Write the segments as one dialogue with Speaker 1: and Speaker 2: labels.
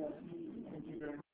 Speaker 1: Thank you very much.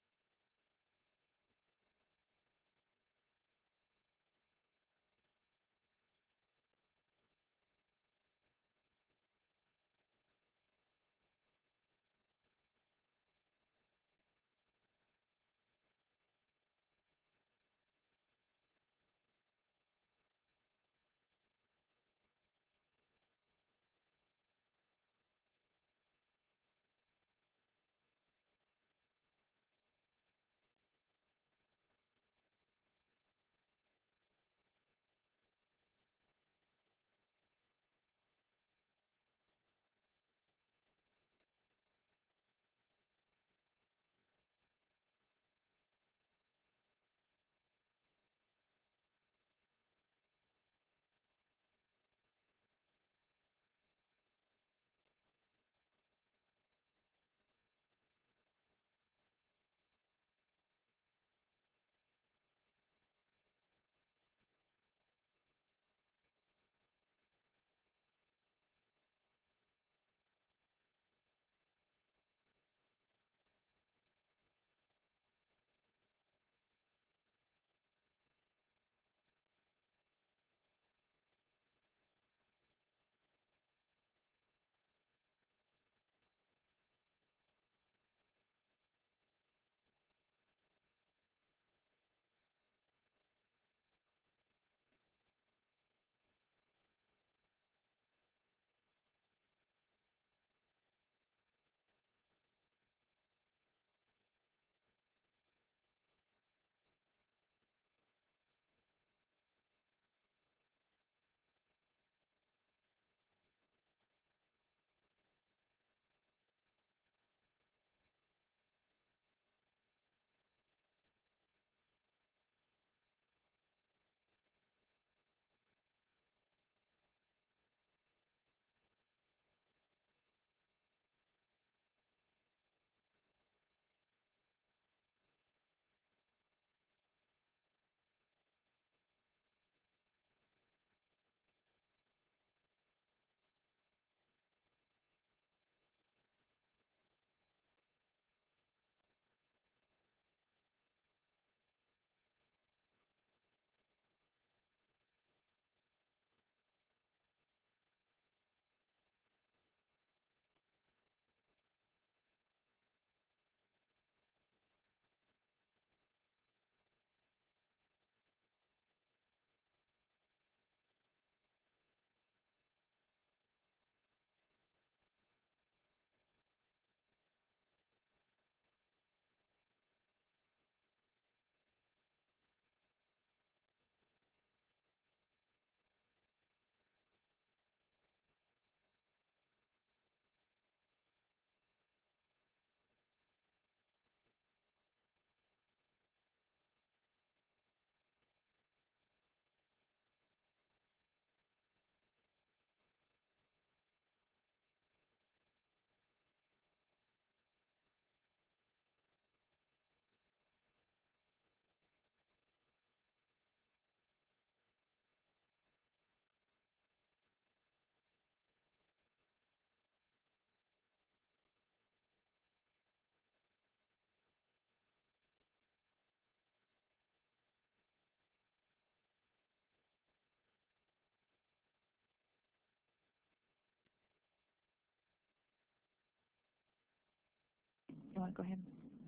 Speaker 2: You want to go ahead?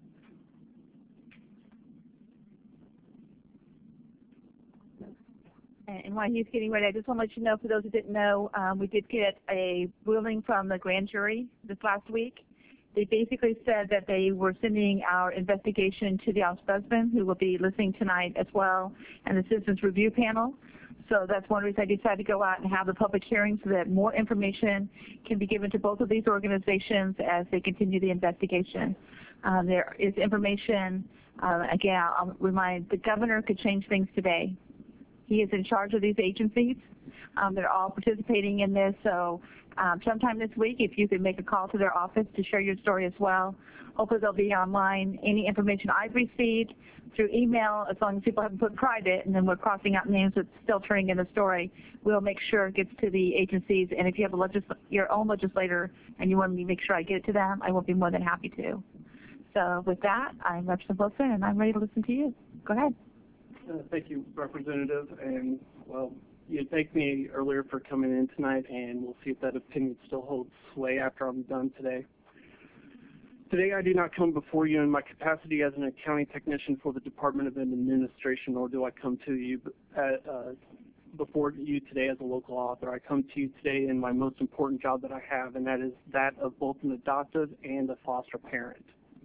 Speaker 2: And while he's getting ready, I just want to let you know, for those who didn't know, we did get a ruling from the grand jury this last week. They basically said that they were sending our investigation to the ombudsman, who will be listening tonight as well, and the Citizens Review Panel. So that's one reason I decided to go out and have the public hearing, so that more information can be given to both of these organizations as they continue the investigation. There is information, again, I'll remind, the governor could change things today. He is in charge of these agencies. They're all participating in this, so sometime this week, if you could make a call to their office to share your story as well. Hopefully they'll be online. Any information I've received through email, as long as people haven't put private, and then we're crossing out names that's still turning in the story, we'll make sure it gets to the agencies. And if you have your own legislator and you want me to make sure I get it to them, I will be more than happy to. So with that, I'm Representative Wilson, and I'm ready to listen to you. Go ahead.
Speaker 1: Thank you, Representative. And, well, you thanked me earlier for coming in tonight, and we'll see if that opinion still holds sway after I'm done today. Today, I do not come before you in my capacity as an accounting technician for the Department of Administration, nor do I come to you before you today as a local author. I come to you today in my most important job that I have, and that is that of both an adoptive and a foster parent.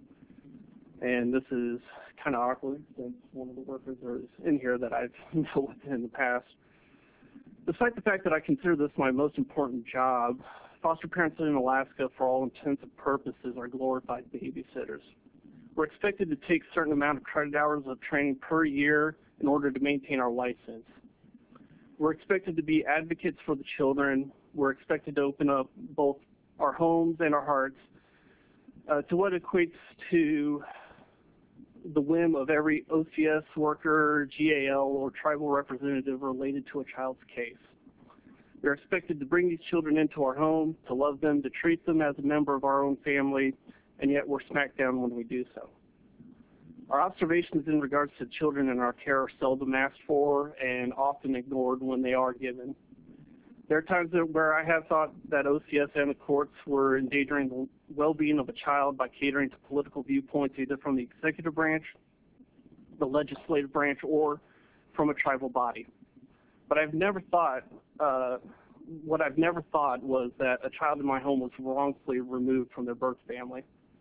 Speaker 1: And this is kind of awkward since one of the workers is in here that I've dealt with in the past. Despite the fact that I consider this my most important job, foster parents in Alaska, for all intents and purposes, are glorified babysitters. We're expected to take a certain amount of credit hours of training per year in order to maintain our license. We're expected to be advocates for the children. We're expected to open up both our homes and our hearts to what equates to the whim of every OCS worker, GAL, or tribal representative related to a child's case. We're expected to bring these children into our home, to love them, to treat them as a member of our own family, and yet we're smacked down when we do so. Our observations in regards to children in our care are seldom asked for and often ignored when they are given. There are times where I have thought that OCS and the courts were endangering the well-being of a child by catering to political viewpoints either from the executive branch, the legislative branch, or from a tribal body. But I've never thought, what I've never thought was that a child in my home was wrongfully removed from their birth family.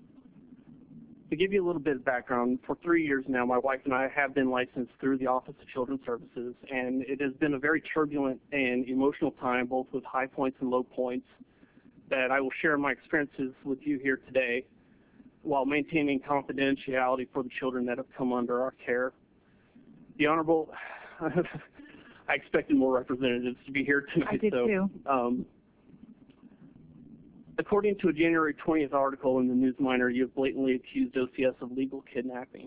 Speaker 1: To give you a little bit of background, for 3 years now, my wife and I have been licensed through the Office of Children's Services, and it has been a very turbulent and emotional time, both with high points and low points, that I will share my experiences with you here today while maintaining confidentiality for the children that have come under our care. The Honorable, I expected more representatives to be here tonight.
Speaker 2: I did too.
Speaker 1: According to a January 20th article in the News Miner, you have blatantly accused OCS of legal kidnapping.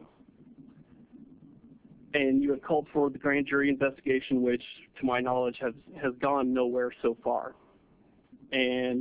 Speaker 1: And you have called for the grand jury investigation, which, to my knowledge, has gone nowhere so far. And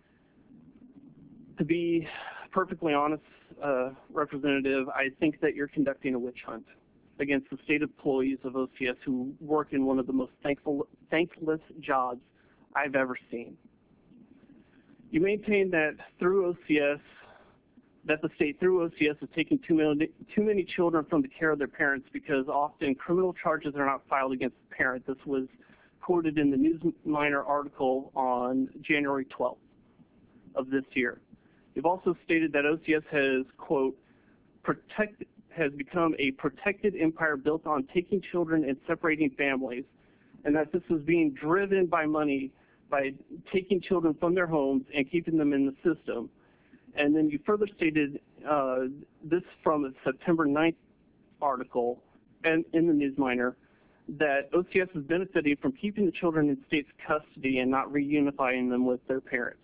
Speaker 1: to be perfectly honest, Representative, I think that you're conducting a witch hunt against the state employees of OCS who work in one of the most thankless jobs I've ever seen. You maintain that through OCS, that the state through OCS is taking too many children from the care of their parents because often criminal charges are not filed against the parent. This was quoted in the News Miner article on January 12th of this year. You've also stated that OCS has, quote, has become a protected empire built on taking children and separating families, and that this is being driven by money by taking children from their homes and keeping them in the system. And then you further stated this from a September 9th article in the News Miner that OCS is benefiting from keeping the children in state's custody and not reunifying them with their parents.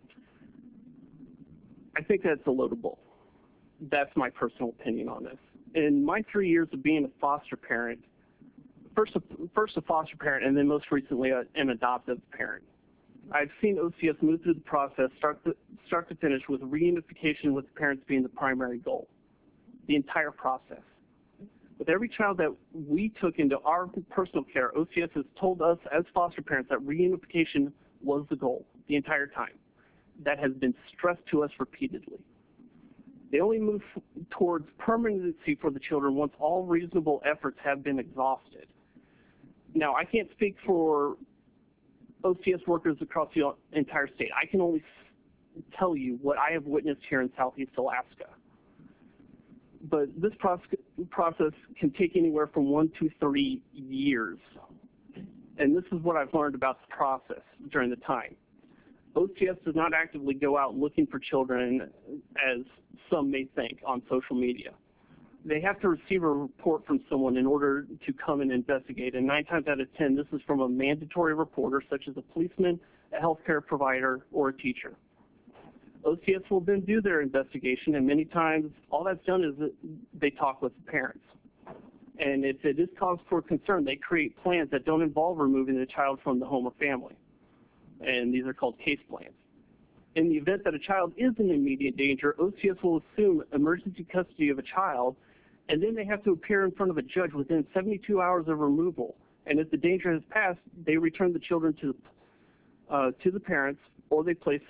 Speaker 1: I think that's a load of bull. That's my personal opinion on this. In my 3 years of being a foster parent, first a foster parent and then most recently an adoptive parent, I've seen OCS move through the process start to finish with reunification with the parents being the primary goal, the entire process. With every child that we took into our personal care, OCS has told us as foster parents that reunification was the goal the entire time. That has been stressed to us repeatedly. They only move towards permanency for the children once all reasonable efforts have been exhausted. Now, I can't speak for OCS workers across the entire state. I can only tell you what I have witnessed here in Southeast Alaska. But this process can take anywhere from 1 to 3 years. And this is what I've learned about the process during the time. OCS does not actively go out looking for children, as some may think, on social media. They have to receive a report from someone in order to come and investigate, and 9 times out of 10, this is from a mandatory reporter, such as a policeman, a healthcare provider, or a teacher. OCS will then do their investigation, and many times all that's done is that they talk with the parents. And if it is cause for concern, they create plans that don't involve removing the child from the home or family. And these are called case plans. In the event that a child is in immediate danger, OCS will assume emergency custody of a child, and then they have to appear in front of a judge within 72 hours of removal. And if the danger has passed, they return the children to the parents, or they place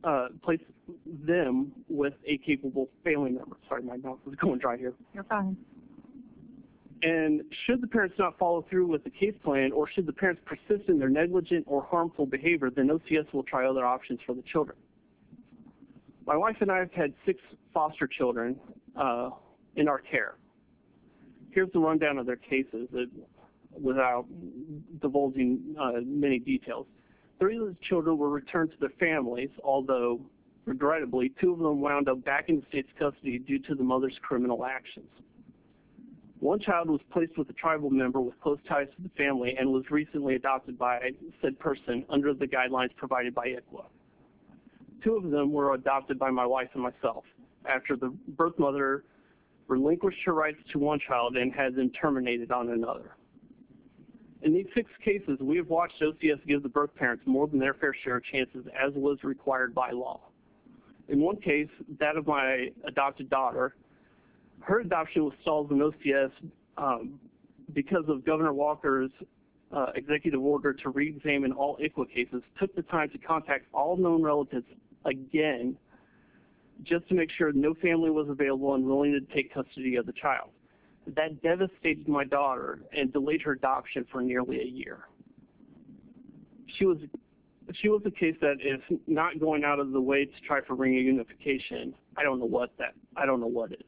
Speaker 1: them with a capable family member. Sorry, my mouth is going dry here.
Speaker 2: You're fine.
Speaker 1: And should the parents not follow through with the case plan, or should the parents persist in their negligent or harmful behavior, then OCS will try other options for the children. My wife and I have had 6 foster children in our care. Here's the rundown of their cases without divulging many details. 3 of the children were returned to their families, although, regrettably, 2 of them wound up back in the state's custody due to the mother's criminal actions. 1 child was placed with a tribal member with close ties to the family and was recently adopted by said person under the guidelines provided by ICWA. 2 of them were adopted by my wife and myself after the birth mother relinquished her rights to 1 child and had them terminated on another. In these 6 cases, we have watched OCS give the birth parents more than their fair share of chances, as was required by law. In 1 case, that of my adopted daughter, her adoption was stalled in OCS because of Governor Walker's executive order to re-examine all ICWA cases, took the time to contact all known relatives again just to make sure no family was available and willing to take custody of the child. That devastated my daughter and delayed her adoption for nearly a year. She was a case that is not going out of the way to try for reunification. I don't know what is.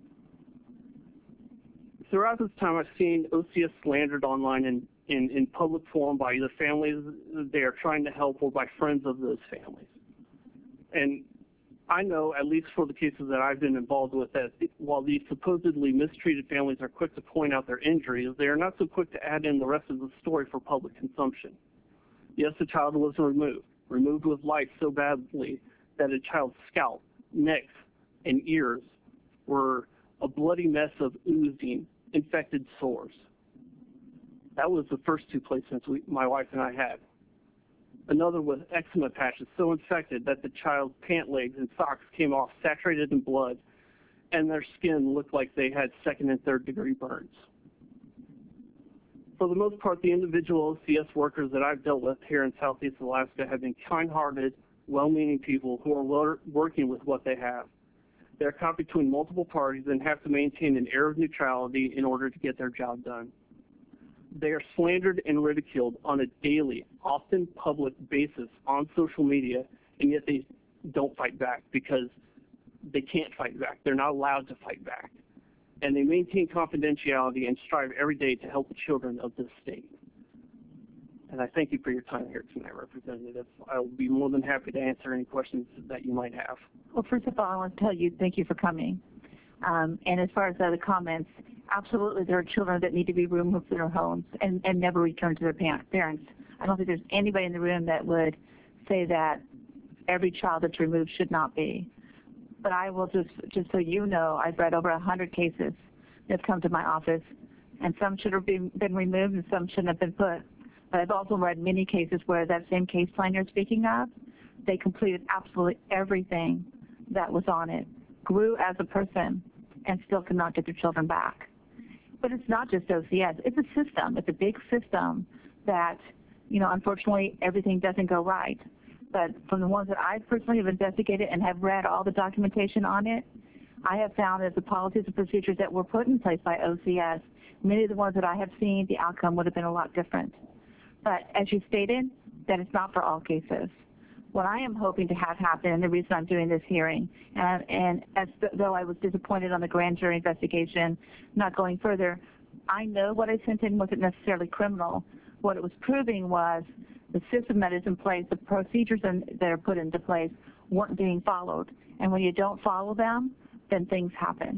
Speaker 1: Throughout this time, I've seen OCS slandered online in public forum by either families they are trying to help or by friends of those families. And I know, at least for the cases that I've been involved with, that while these supposedly mistreated families are quick to point out their injuries, they are not so quick to add in the rest of the story for public consumption. Yes, the child was removed with life so badly that a child's scalp, neck, and ears were a bloody mess of oozing, infected sores. That was the first 2 placements my wife and I had. Another with eczema patches so infected that the child's pant legs and socks came off saturated in blood, and their skin looked like they had 2nd and 3rd degree burns. For the most part, the individual OCS workers that I've dealt with here in Southeast Alaska have been kind-hearted, well-meaning people who are working with what they have. They're caught between multiple parties and have to maintain an air of neutrality in order to get their job done. They are slandered and ridiculed on a daily, often public basis on social media, and yet they don't fight back because they can't fight back. They're not allowed to fight back. And they maintain confidentiality and strive every day to help the children of this state. And I thank you for your time here tonight, Representative. I will be more than happy to answer any questions that you might have.
Speaker 2: Well, first of all, I want to tell you thank you for coming. And as far as the other comments, absolutely there are children that need to be removed from their homes and never return to their parents. I don't think there's anybody in the room that would say that every child that's removed should not be. But I will just so you know, I've read over 100 cases that have come to my office, and some should have been removed and some shouldn't have been put. But I've also read many cases where that same case plan you're speaking of, they completed absolutely everything that was on it, grew as a person, and still could not get their children back. But it's not just OCS. It's a system. It's a big system that, unfortunately, everything doesn't go right. But from the ones that I personally have investigated and have read all the documentation on it, I have found that the policies and procedures that were put in place by OCS, many of the ones that I have seen, the outcome would have been a lot different. But as you stated, that it's not for all cases. What I am hoping to have happen, and the reason I'm doing this hearing, and as though I was disappointed on the grand jury investigation, not going further, I know what I sent in wasn't necessarily criminal. What it was proving was the system that is in place, the procedures that are put into place weren't being followed. And when you don't follow them, then things happen.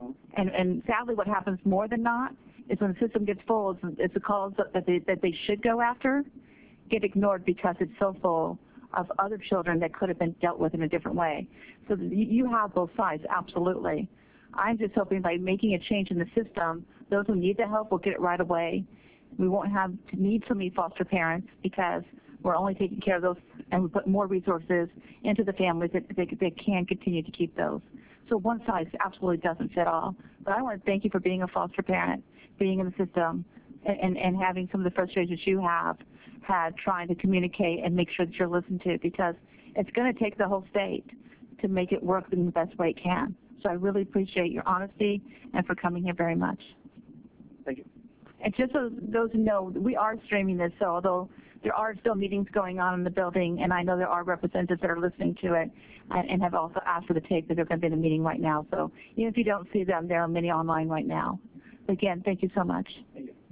Speaker 2: And sadly what happens more than not is when the system gets full, it's the calls that they should go after get ignored because it's so full of other children that could have been dealt with in a different way. So you have both sides, absolutely. I'm just hoping by making a change in the system, those who need the help will get it right away. We won't have to need so many foster parents because we're only taking care of those and we put more resources into the families that they can continue to keep those. So one size absolutely doesn't fit all. But I want to thank you for being a foster parent, being in the system, and having some of the frustrations you have had trying to communicate and make sure that you're listened to, because it's going to take the whole state to make it work in the best way it can. So I really appreciate your honesty and for coming here very much.
Speaker 1: Thank you.
Speaker 2: And just so those who know, we are streaming this, so although there are still meetings going on in the building, and I know there are representatives that are listening to it and have also asked for the tape that they're going to be in a meeting right now. So even if you don't see them, there are many online right now. Again, thank you so much.
Speaker 1: Thank you.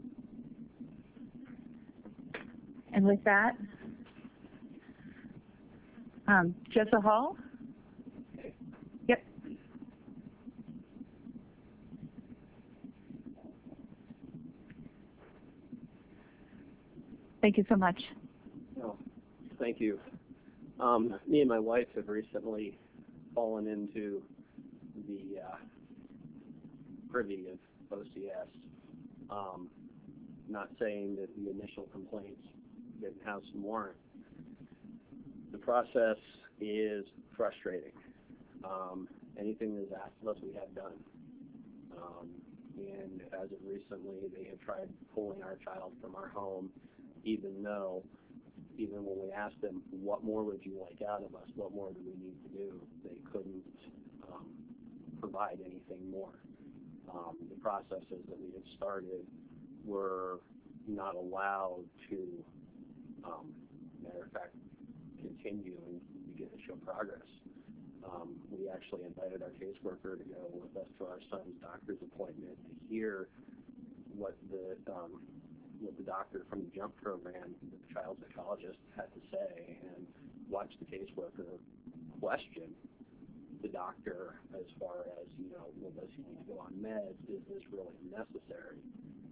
Speaker 2: And with that, Jessa Hall? Yep. Thank you so much.
Speaker 3: Oh, thank you. Me and my wife have recently fallen into the privy of OCS. Not saying that the initial complaints didn't have some warrant. The process is frustrating. Anything that is asked of us, we have done. And as of recently, they have tried pulling our child from our home, even when we asked them, what more would you like out of us? What more do we need to do? They couldn't provide anything more. The processes that we had started were not allowed to, matter of fact, continue and begin to show progress. We actually invited our caseworker to go with us to our son's doctor's appointment to hear what the doctor from the JUMP program, the child psychologist, had to say, and watch the caseworker question the doctor as far as, well, does he need to go on meds? Is this really necessary?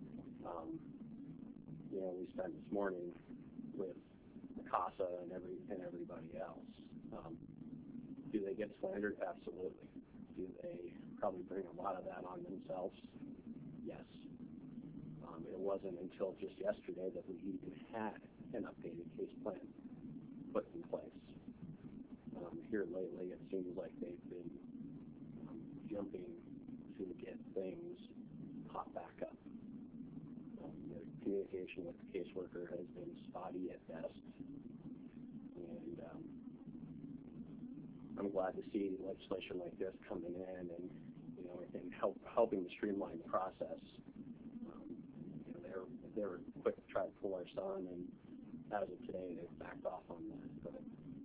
Speaker 3: We spent this morning with CASA and everybody else. Do they get slandered? Absolutely. Do they probably bring a lot of that on themselves? Yes. It wasn't until just yesterday that we even had an updated case plan put in place. Here lately, it seems like they've been jumping to get things hot back up. The communication with the caseworker has been spotty at best, and I'm glad to see legislation like this coming in and helping to streamline the process. They were quick to try to pull our son, and as of today, they've backed off on that. But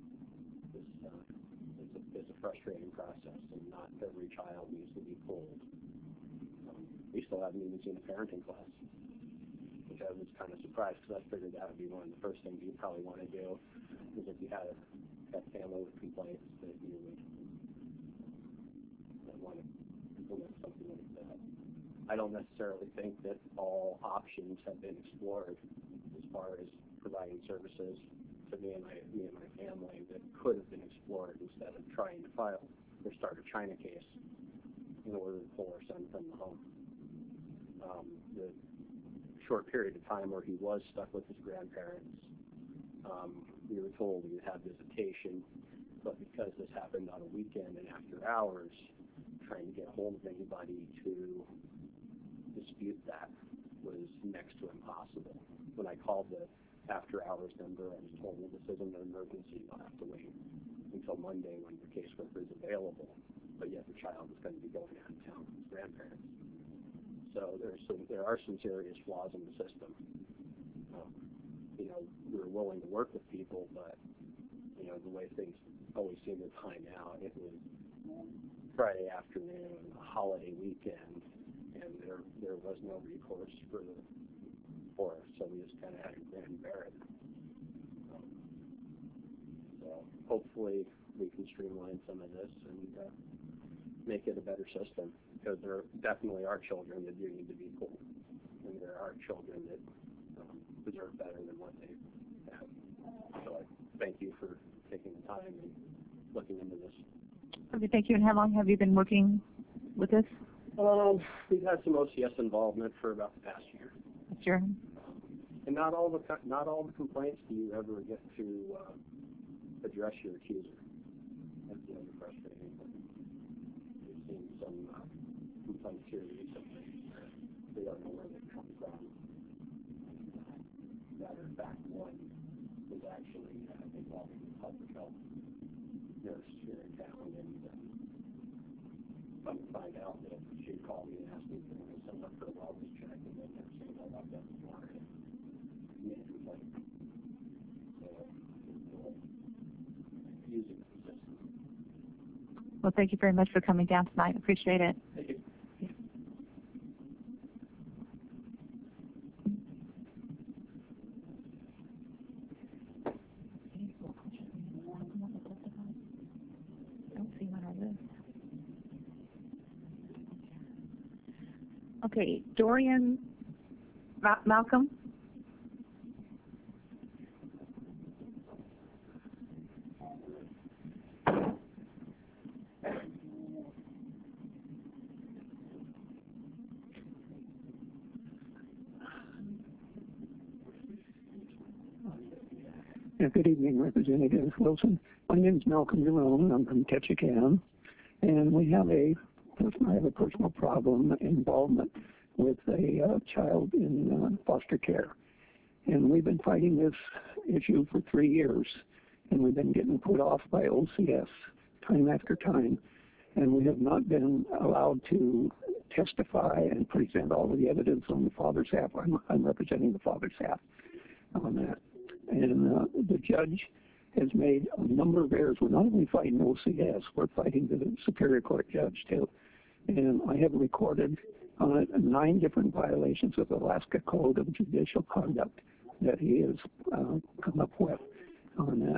Speaker 3: it's a frustrating process, and not every child needs to be pulled. We still haven't even seen a parenting class, which I was kind of surprised, because I figured that would be one of the first things you'd probably want to do, is if you had a family with complaints, that you would want to implement something like that. I don't necessarily think that all options have been explored as far as providing services to me and my family that could have been explored instead of trying to file or start a China case in order to pull our son from the home. The short period of time where he was stuck with his grandparents, we were told we would have visitation, but because this happened on a weekend and after hours, trying to get hold of anybody to dispute that was next to impossible. When I called the after-hours number, I was told, well, this isn't an emergency, you'll have to wait until Monday when your caseworker is available, but yet the child is going to be going out of town with his grandparents. So there are some serious flaws in the system. We're willing to work with people, but the way things always seem to time out, it was Friday afternoon, a holiday weekend, and there was no recourse for us, so we just kind of had to grin and bear it. So hopefully we can streamline some of this and make it a better system, because there definitely are children that do need to be pulled, and there are children that deserve better than what they have. So I thank you for taking the time and looking into this.
Speaker 2: Okay, thank you. And how long have you been working with this?
Speaker 3: We've had some OCS involvement for about the past year.
Speaker 2: Sure.
Speaker 3: And not all the complaints do you ever get to address your accuser. That's the other frustrating thing. We've seen some complaints here recently where they don't know where they come from. Matter of fact, one was actually involving the public health nurse here in town, and come to find out that she had called me and asked me if I send up for a wellness check, and then never seen that about that before, and made a complaint. So, using the system.
Speaker 2: Well, thank you very much for coming down tonight. Appreciate it.
Speaker 3: Thank you.
Speaker 2: Okay, Dorian Malcolm.
Speaker 4: Good evening, Representative Wilson. My name is Malcolm Jerome. I'm from Ketchikan, and I have a personal problem involvement with a child in foster care. And we've been fighting this issue for 3 years, and we've been getting put off by OCS time after time, and we have not been allowed to testify and present all of the evidence on the father's half. I'm representing the father's half on that. And the judge has made a number of errors. We're not only fighting OCS, we're fighting the Superior Court judge too. And I have recorded 9 different violations of the Alaska Code of Judicial Conduct that he has come up with on that.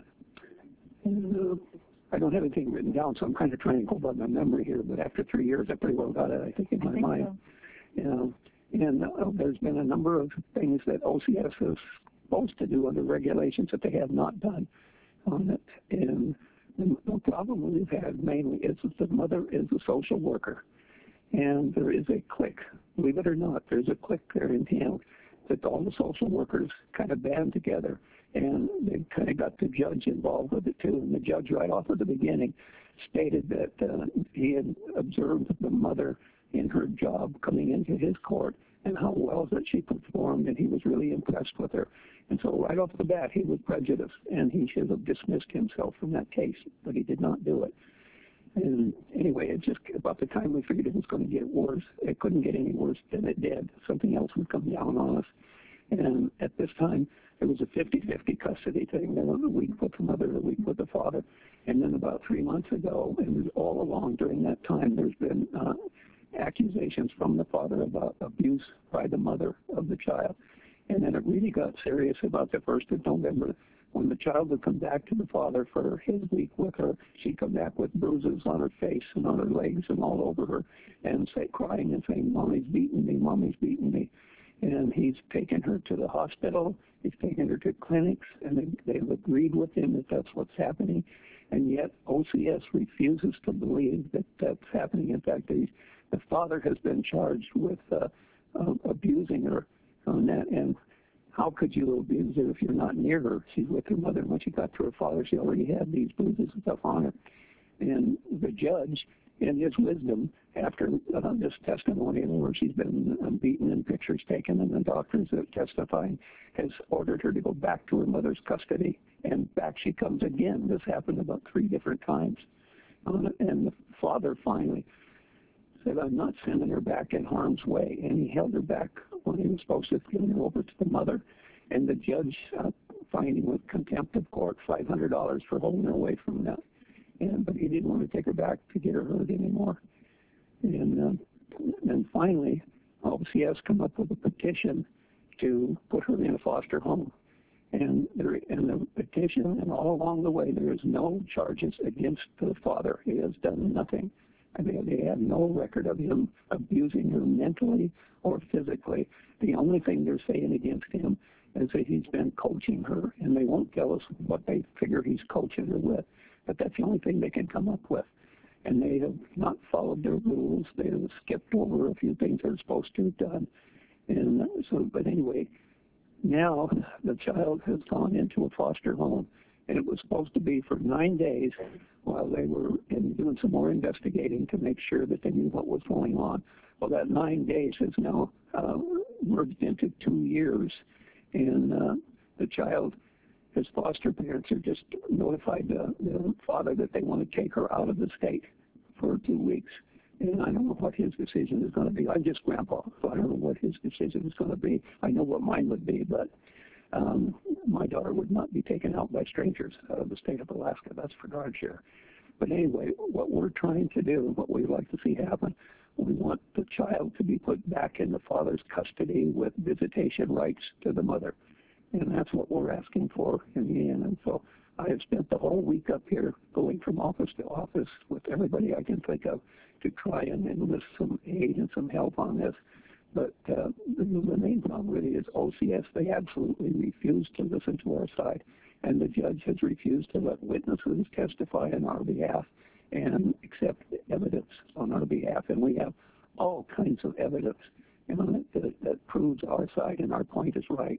Speaker 4: And I don't have anything written down, so I'm kind of trying to go by my memory here, but after 3 years, I pretty well got it, I think, in my mind. So. And there's been a number of things that OCS is supposed to do under regulations that they have not done on it. And the problem we've had mainly is that the mother is a social worker. And there is a clique, believe it or not, there's a clique there in town that all the social workers kind of band together, and they kind of got the judge involved with it too. And the judge right off at the beginning stated that he had observed the mother in her job coming into his court and how well that she performed, and he was really impressed with her. And so right off the bat, he was prejudiced, and he should have dismissed himself from that case, but he did not do it. And anyway, it just about the time we figured it was going to get worse, it couldn't get any worse than it did. Something else would come down on us. And at this time, it was a 50-50 custody thing. There was a week with the mother, a week with the father. And then about 3 months ago, and all along during that time, there's been accusations from the father about abuse by the mother of the child. And then it really got serious about the 1st of November. When the child would come back to the father for his week with her, she'd come back with bruises on her face and on her legs and all over her, and crying and saying, "Mommy's beating me, Mommy's beating me." And he's taken her to the hospital, he's taken her to clinics, and they've agreed with him that that's what's happening. And yet OCS refuses to believe that that's happening. In fact, the father has been charged with abusing her on that. And how could you abuse her if you're not near her? She's with her mother. When she got to her father, she already had these bruises and stuff on her. And the judge, in his wisdom, after this testimony where she's been beaten and pictures taken and the doctors that testifying, has ordered her to go back to her mother's custody. And back she comes again. This happened about 3 different times. And the father finally said, "I'm not sending her back in harm's way." And he held her back when he was supposed to give her over to the mother. And the judge finding with contempt of court $500 for holding her away from that. But he didn't want to take her back to get her hurt anymore. And finally, OCS come up with a petition to put her in a foster home. And the petition, and all along the way, there is no charges against the father. He has done nothing. I mean, they have no record of him abusing her mentally or physically. The only thing they're saying against him is that he's been coaching her, and they won't tell us what they figure he's coaching her with. But that's the only thing they can come up with. And they have not followed their rules. They have skipped over a few things they're supposed to have done. But anyway, now the child has gone into a foster home, and it was supposed to be for 9 days while they were doing some more investigating to make sure that they knew what was going on. Well, that 9 days has now merged into 2 years, and the child, his foster parents are just notified the father that they want to take her out of the state for 2 weeks. And I don't know what his decision is going to be. I'm just grandpa, so I don't know what his decision is going to be. I know what mine would be, but my daughter would not be taken out by strangers out of the state of Alaska. That's for darn sure. But anyway, what we're trying to do, what we'd like to see happen, we want the child to be put back in the father's custody with visitation rights to the mother. And that's what we're asking for in the end. And so I have spent the whole week up here going from office to office with everybody I can think of to try and enlist some aid and some help on this. But the main problem really is OCS. They absolutely refuse to listen to our side. And the judge has refused to let witnesses testify on our behalf and accept evidence on our behalf. And we have all kinds of evidence, you know, that proves our side and our point is right.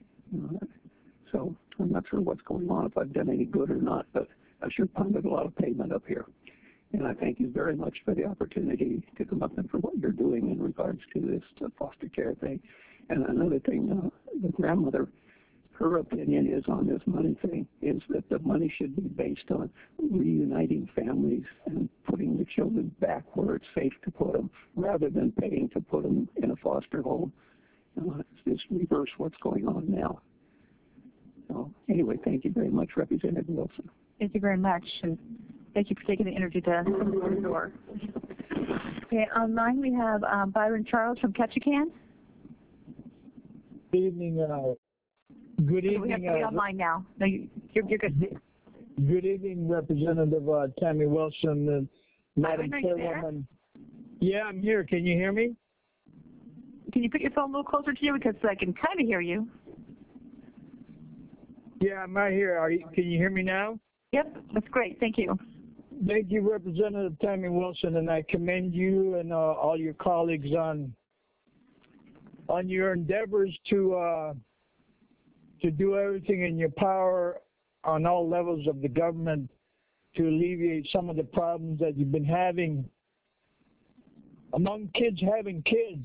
Speaker 4: So I'm not sure what's going on, if I've done any good or not, but I've sure pounded a lot of pavement up here. And I thank you very much for the opportunity to come up and for what you're doing in regards to this foster care thing. And another thing, the grandmother, her opinion is on this money thing, is that the money should be based on reuniting families and putting the children back where it's safe to put them, rather than paying to put them in a foster home. It's reverse what's going on now. So anyway, thank you very much, Representative Wilson.
Speaker 2: Thank you very much, and thank you for taking the energy to come to the door. Okay, online we have Byron Charles from Ketchikan.
Speaker 5: Good evening. Good evening.
Speaker 2: We have to be online now. No, you're good.
Speaker 5: Good evening, Representative Tammy Wilson, Madam Chairwoman. Yeah, I'm here. Can you hear me?
Speaker 2: Can you put your phone a little closer to you, because I can kind of hear you?
Speaker 5: Yeah, I'm right here. Can you hear me now?
Speaker 2: Yep, that's great. Thank you.
Speaker 5: Thank you, Representative Tammy Wilson, and I commend you and all your colleagues on your endeavors to do everything in your power on all levels of the government to alleviate some of the problems that you've been having among kids having kids.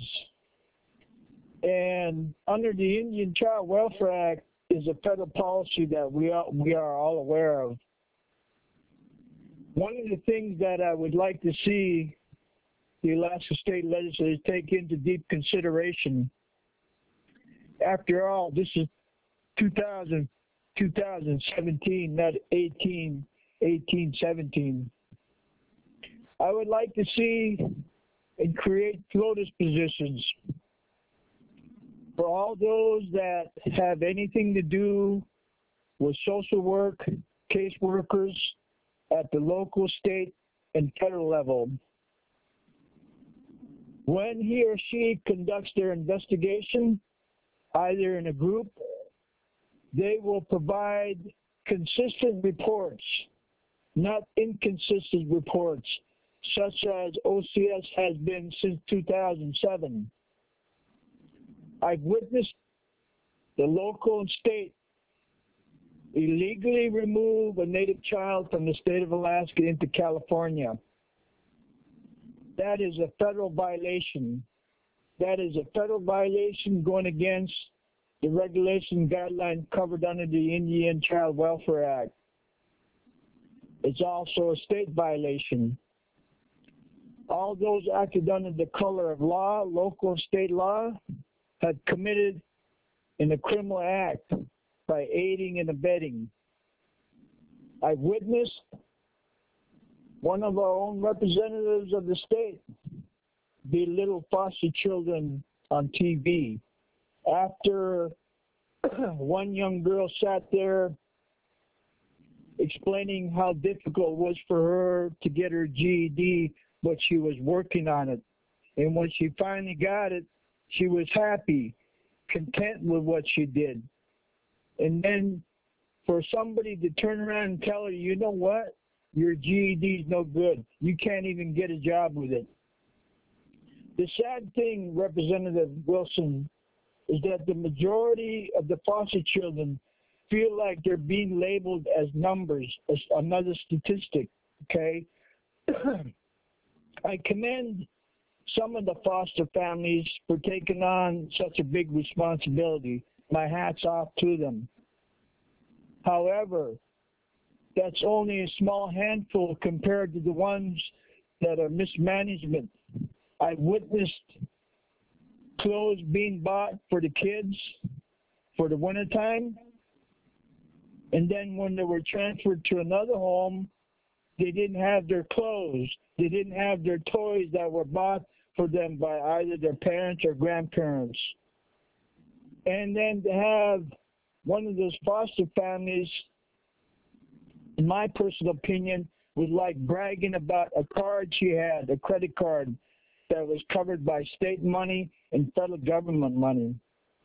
Speaker 5: And under the Indian Child Welfare Act is a federal policy that we are all aware of. One of the things that I would like to see the Alaska State Legislature take into deep consideration, after all, this is 2017, not 1817. I would like to see and create FLOTUS positions for all those that have anything to do with social work, caseworkers at the local, state, and federal level. When he or she conducts their investigation, either in a group, they will provide consistent reports, not inconsistent reports, such as OCS has been since 2007. I've witnessed the local and state illegally remove a Native child from the state of Alaska into California. That is a federal violation. That is a federal violation going against the regulation guidelines covered under the Indian Child Welfare Act. It's also a state violation. All those acted under the color of law, local and state law, have committed in a criminal act by aiding and abetting. I've witnessed one of our own representatives of the state belittle foster children on TV. After one young girl sat there explaining how difficult it was for her to get her GED, but she was working on it. And when she finally got it, she was happy, content with what she did. And then for somebody to turn around and tell her, you know what, your GED is no good. You can't even get a job with it. The sad thing, Representative Wilson, is that the majority of the foster children feel like they're being labeled as numbers, as another statistic, okay? I commend some of the foster families for taking on such a big responsibility. My hat's off to them. However, that's only a small handful compared to the ones that are mismanagement. I witnessed clothes being bought for the kids for the wintertime, and then when they were transferred to another home, they didn't have their clothes. They didn't have their toys that were bought for them by either their parents or grandparents. And then to have one of those foster families, in my personal opinion, was like bragging about a card she had, a credit card that was covered by state money and federal government money.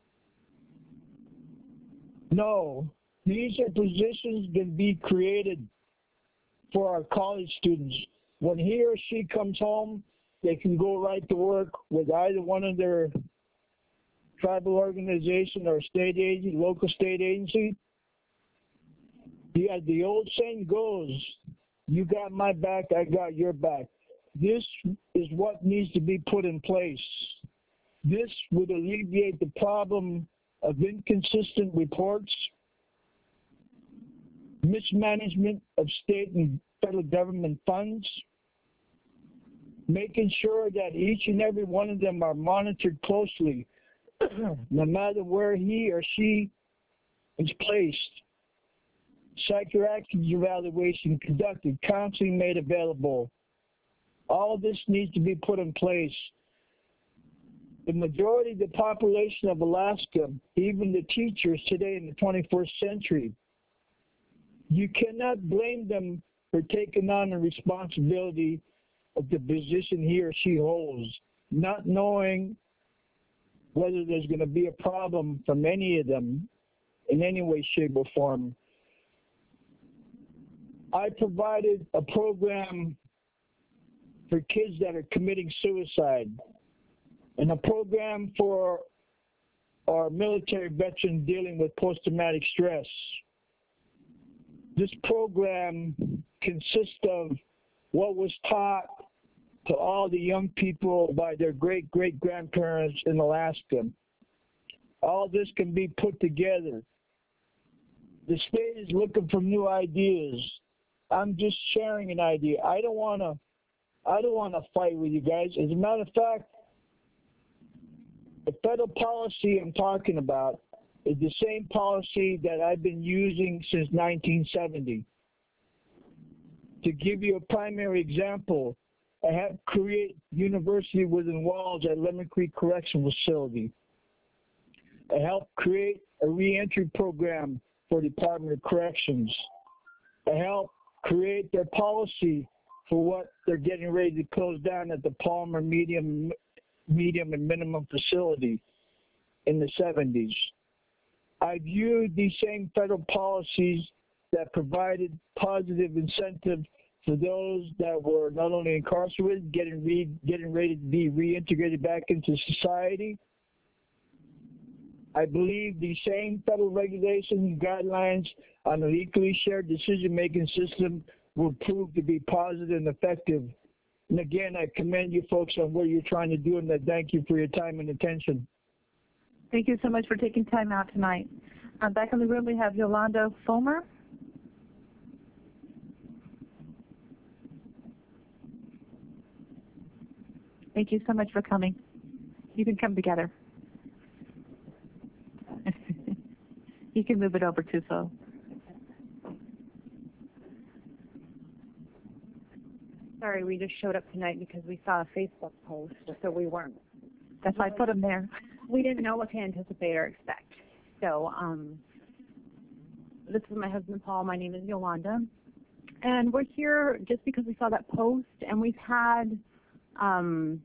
Speaker 5: No, these are positions that be created for our college students. When he or she comes home, they can go right to work with either one of their tribal organization or state agency, local state agency. Yeah, the old saying goes, you got my back, I got your back. This is what needs to be put in place. This would alleviate the problem of inconsistent reports, mismanagement of state and federal government funds, making sure that each and every one of them are monitored closely, no matter where he or she is placed. Psychiatric evaluation conducted, counseling made available. All this needs to be put in place. The majority of the population of Alaska, even the teachers today in the 21st century, you cannot blame them for taking on the responsibility of the position he or she holds, not knowing whether there's going to be a problem from any of them in any way, shape, or form. I provided a program for kids that are committing suicide and a program for our military veterans dealing with post-traumatic stress. This program consists of what was taught to all the young people by their great-great-grandparents in Alaska. All this can be put together. The state is looking for new ideas. I'm just sharing an idea. I don't want to fight with you guys. As a matter of fact, the federal policy I'm talking about is the same policy that I've been using since 1970. To give you a primary example, I have create University Within Walls at Lemon Creek Correctional Facility. I helped create a reentry program for Department of Corrections. I helped create their policy for what they're getting ready to close down at the Palmer Medium and Minimum Facility in the 70s. I viewed these same federal policies that provided positive incentive for those that were not only incarcerated, getting ready to be reintegrated back into society. I believe the same federal regulations and guidelines on an equally shared decision-making system will prove to be positive and effective. And again, I commend you folks on what you're trying to do, and I thank you for your time and attention.
Speaker 2: Thank you so much for taking time out tonight. Back in the room, we have Yolanda Fulmer. Thank you so much for coming. You can come together. You can move it over too, so.
Speaker 6: Sorry, we just showed up tonight because we saw a Facebook post, so we weren't.
Speaker 2: That's why I put them there.
Speaker 6: We didn't know what to anticipate or expect. So this is my husband, Paul. My name is Yolanda. And we're here just because we saw that post, and we've had an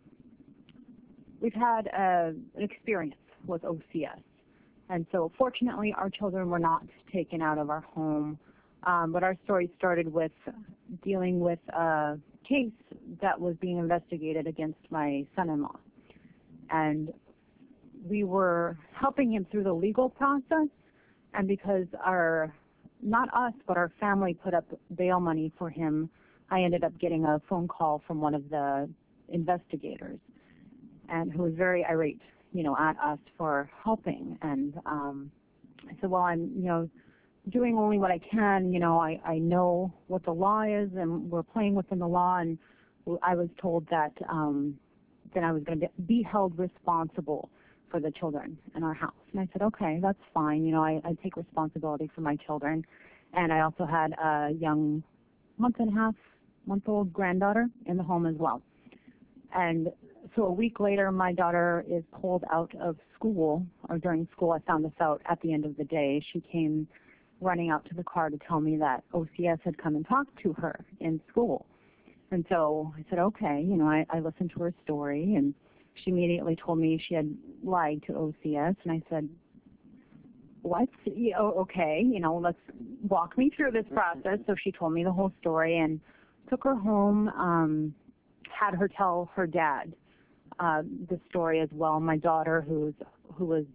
Speaker 6: experience with OCS. And so fortunately, our children were not taken out of our home. But our story started with dealing with a case that was being investigated against my son-in-law. And we were helping him through the legal process, And because not us, but our family put up bail money for him, I ended up getting a phone call from one of the investigators, and who was very irate, at us for helping. And I said, well, I'm, doing only what I can. I know what the law is, and we're playing within the law. And I was told that then I was going to be held responsible for the children in our house. And I said, okay, that's fine. I take responsibility for my children. And I also had a young month-old granddaughter in the home as well. And so a week later, my daughter is pulled out of school, or during school. I found this out at the end of the day. She came running out to the car to tell me that OCS had come and talked to her in school. And so I said, okay, I listened to her story, and she immediately told me she had lied to OCS. And I said, what? Okay, let's walk me through this process. So she told me the whole story and took her home, had her tell her dad the story as well. My daughter, who was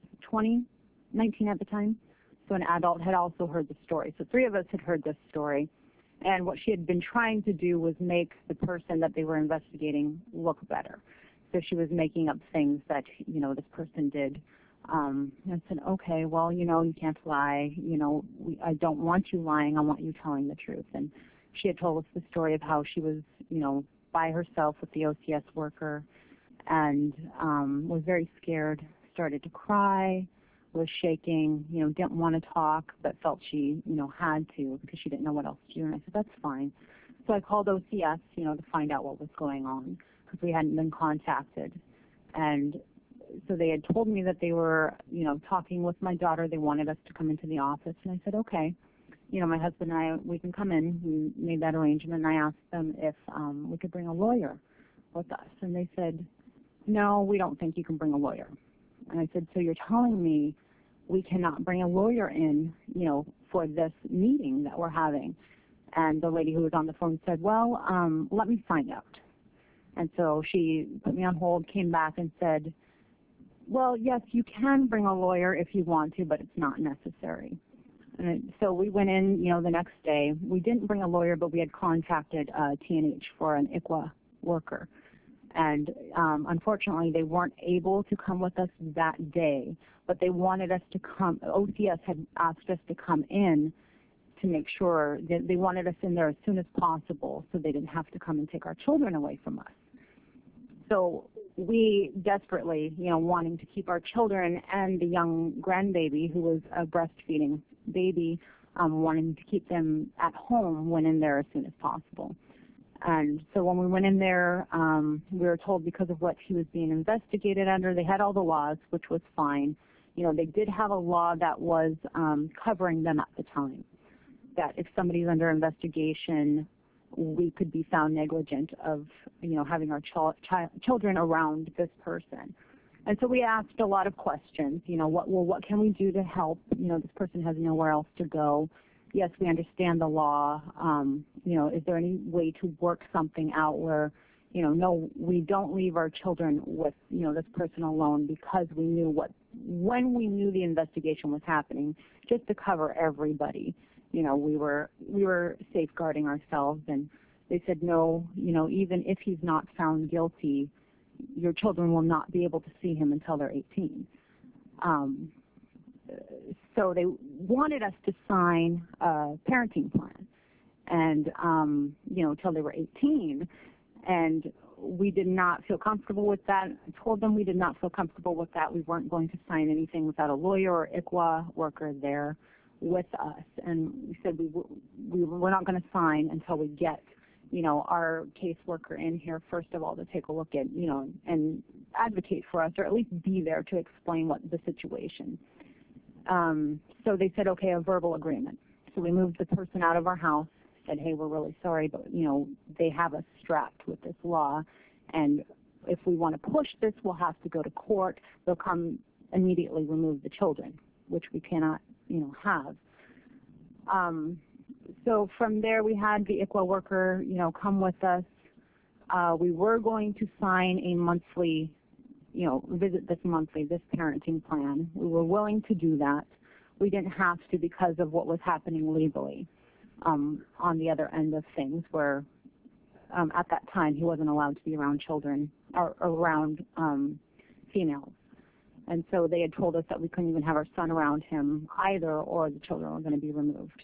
Speaker 6: 19 at the time, so an adult, had also heard the story. So 3 of us had heard this story. And what she had been trying to do was make the person that they were investigating look better. So she was making up things that, this person did. I said, okay, well, you can't lie. I don't want you lying. I want you telling the truth. And she had told us the story of how she was, by herself with the OCS worker, and was very scared, started to cry, was shaking, didn't want to talk, but felt she, had to, because she didn't know what else to do. And I said, that's fine. So I called OCS, to find out what was going on, because we hadn't been contacted. And so they had told me that they were, talking with my daughter. They wanted us to come into the office. And I said, okay. My husband and I, we can come in. We made that arrangement. And I asked them if we could bring a lawyer with us. And they said, no, we don't think you can bring a lawyer. And I said, so you're telling me we cannot bring a lawyer in, for this meeting that we're having? And the lady who was on the phone said, well, let me find out. And so she put me on hold, came back and said, well, yes, you can bring a lawyer if you want to, but it's not necessary. And so we went in, the next day. We didn't bring a lawyer, but we had contacted TNH for an ICWA worker. And unfortunately, they weren't able to come with us that day, but they wanted us to come. OCS had asked us to come in to make sure that they wanted us in there as soon as possible so they didn't have to come and take our children away from us. So we desperately, wanting to keep our children and the young grandbaby, who was a breastfeeding baby, wanting to keep them at home, went in there as soon as possible. And so when we went in there, we were told because of what he was being investigated under, they had all the laws, which was fine. They did have a law that was covering them at the time, that if somebody's under investigation, we could be found negligent of, having our children around this person. And so we asked a lot of questions. What can we do to help? This person has nowhere else to go. Yes, we understand the law. Is there any way to work something out where, no, we don't leave our children with, this person alone, because we knew when we knew the investigation was happening, just to cover everybody, we were safeguarding ourselves. And they said, no, even if he's not found guilty, your children will not be able to see him until they're 18. So they wanted us to sign a parenting plan, and until they were 18, and we did not feel comfortable with that. I told them we did not feel comfortable with that. We weren't going to sign anything without a lawyer or ICWA worker there with us, and we said we're not going to sign until we get our caseworker in here, first of all, to take a look at, and advocate for us, or at least be there to explain what the situation. So they said, okay, a verbal agreement. So we moved the person out of our house, said, hey, we're really sorry, but, they have us strapped with this law, and if we want to push this, we'll have to go to court. They'll come immediately remove the children, which we cannot, have. So from there, we had the ICWA worker, come with us. We were going to sign a monthly, visit this parenting plan. We were willing to do that. we didn't have to because of what was happening legally on the other end of things, where at that time he wasn't allowed to be around children or around females. And so they had told us that we couldn't even have our son around him either, or the children were going to be removed.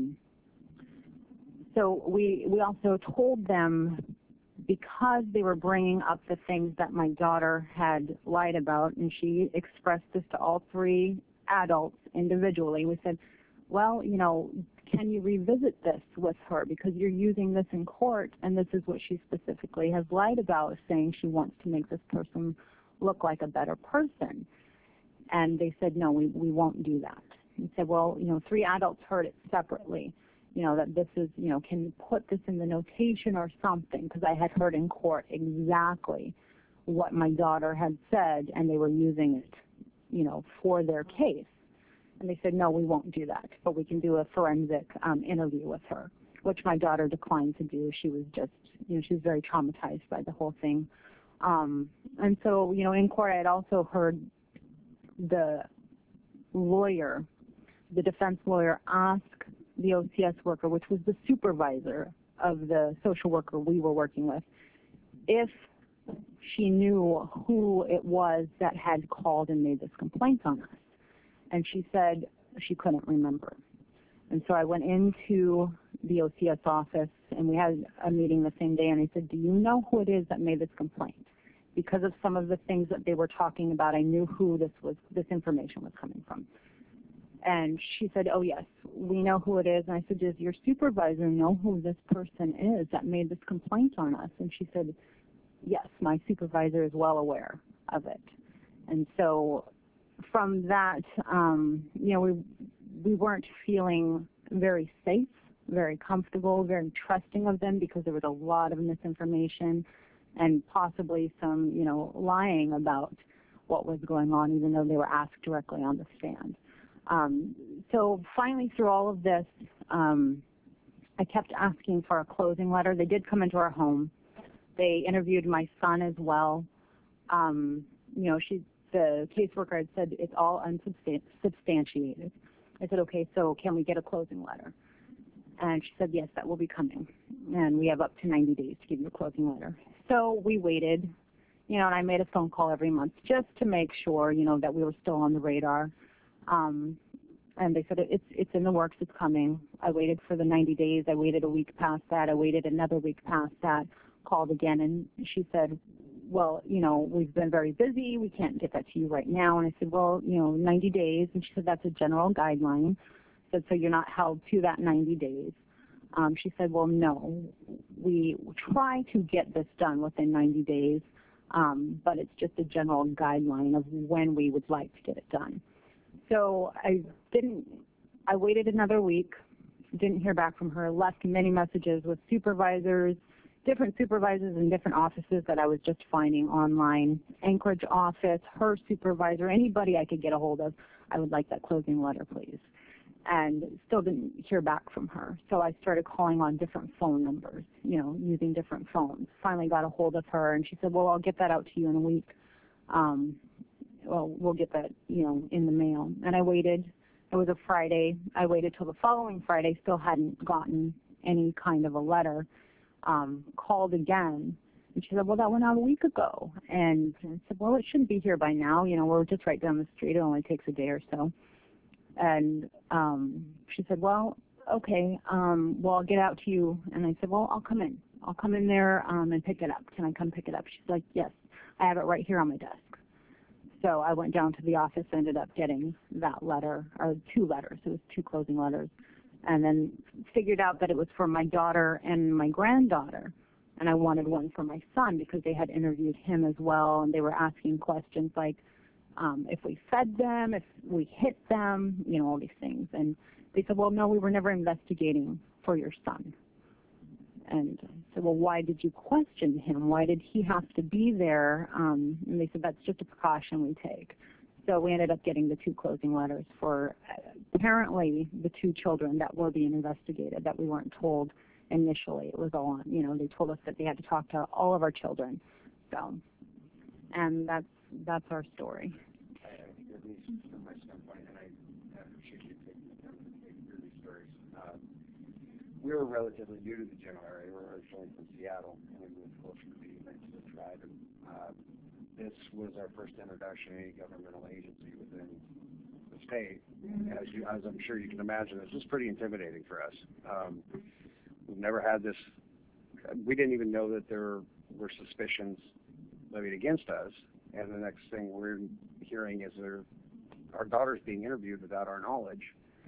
Speaker 6: So we also told them, because they were bringing up the things that my daughter had lied about, and she expressed this to all three adults individually. We said, well, you know, can you revisit this with her, because you're using this in court, and this is what she specifically has lied about, saying she wants to make this person look like a better person. And they said, no, we won't do that. We said, well, you know, three adults heard it separately, you know, that this is, you know, can you put this in the notation or something, because I had heard in court exactly what my daughter had said, and they were using it, you know, for their case. And they said, no, we won't do that, but we can do a forensic interview with her, which my daughter declined to do. She was just, you know, she was very traumatized by the whole thing. And so, you know, in court I had also heard the lawyer, the defense lawyer, ask the OCS worker, which was the supervisor of the social worker we were working with, if she knew who it was that had called and made this complaint on us. And she said she couldn't remember. And so I went into the OCS office, and we had a meeting the same day, and I said, do you know who it is that made this complaint? Because of some of the things that they were talking about, I knew who this information was coming from. And she said, oh, yes, we know who it is. And I said, does your supervisor know who this person is that made this complaint on us? And she said, yes, my supervisor is well aware of it. And so from that, you know, we weren't feeling very safe, very comfortable, very trusting of them, because there was a lot of misinformation and possibly some, you know, lying about what was going on, even though they were asked directly on the stand. So finally, through all of this, I kept asking for a closing letter. They did come into our home. They interviewed my son as well. You know, the caseworker had said it's all unsubstantiated. I said, okay, so can we get a closing letter? And she said, yes, that will be coming. And we have up to 90 days to give you a closing letter. So we waited, you know, and I made a phone call every month just to make sure, you know, that we were still on the radar. And they said, it's in the works, it's coming. I waited for the 90 days. I waited a week past that. I waited another week past that, called again, and she said, well, you know, we've been very busy. We can't get that to you right now. And I said, well, you know, 90 days. And she said, that's a general guideline. I said, so you're not held to that 90 days. She said, well, no, we try to get this done within 90 days, but it's just a general guideline of when we would like to get it done. So I waited another week, didn't hear back from her, left many messages with supervisors, different supervisors in different offices that I was just finding online, Anchorage office, her supervisor, anybody I could get a hold of. I would like that closing letter, please. And still didn't hear back from her. So I started calling on different phone numbers, you know, using different phones. Finally got a hold of her, and she said, well, I'll get that out to you in a week. Well, we'll get that, you know, in the mail. And I waited. It was a Friday. I waited till the following Friday, still hadn't gotten any kind of a letter. Called again, and she said, well, that went out a week ago. And I said, well, it shouldn't be here by now. You know, we're just right down the street. It only takes a day or so. And she said, well, okay, well, I'll get out to you. And I said, well, I'll come in. I'll come in there and pick it up. Can I come pick it up? She's like, yes, I have it right here on my desk. So I went down to the office, ended up getting that letter, or two letters. It was two closing letters. And then figured out that it was for my daughter and my granddaughter. And I wanted one for my son because they had interviewed him as well, and they were asking questions like if we fed them, if we hit them, you know, all these things. And they said, well, no, we were never investigating for your son. And I said, well, why did you question him? Why did he have to be there? And they said, that's just a precaution we take. So we ended up getting the two closing letters for apparently the two children that were being investigated that we weren't told initially. It was all on, you know, they told us that they had to talk to all of our children. So, and that's our story.
Speaker 7: I think at least from my standpoint, and I appreciate you taking the time to hear these stories. We were relatively new to the general area. We're originally from Seattle, and we moved closer to the Peninsula Tribe. And this was our first introduction to any governmental agency within the state. As I'm sure you can imagine, it's just pretty intimidating for us. We've never had this. We didn't even know that there were suspicions levied against us, and the next thing we're hearing is our daughter's being interviewed without our knowledge.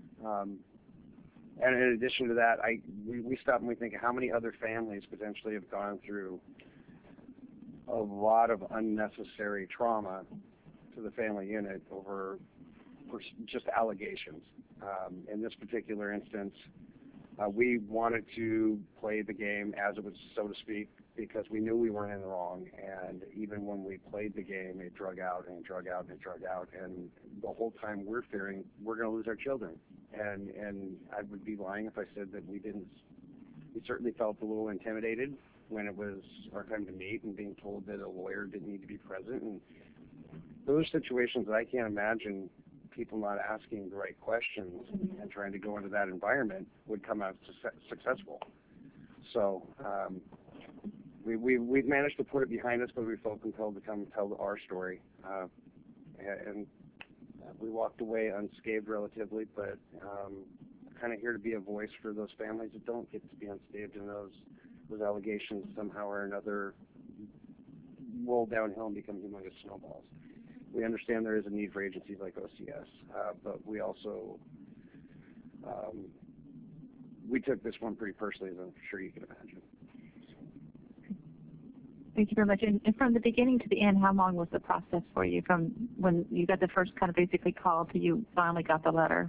Speaker 7: And in addition to that, we stop and we think how many other families potentially have gone through a lot of unnecessary trauma to the family unit for just allegations. In this particular instance, we wanted to play the game as it was, so to speak, because we knew we weren't in the wrong. And even when we played the game, it drug out and drug out and drug out. And the whole time we're fearing we're going to lose our children. And I would be lying if I said that we didn't. We certainly felt a little intimidated when it was our time to meet and being told that a lawyer didn't need to be present. And those are situations that I can't imagine people not asking the right questions and trying to go into that environment would come out successful. So we've managed to put it behind us, but we felt compelled to come tell our story. And we walked away unscathed relatively, but kind of here to be a voice for those families that don't get to be unscathed and those allegations somehow or another roll downhill and become humongous snowballs. We understand there is a need for agencies like OCS, but we also, we took this one pretty personally, as I'm sure you can imagine.
Speaker 2: Thank you very much. And from the beginning to the end, how long was the process for you from when you got the first kind of basically call to you finally got the letter?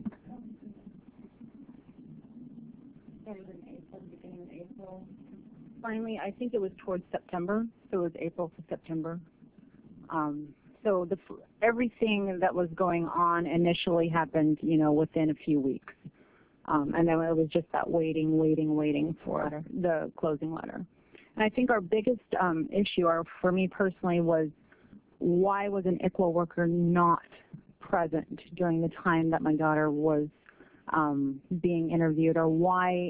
Speaker 6: It was in April, beginning of April. Finally, I think it was towards September, so it was April to September. So everything that was going on initially happened, within a few weeks. And then it was just that waiting for the closing letter. And I think our biggest issue, for me personally, was why was an ICWA worker not present during the time that my daughter was being interviewed, or why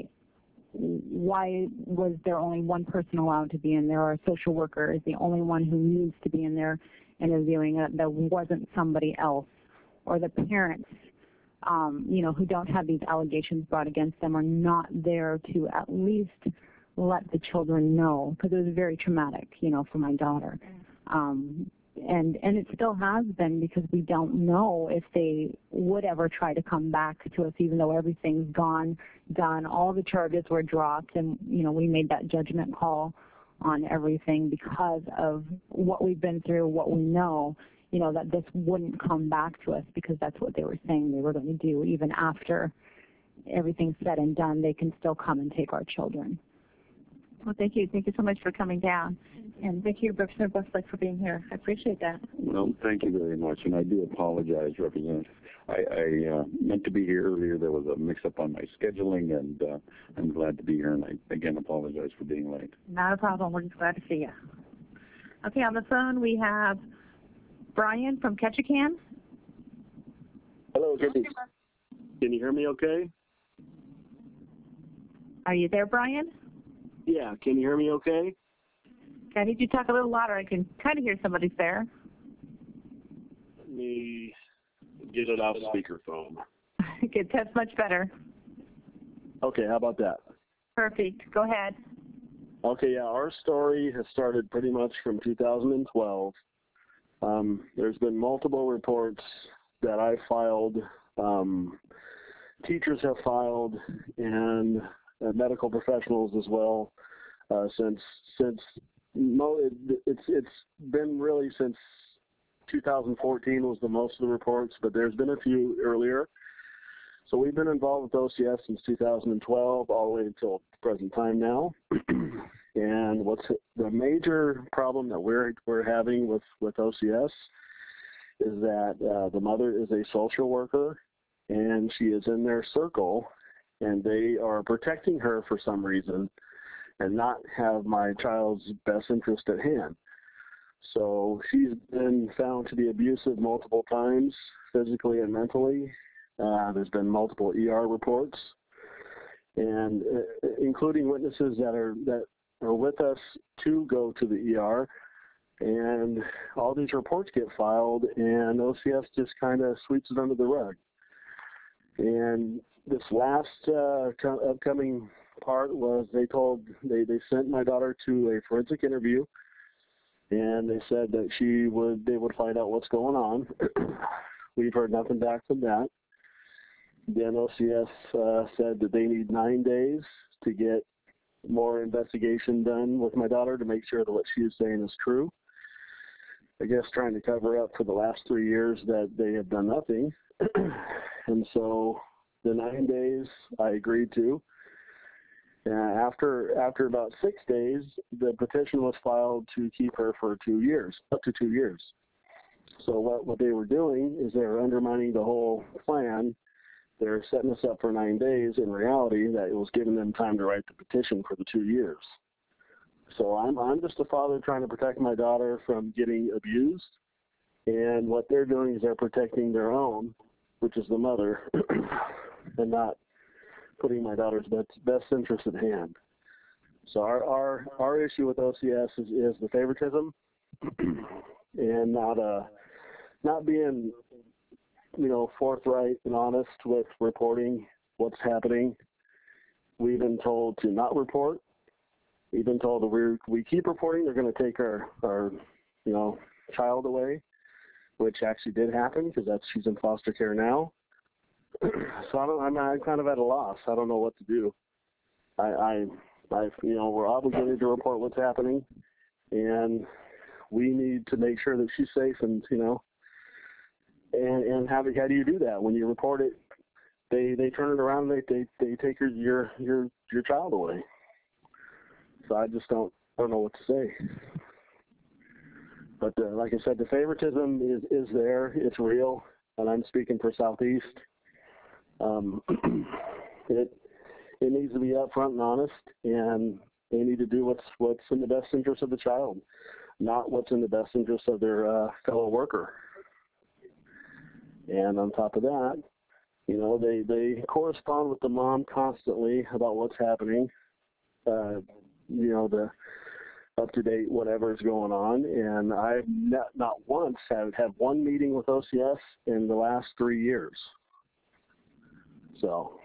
Speaker 6: was there only one person allowed to be in there, or a social worker is the only one who needs to be in there interviewing it, that wasn't somebody else, or the parents, who don't have these allegations brought against them are not there to at least let the children know, because it was very traumatic, for my daughter. And it still has been, because we don't know if they would ever try to come back to us, even though everything's done, all the charges were dropped, and, we made that judgment call on everything because of what we've been through, what we know, that this wouldn't come back to us, because that's what they were saying they were going to do. Even after everything's said and done, they can still come and take our children.
Speaker 2: Well, thank you. Thank you so much for coming down. And thank you, Representative Westlake, for being here. I appreciate that.
Speaker 8: Well, thank you very much, and I do apologize, Representative. I meant to be here earlier. There was a mix-up on my scheduling, and I'm glad to be here, and I, again, apologize for being late.
Speaker 2: Not a problem. We're just glad to see you. Okay, on the phone we have Brian from Ketchikan.
Speaker 9: Hello, can you hear me okay?
Speaker 2: Are you there, Brian?
Speaker 9: Yeah, can you hear me okay?
Speaker 2: I need you to talk a little louder. I can kind of hear somebody's there.
Speaker 9: Let me get it off speakerphone.
Speaker 2: Good, that's much better.
Speaker 9: Okay, how about that?
Speaker 2: Perfect. Go ahead.
Speaker 9: Okay, yeah, our story has started pretty much from 2012. There's been multiple reports that I filed, teachers have filed, and medical professionals as well. It's been really since 2014 was the most of the reports, but there's been a few earlier. So we've been involved with OCS since 2012 all the way until present time now. And what's the major problem that we're having with OCS is that the mother is a social worker, and she is in their circle, and they are protecting her for some reason and not have my child's best interest at hand. So she's been found to be abusive multiple times, physically and mentally, There's been multiple ER reports, and including witnesses that are with us to go to the ER. And all these reports get filed, and OCS just kind of sweeps it under the rug. And this last upcoming part was they sent my daughter to a forensic interview, and they said that they would find out what's going on. We've heard nothing back from that. Then OCS said that they need 9 days to get more investigation done with my daughter to make sure that what she is saying is true. I guess trying to cover up for the last 3 years that they have done nothing. And so the 9 days I agreed to. After about 6 days, the petition was filed to keep her for 2 years, up to 2 years. So what they were doing is they were undermining the whole plan. They're setting us up for 9 days. In reality, that it was giving them time to write the petition for the 2 years. So I'm just a father trying to protect my daughter from getting abused, and what they're doing is they're protecting their own, which is the mother, and not putting my daughter's best interest at hand. So our issue with OCS is the favoritism, and not being forthright and honest with reporting what's happening. We've been told to not report. We've been told that we keep reporting, they're going to take our child away, which actually did happen because she's in foster care now. So I'm kind of at a loss. I don't know what to do. We're obligated to report what's happening, and we need to make sure that she's safe. And and how do you do that when you report it? They turn it around and they take your child away. So I just don't know what to say. But like I said, the favoritism is there. It's real, and I'm speaking for Southeast. It needs to be upfront and honest, and they need to do what's in the best interest of the child, not what's in the best interest of their fellow worker. And on top of that, they correspond with the mom constantly about what's happening. The up-to-date whatever is going on, and I've not once have one meeting with OCS in the last 3 years. So,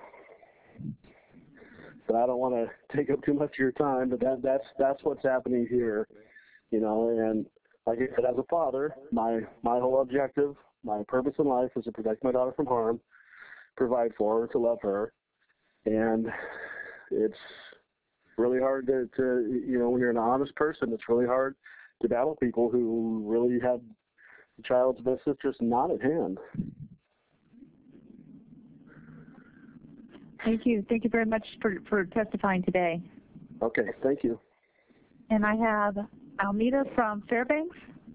Speaker 9: but I don't want to take up too much of your time, but that's what's happening here, and like I said, as a father, my whole objective, my purpose in life is to protect my daughter from harm, provide for her, to love her, and it's really hard to when you're an honest person, it's really hard to battle people who really have the child's best interest not at hand.
Speaker 2: Thank you. Thank you very much for testifying today.
Speaker 9: Okay, thank you.
Speaker 2: And I have Almeda from Fairbanks.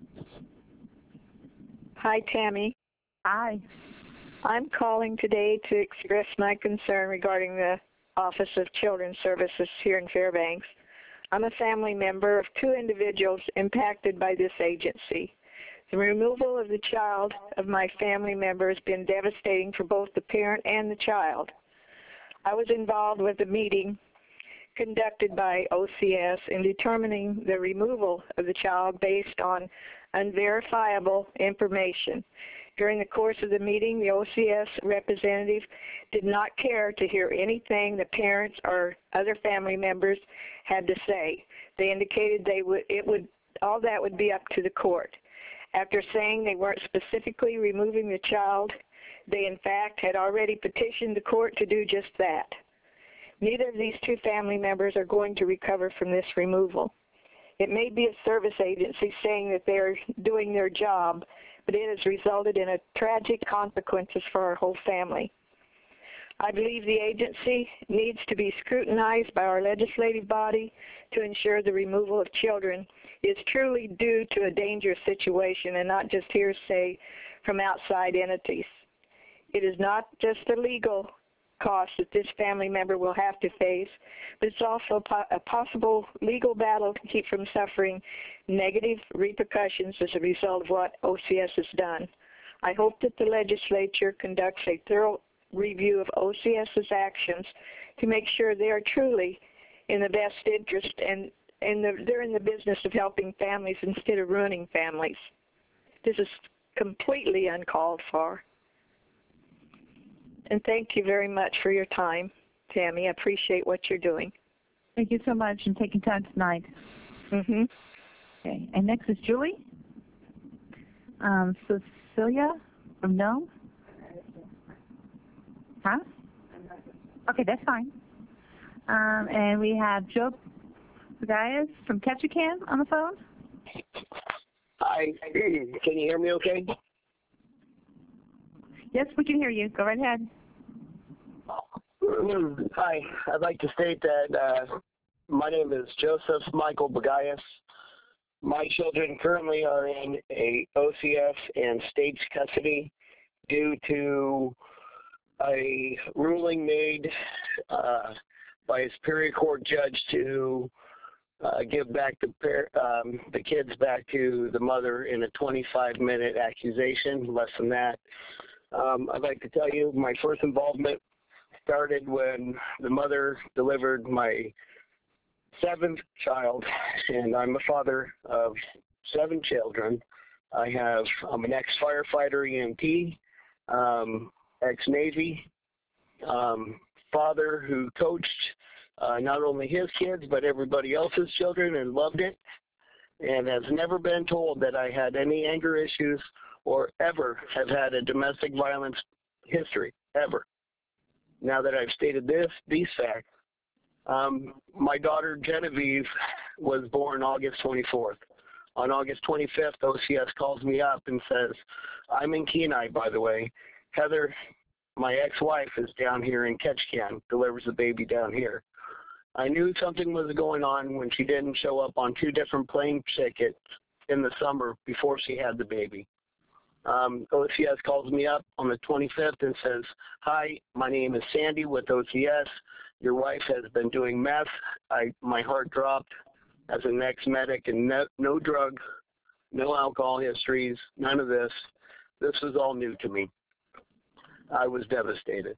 Speaker 10: Hi, Tammy.
Speaker 2: Hi.
Speaker 10: I'm calling today to express my concern regarding the Office of Children's Services here in Fairbanks. I'm a family member of 2 individuals impacted by this agency. The removal of the child of my family member has been devastating for both the parent and the child. I was involved with a meeting conducted by OCS in determining the removal of the child based on unverifiable information. During the course of the meeting, the OCS representative did not care to hear anything the parents or other family members had to say. They indicated all that would be up to the court. After saying they weren't specifically removing the child, they in fact had already petitioned the court to do just that. Neither of these 2 family members are going to recover from this removal. It may be a service agency saying that they're doing their job, but it has resulted in tragic consequences for our whole family. I believe the agency needs to be scrutinized by our legislative body to ensure the removal of children is truly due to a dangerous situation and not just hearsay from outside entities. It is not just the legal cost that this family member will have to face, but it's also a possible legal battle to keep from suffering negative repercussions as a result of what OCS has done. I hope that the legislature conducts a thorough review of OCS's actions to make sure they are truly in the best interest and they're in the business of helping families instead of ruining families. This is completely uncalled for. And thank you very much for your time, Tammy. I appreciate what you're doing.
Speaker 2: Thank you so much and taking time tonight.
Speaker 10: Mhm.
Speaker 2: Okay, and next is Julie. Cecilia from Nome. Huh? Okay, that's fine. And we have Joe Pagayas from Ketchikan on the phone.
Speaker 11: Hi, can you hear me okay?
Speaker 2: Yes, we can hear you. Go right ahead.
Speaker 11: Hi, I'd like to state that my name is Joseph Michael Bagayas. My children currently are in a OCS and state's custody due to a ruling made by a Superior Court judge to give back the kids back to the mother in a 25-minute accusation, less than that. I'd like to tell you my first involvement started when the mother delivered my 7th child, and I'm a father of 7 children. I'm an ex-firefighter EMT, ex-Navy, father who coached not only his kids but everybody else's children and loved it, and has never been told that I had any anger issues or ever have had a domestic violence history, ever. Now that I've stated these facts, my daughter Genevieve was born August 24th. On August 25th, OCS calls me up and says, I'm in Kenai, by the way. Heather, my ex-wife, is down here in Ketchikan, delivers the baby down here. I knew something was going on when she didn't show up on 2 different plane tickets in the summer before she had the baby. OCS calls me up on the 25th and says, hi, my name is Sandy with OCS. Your wife has been doing meth. My heart dropped as an ex-medic, and no drug, no alcohol histories, none of this. This was all new to me. I was devastated.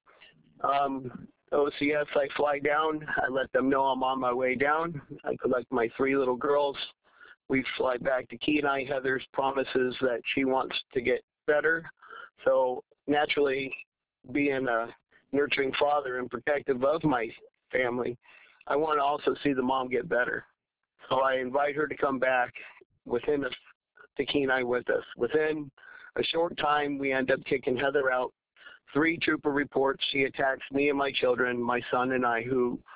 Speaker 11: OCS, I fly down. I let them know I'm on my way down. I collect my 3 little girls. We fly back to Kenai. Heather promises that she wants to get better. So naturally, being a nurturing father and protective of my family, I want to also see the mom get better. So I invite her to come back to Kenai with us. Within a short time, we end up kicking Heather out. 3 trooper reports. She attacks me and my children, my son and I,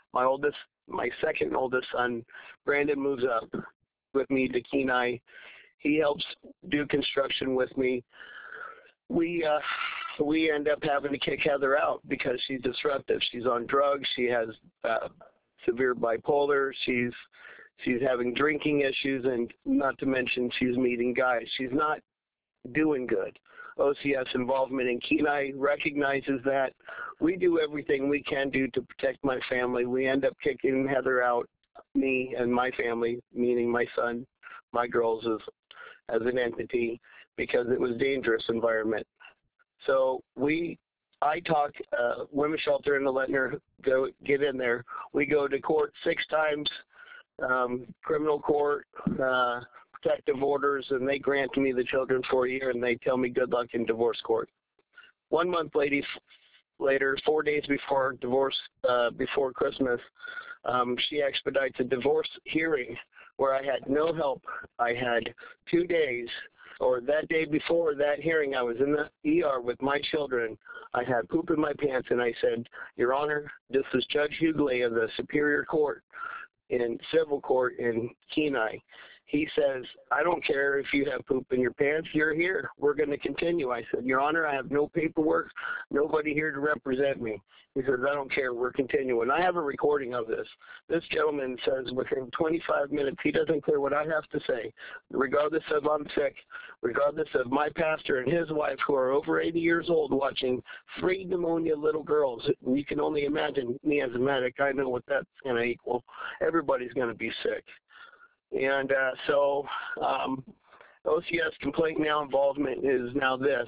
Speaker 11: my second oldest son, Brandon, moves up with me to Kenai. He helps do construction with me. We end up having to kick Heather out because she's disruptive. She's on drugs. She has severe bipolar. She's having drinking issues, and not to mention she's meeting guys. She's not doing good. OCS involvement in Kenai recognizes that. We do everything we can do to protect my family. We end up kicking Heather out, me and my family, meaning my son, my girls as an entity, because it was a dangerous environment. So I talk women's shelter into letting her get in there. We go to court 6 times, criminal court, protective orders, and they grant me the children for a year, and they tell me good luck in divorce court. 1 month later, 4 days before before Christmas, she expedites a divorce hearing where I had no help. I had 2 days, or that day before that hearing, I was in the ER with my children. I had poop in my pants, and I said, Your Honor, this is Judge Hughley of the Superior Court in civil court in Kenai. He says, I don't care if you have poop in your pants, you're here. We're going to continue. I said, Your Honor, I have no paperwork, nobody here to represent me. He says, I don't care, we're continuing. I have a recording of this. This gentleman says within 25 minutes, he doesn't care what I have to say, regardless of I'm sick, regardless of my pastor and his wife who are over 80 years old watching 3 pneumonia little girls. You can only imagine me as a medic. I know what that's going to equal. Everybody's going to be sick. And so OCS complaint now involvement is now this.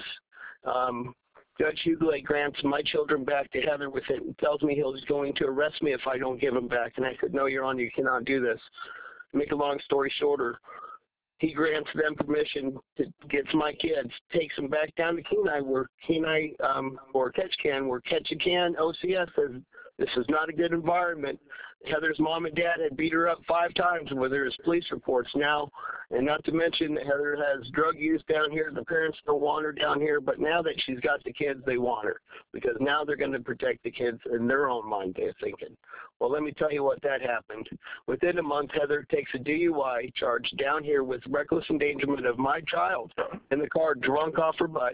Speaker 11: Judge Hughley grants my children back to Heather with it and tells me he's going to arrest me if I don't give them back. And I said, no, Your Honor, you cannot do this. Make a long story shorter, he grants them permission to get my kids, takes them back down to Kenai, or Ketchikan, where Ketchikan OCS says this is not a good environment. Heather's mom and dad had beat her up 5 times where there's police reports now, and not to mention that Heather has drug use down here. The parents don't want her down here, but now that she's got the kids, they want her because now they're going to protect the kids in their own mind, they're thinking. Well, let me tell you what that happened. Within a month, Heather takes a DUI charge down here with reckless endangerment of my child in the car, drunk off her butt,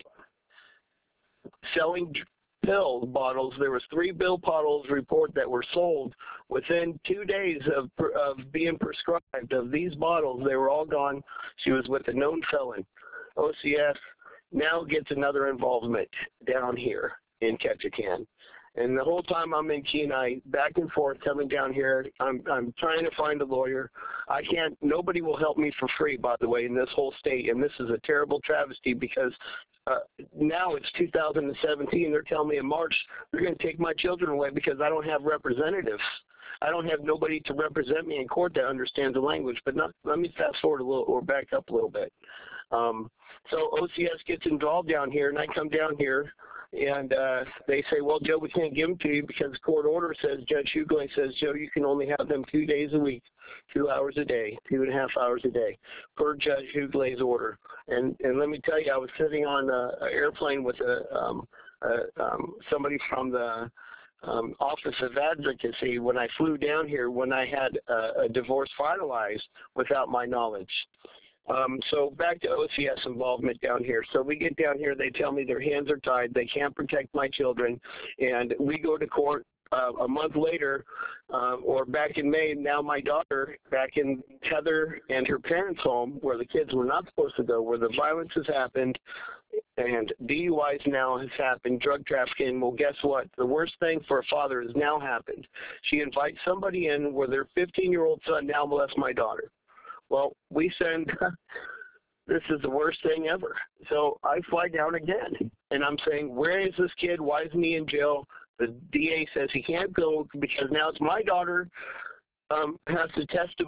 Speaker 11: selling pill bottles. There was 3 pill bottles report that were sold within 2 days of being prescribed of these bottles. They were all gone. She was with a known felon. OCS now gets another involvement down here in Ketchikan. And the whole time I'm in Kenai, back and forth, coming down here, I'm trying to find a lawyer. I can't, nobody will help me for free, by the way, in this whole state. And this is a terrible travesty because now it's 2017. They're telling me in March they're going to take my children away because I don't have representatives. I don't have nobody to represent me in court that understands the language. But let me fast forward a little or back up a little bit. So OCS gets involved down here, and I come down here, and they say, well, Joe, we can't give them to you because court order says, Judge Hughley says, Joe, you can only have them 2 days a week, 2 hours a day, 2.5 hours a day, per Judge Hughley's order. And let me tell you, I was sitting on an airplane with somebody from the Office of Advocacy when I flew down here when I had a divorce finalized without my knowledge. So back to OCS involvement down here. So we get down here, they tell me their hands are tied, they can't protect my children, and we go to court a month later, or back in May. Now my daughter, back in Heather and her parents' home, where the kids were not supposed to go, where the violence has happened, and DUIs now has happened, drug trafficking. Well, guess what? The worst thing for a father has now happened. She invites somebody in where their 15-year-old son now molests my daughter. Well, we send, this is the worst thing ever. So I fly down again, and I'm saying, where is this kid? Why isn't he in jail? The DA says he can't go because now it's my daughter has to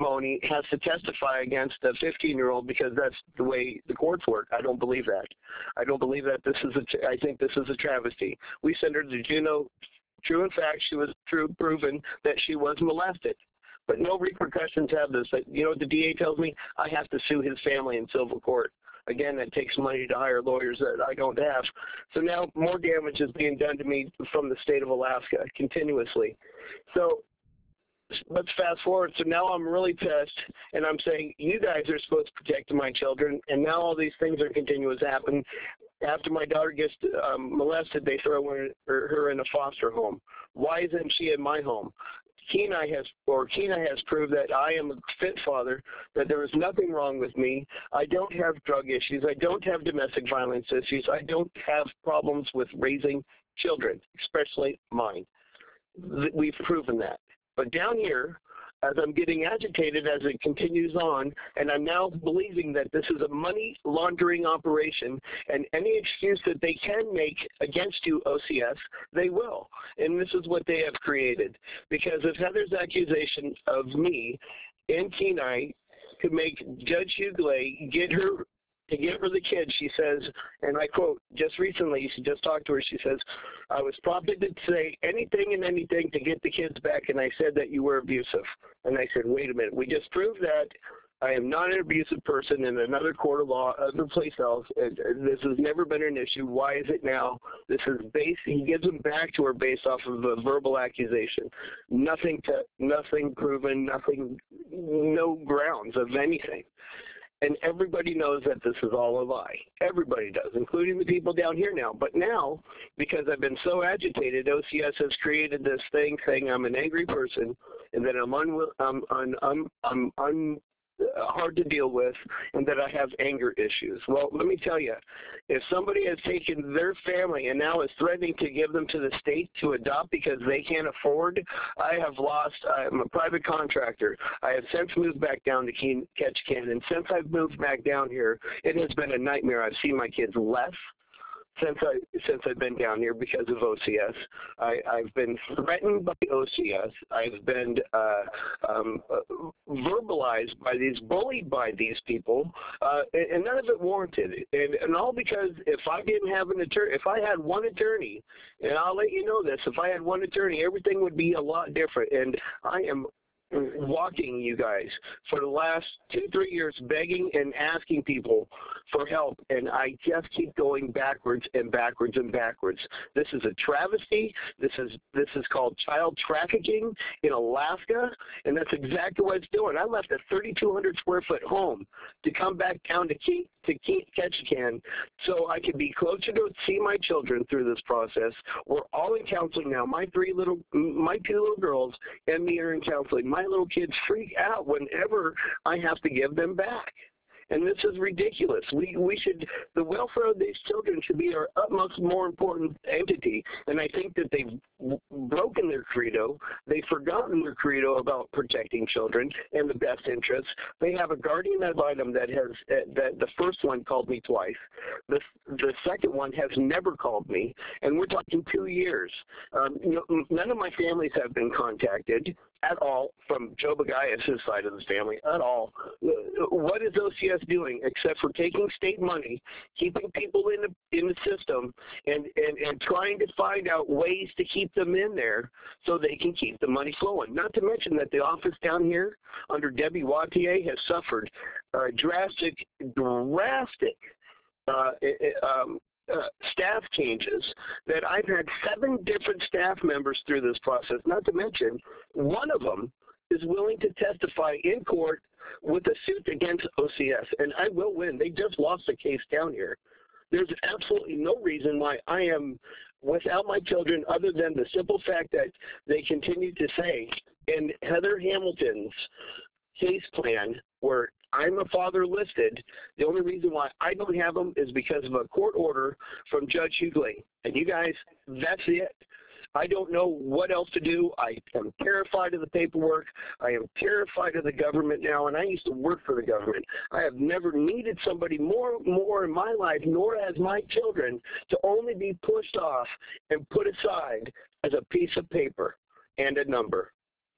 Speaker 11: testify against a 15-year-old because that's the way the courts work. I don't believe that. I don't believe that. I think this is a travesty. We send her to Juneau. True in fact, she was proven that she was molested. But no repercussions have this. You know what the DA tells me? I have to sue his family in civil court. Again, that takes money to hire lawyers that I don't have. So now more damage is being done to me from the state of Alaska continuously. So let's fast forward. So now I'm really pissed, and I'm saying, you guys are supposed to protect my children, and now all these things are continuous happen. After my daughter gets molested, they throw her in a foster home. Why isn't she in my home? Kenai has proved that I am a fit father, that there is nothing wrong with me. I don't have drug issues. I don't have domestic violence issues. I don't have problems with raising children, especially mine. We've proven that. But down here, as I'm getting agitated as it continues on, and I'm now believing that this is a money laundering operation, and any excuse that they can make against you, OCS, they will. And this is what they have created. Because if Heather's accusation of me in Kenai could make Judge Hughley get her the kid, she says, and I quote, just recently, she just talked to her, she says, I was prompted to say anything and anything to get the kids back, and I said that you were abusive. And I said, wait a minute, we just proved that I am not an abusive person in another court of law, other place else. This has never been an issue. Why is it now? This is he gives them back to her based off of a verbal accusation. Nothing proven, no grounds of anything. And everybody knows that this is all a lie. Everybody does, including the people down here now. But now, because I've been so agitated, OCS has created this thing saying I'm an angry person and that I'm hard to deal with, and that I have anger issues. Well, let me tell you, if somebody has taken their family and now is threatening to give them to the state to adopt because they can't afford, I'm a private contractor. I have since moved back down to Ketchikan, and since I've moved back down here, it has been a nightmare. I've seen my kids less since I've been down here because of OCS. I've been threatened by OCS. I've been verbalized bullied by these people, and none of it warranted. And all because if I didn't have an attorney, if I had one attorney, and I'll let you know this, if I had one attorney, everything would be a lot different. And I am walking, you guys, for the last 2-3 years, begging and asking people for help, and I just keep going backwards and backwards and backwards. This is a travesty. This is called child trafficking in Alaska, and that's exactly what it's doing. I left a 3,200 square foot home to come back down to Ketchikan so I could be closer to see my children through this process. We're all in counseling now. My 2 little girls and me are in counseling. My little kids freak out whenever I have to give them back. And this is ridiculous. The welfare of these children should be our utmost more important entity. And I think that they've broken their credo. They've forgotten their credo about protecting children and the best interests. They have a guardian ad litem that the first one called me twice. The second one has never called me. And we're talking 2 years. None of my families have been contacted at all from Joe Bagayas' side of the family at all. What is OCS doing except for taking state money, keeping people in the system, and trying to find out ways to keep them in there so they can keep the money flowing? Not to mention that the office down here under Debbie Wattier has suffered drastic staff changes, that I've had 7 different staff members through this process, not to mention one of them is willing to testify in court with a suit against OCS, and I will win. They just lost the case down here. There's absolutely no reason why I am without my children other than the simple fact that they continue to say in Heather Hamilton's case plan, where I'm a father listed, the only reason why I don't have them is because of a court order from Judge Hughley. And you guys, that's it. I don't know what else to do. I am terrified of the paperwork. I am terrified of the government now, and I used to work for the government. I have never needed somebody more in my life, nor has my children, to only be pushed off and put aside as a piece of paper and a number.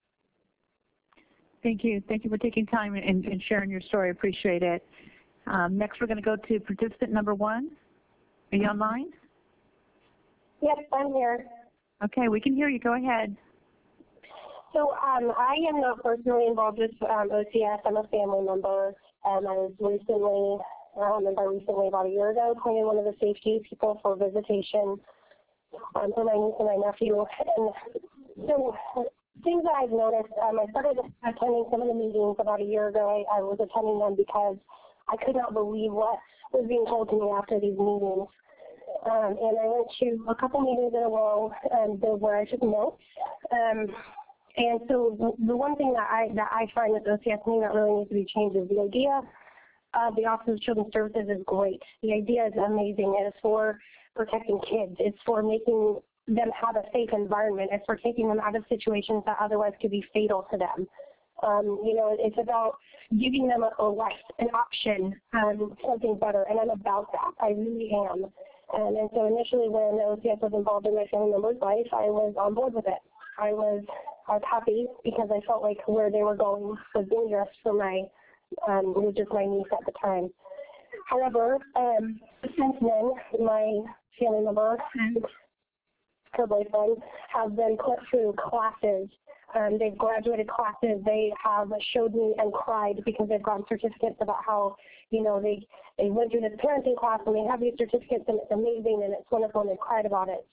Speaker 2: Thank you. Thank you for taking time and sharing your story. Appreciate it. Next, we're going to go to participant number 1. Are you online?
Speaker 12: Yes, I'm here.
Speaker 2: Okay, we can hear you. Go ahead.
Speaker 12: So I am not personally involved with OCS. I'm a family member. I was recently, about a year ago, appointed one of the safety people for visitation for my niece and my nephew. And so things that I've noticed, I started attending some of the meetings about a year ago. I was attending them because I could not believe what was being told to me after these meetings. And I went to a couple meetings in a row where I took notes. And so the one thing that I find with OCS that really needs to be changed is the idea of the Office of Children's Services is great. The idea is amazing. It is for protecting kids. It's for making them have a safe environment. It's for taking them out of situations that otherwise could be fatal to them. It's about giving them a life, an option, something better, and I'm about that. I really am. And so initially when the OCS was involved in my family member's life, I was on board with it. I was happy because I felt like where they were going was dangerous for it was just my niece at the time. However, since then, my family member and her boyfriend have been put through classes. They've graduated classes. They have showed me and cried because they've gotten certificates about how, they went through this parenting class and they have these certificates and it's amazing and it's wonderful and they've cried about it.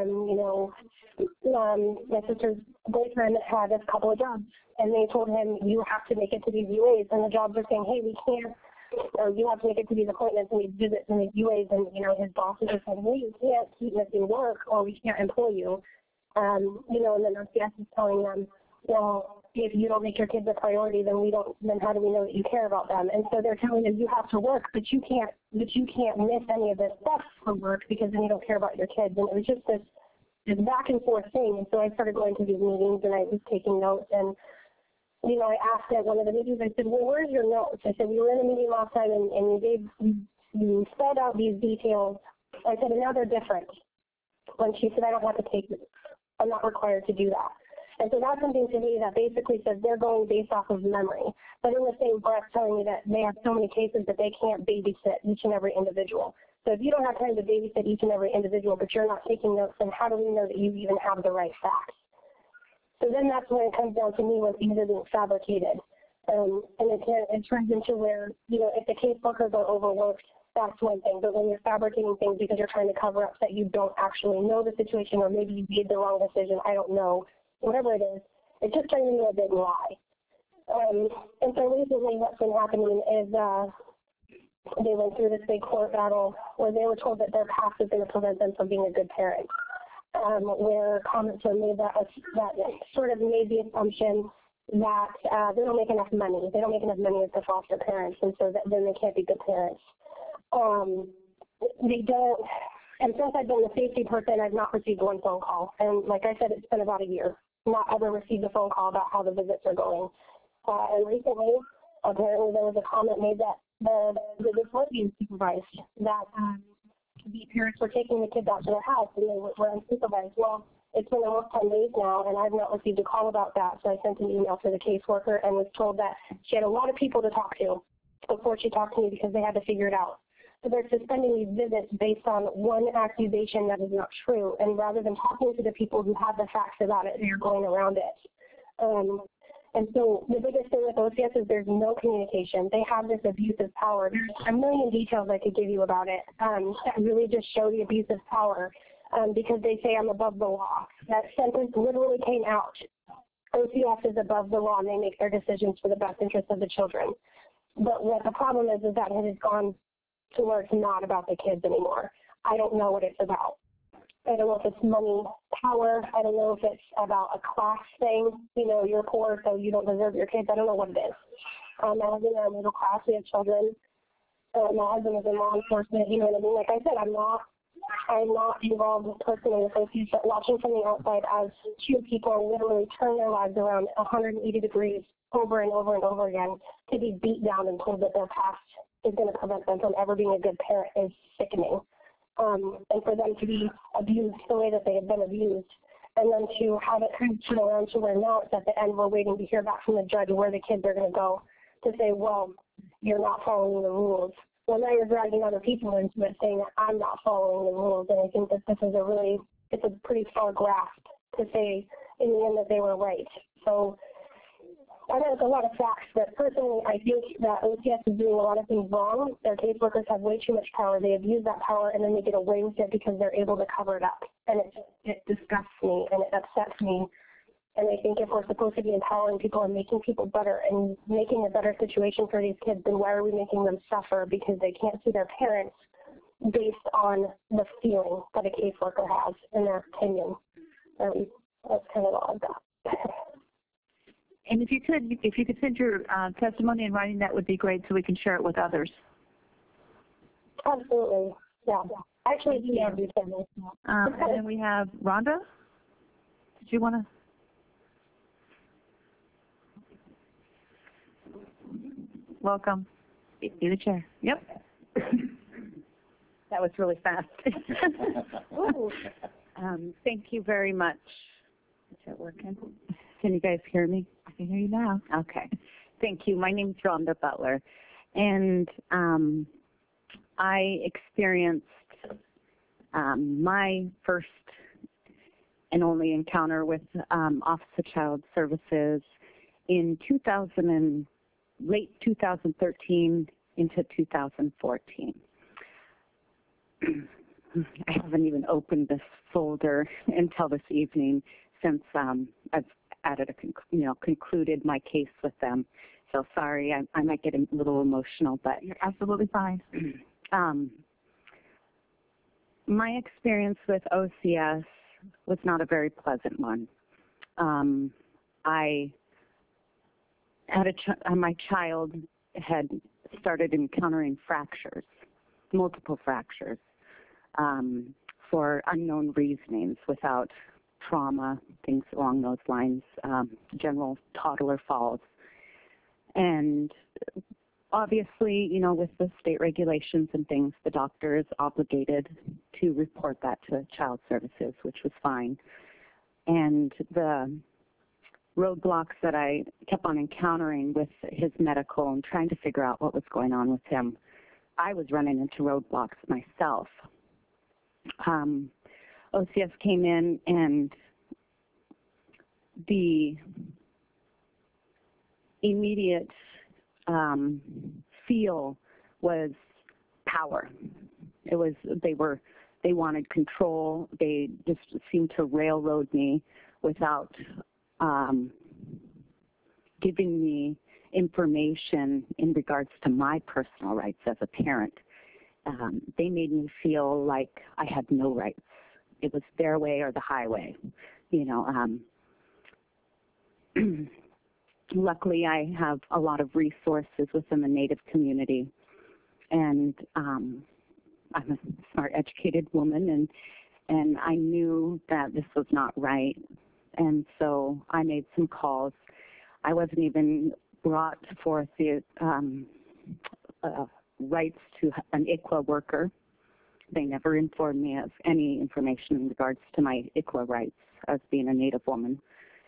Speaker 12: My sister's boyfriend had a couple of jobs and they told him, you have to make it to these UAs, and the jobs are saying, hey, we can't, or you have to make it to these appointments and these visits and these UAs, and, his bosses are saying, hey, you can't keep missing work or we can't employ you. And then OCS is telling them, well, if you don't make your kids a priority, then how do we know that you care about them? And so they're telling them you have to work, but you can't miss any of this stuff for work because then you don't care about your kids. And it was just this back and forth thing. And so I started going to these meetings and I was taking notes. And I asked at one of the meetings, I said, well, where's your notes? I said, we were in a meeting last time and you spelled out these details. I said, and now they're different. When she said, I don't have to take notes. I'm not required to do that. And so that's something to me that basically says they're going based off of memory. But in the same breath telling me that they have so many cases that they can't babysit each and every individual. So if you don't have time to babysit each and every individual, but you're not taking notes, then how do we know that you even have the right facts? So then that's when it comes down to me when things are being fabricated. And it turns into where, if the caseworkers are overworked, that's one thing. But when you're fabricating things because you're trying to cover up that you don't actually know the situation or maybe you made the wrong decision, I don't know, whatever it is, it just turns into a big lie. And so recently what's been happening is they went through this big court battle where they were told that their past is going to prevent them from being a good parent, where comments were made that sort of made the assumption that they don't make enough money. They don't make enough money as the foster parents, and so then they can't be good parents. They don't, and since I've been the safety person, I've not received one phone call. And like I said, it's been about a year. Not ever received a phone call about how the visits are going. And recently, apparently there was a comment made that the visits weren't being supervised, that the parents were taking the kids out to their house and they were unsupervised. Well, it's been almost 10 days now, and I've not received a call about that. So I sent an email to the caseworker and was told that she had a lot of people to talk to before she talked to me because they had to figure it out. So they're suspending these visits based on one accusation that is not true, and rather than talking to the people who have the facts about it, they're going around it. And so the biggest thing with OCS is there's no communication. They have this abuse of power. There's a million details I could give you about it that really just show the abuse of power because they say I'm above the law. That sentence literally came out. OCS is above the law, and they make their decisions for the best interest of the children. But what the problem is that it has gone to where it's not about the kids anymore. I don't know what it's about. I don't know if it's money, power. I don't know if it's about a class thing. You're poor, so you don't deserve your kids. I don't know what it is. My husband and I are middle class. We have children. My husband is in law enforcement. You know what I mean? Like I said, I'm not involved personally with OCS, but watching from the outside as two people literally turn their lives around 180 degrees over and over and over again to be beat down and told that their past is going to prevent them from ever being a good parent is sickening. And for them to be abused the way that they have been abused, and then to have it kind of turn around to where now it's at the end, we're waiting to hear back from the judge where the kids are going to go to say, well, you're not following the rules. Well, now you're dragging other people into it saying that I'm not following the rules, and I think that this is it's a pretty far grasp to say in the end that they were right. So I know it's a lot of facts, but personally I think that OCS is doing a lot of things wrong. Their caseworkers have way too much power. They abuse that power and then they get away with it because they're able to cover it up. And it disgusts me and it upsets me. And I think if we're supposed to be empowering people and making people better and making a better situation for these kids, then why are we making them suffer because they can't see their parents based on the feeling that a caseworker has in their opinion? That's kind of all I've got.
Speaker 2: And if you could send your testimony in writing, that would be great so we can share it with others.
Speaker 12: Absolutely. Yeah. Actually, you have to tell me.
Speaker 2: And then we have Rhonda. Did you want to? Welcome. Be the chair. Yep.
Speaker 6: That was really fast. Thank you very much. Is that working? Can you guys hear me?
Speaker 2: I can hear you now.
Speaker 6: Okay. Thank you. My name is Rhonda Butler, and I experienced my first and only encounter with Office of Child Services in late 2013 into 2014. I haven't even opened this folder until this evening since I've added concluded my case with them. So sorry, I might get a little emotional, but
Speaker 2: you're absolutely fine.
Speaker 6: My experience with OCS was not a very pleasant one. I my child had started encountering fractures, multiple fractures, for unknown reasonings without trauma, things along those lines, general toddler falls. And obviously, you know, with the state regulations and things, the doctor is obligated to report that to Child Services, which was fine. And the roadblocks that I kept on encountering with his medical and trying to figure out what was going on with him, I was running into roadblocks myself. OCS came in, and the immediate feel was power. It was they wanted control. They just seemed to railroad me without giving me information in regards to my personal rights as a parent. They made me feel like I had no rights. It was their way or the highway. You know, luckily I have a lot of resources within the Native community, and I'm a smart, educated woman, and I knew that this was not right, and so I made some calls. I wasn't even brought forth the rights to an ICWA worker. They never informed me of any information in regards to my ICWA rights as being a Native woman.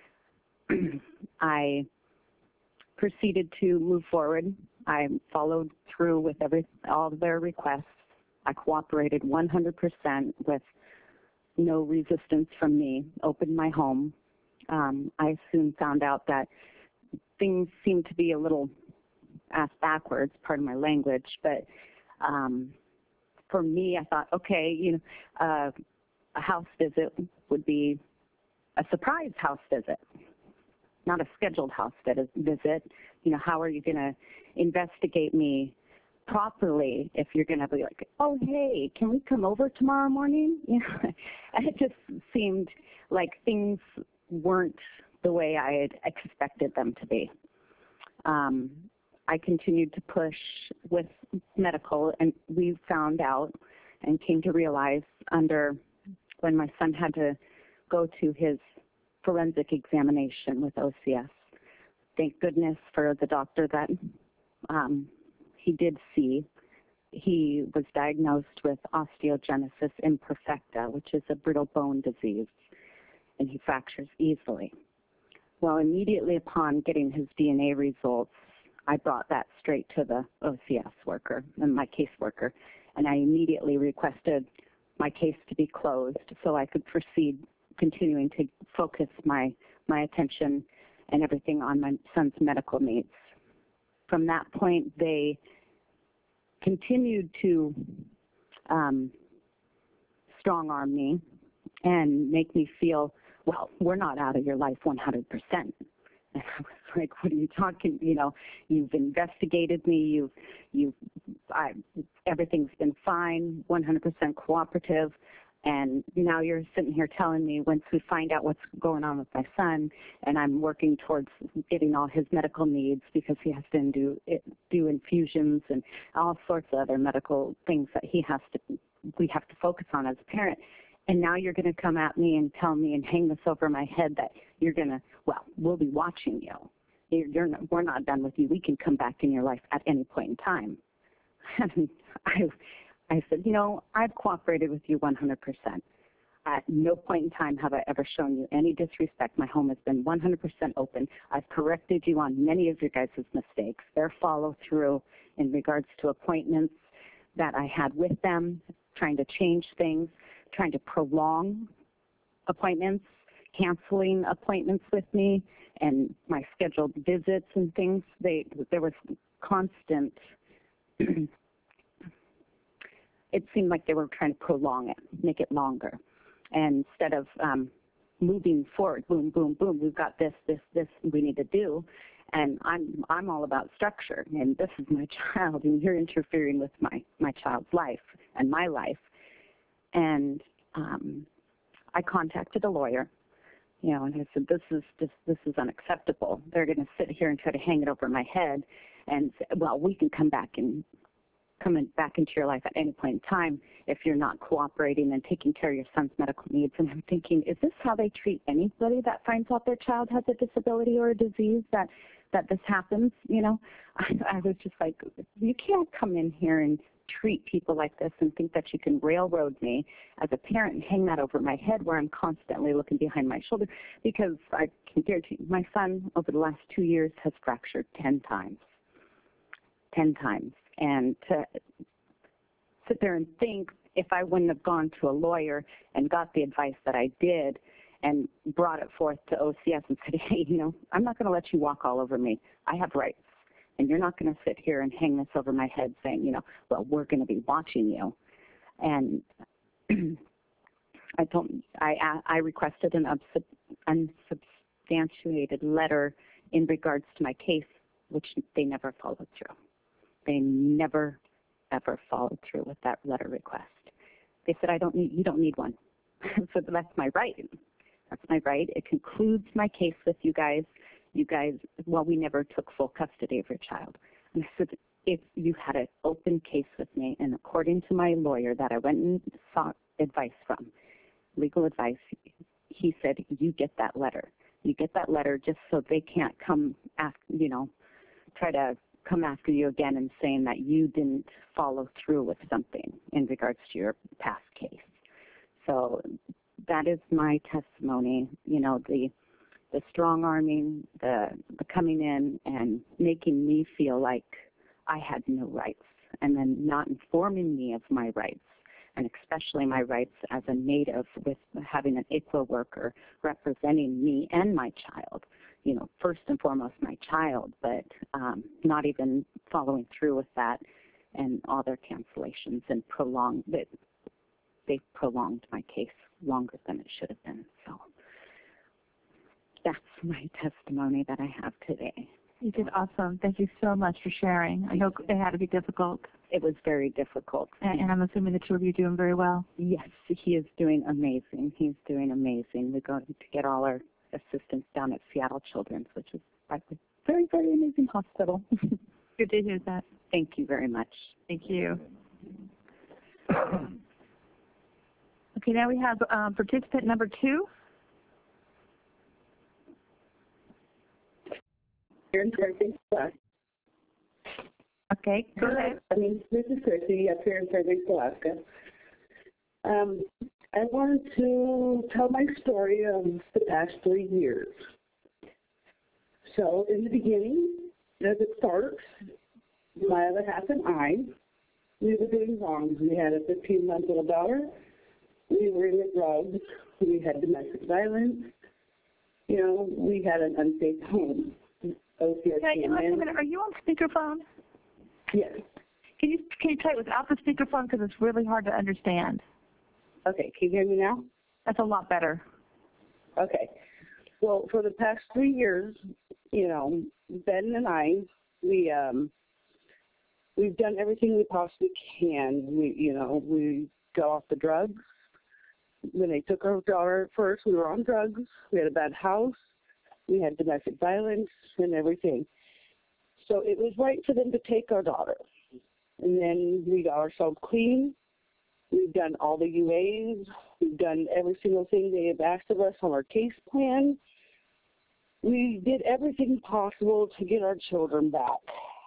Speaker 6: I proceeded to move forward. I followed through with all of their requests. I cooperated 100% with no resistance from me, opened my home. I soon found out that things seemed to be a little ass backwards, pardon my language, but for me, I thought, okay, you know, a house visit would be a surprise house visit, not a scheduled house visit. You know, how are you going to investigate me properly if you're going to be like, oh, hey, can we come over tomorrow morning? You know, and it just seemed like things weren't the way I had expected them to be. I continued to push with medical, and we found out and came to realize when my son had to go to his forensic examination with OCS. Thank goodness for the doctor that he did see. He was diagnosed with osteogenesis imperfecta, which is a brittle bone disease, and he fractures easily. Well, immediately upon getting his DNA results, I brought that straight to the OCS worker and my caseworker, and I immediately requested my case to be closed so I could proceed continuing to focus my attention and everything on my son's medical needs. From that point, they continued to strong-arm me and make me feel, well, we're not out of your life 100%. And I was like, what are you talking? You know, you've investigated me. Everything's been fine, 100% cooperative. And now you're sitting here telling me once we find out what's going on with my son, and I'm working towards getting all his medical needs because he has to do infusions and all sorts of other medical things that we have to focus on as a parent. And now you're going to come at me and tell me and hang this over my head that you're going to, well, we'll be watching you. We're not done with you. We can come back in your life at any point in time. And I said, you know, I've cooperated with you 100%. At no point in time have I ever shown you any disrespect. My home has been 100% open. I've corrected you on many of your guys' mistakes. Their follow-through in regards to appointments that I had with them, trying to change things, trying to prolong appointments, canceling appointments with me, and my scheduled visits and things. There was constant it seemed like they were trying to prolong it, make it longer. And instead of moving forward, boom, boom, boom, we've got this we need to do. And I'm all about structure, and this is my child, and you're interfering with my child's life and my life. And I contacted a lawyer You know, and I said, this is unacceptable. They're going to sit here and try to hang it over my head and say, well, we can come back into your life at any point in time if you're not cooperating and taking care of your son's medical needs. And I'm thinking, is this how they treat anybody that finds out their child has a disability or a disease, that this happens? You know, I was just like, you can't come in here and treat people like this and think that you can railroad me as a parent and hang that over my head where I'm constantly looking behind my shoulder, because I can guarantee you, my son over the last 2 years has fractured 10 times. 10 times. And to sit there and think, if I wouldn't have gone to a lawyer and got the advice that I did and brought it forth to OCS and said, hey, you know, I'm not going to let you walk all over me. I have rights. And you're not going to sit here and hang this over my head saying, you know, well, we're going to be watching you. And I requested an unsubstantiated letter in regards to my case, which they never followed through. They never, ever followed through with that letter request. They said, you don't need one. So that's my right. That's my right. It concludes my case with you guys. Well, we never took full custody of your child. And I said, if you had an open case with me, and according to my lawyer that I went and sought advice from, legal advice, he said, you get that letter. You get that letter just so they can't come after, you know, try to come after you again and saying that you didn't follow through with something in regards to your past case. So that is my testimony, you know, the strong-arming, the coming in and making me feel like I had no rights, and then not informing me of my rights, and especially my rights as a Native with having an ICWA worker representing me and my child. You know, first and foremost my child, but not even following through with that, and all their cancellations and they prolonged my case longer than it should have been. So that's my testimony that I have today.
Speaker 2: You did awesome. Thank you so much for sharing. I know it had to be difficult.
Speaker 6: It was very difficult.
Speaker 2: And I'm assuming the two of you are doing very well.
Speaker 6: Yes, he is doing amazing. He's doing amazing. We're going to get all our assistance down at Seattle Children's, which is a very, very amazing hospital.
Speaker 2: Good to hear that.
Speaker 6: Thank you very much.
Speaker 2: Thank you. Okay, now we have participant number 2. Okay, go ahead.
Speaker 13: This is Chrissy up here in Fairbanks, Alaska. I wanted to tell my story of the past 3 years. So in the beginning, as it starts, my other half and I, we were doing wrong. We had a 15-month little daughter. We were in the drugs. We had domestic violence. You know, we had an unsafe home.
Speaker 2: Are you on speakerphone?
Speaker 13: Yes.
Speaker 2: Can you try it without the speakerphone, because it's really hard to understand?
Speaker 13: Okay, can you hear me now?
Speaker 2: That's a lot better.
Speaker 13: Okay. Well, for the past 3 years, you know, Ben and I, we've done everything we possibly can. We got off the drugs. When they took our daughter at first, we were on drugs. We had a bad house. We had domestic violence and everything. So it was right for them to take our daughter. And then we got ourselves clean. We've done all the UAs. We've done every single thing they have asked of us on our case plan. We did everything possible to get our children back.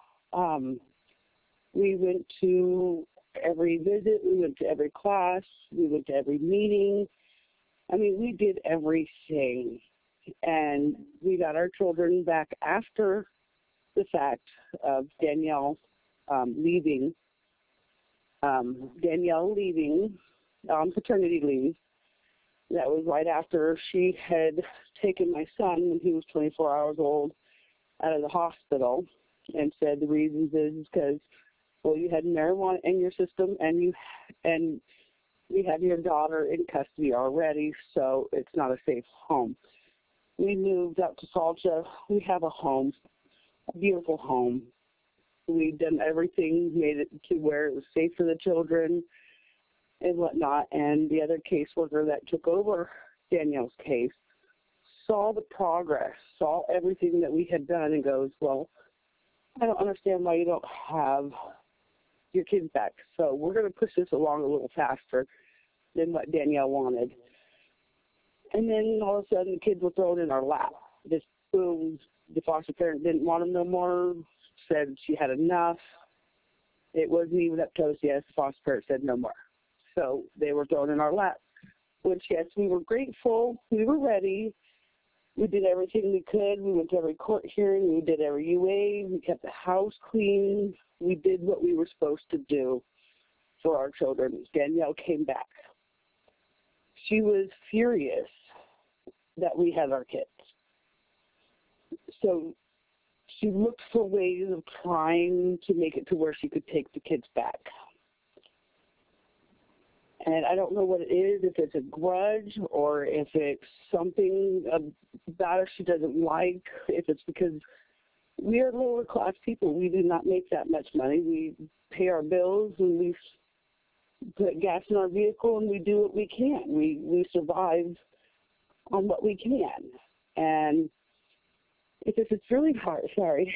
Speaker 13: We went to every visit. We went to every class. We went to every meeting. I mean, we did everything. And we got our children back after the fact of Danielle leaving on paternity leave. That was right after she had taken my son when he was 24 hours old out of the hospital, and said the reasons is because, well, you had marijuana in your system and we have your daughter in custody already, so it's not a safe home. We moved up to Salcha. We have a home, a beautiful home. We've done everything, made it to where it was safe for the children and whatnot. And the other caseworker that took over Danielle's case saw the progress, saw everything that we had done, and goes, well, I don't understand why you don't have your kids back. So we're going to push this along a little faster than what Danielle wanted. And then all of a sudden, the kids were thrown in our lap. Just boom, the foster parent didn't want them no more, said she had enough. It wasn't even up to us. Yes, the foster parent said no more. So they were thrown in our lap. Which, yes, we were grateful. We were ready. We did everything we could. We went to every court hearing. We did every UA. We kept the house clean. We did what we were supposed to do for our children. Danielle came back. She was furious that we had our kids. So she looked for ways of trying to make it to where she could take the kids back. And I don't know what it is, if it's a grudge or if it's something about her she doesn't like, if it's because we are lower class people. We do not make that much money. We pay our bills and we put gas in our vehicle and we do what we can. We survive on what we can. And it's really hard, sorry.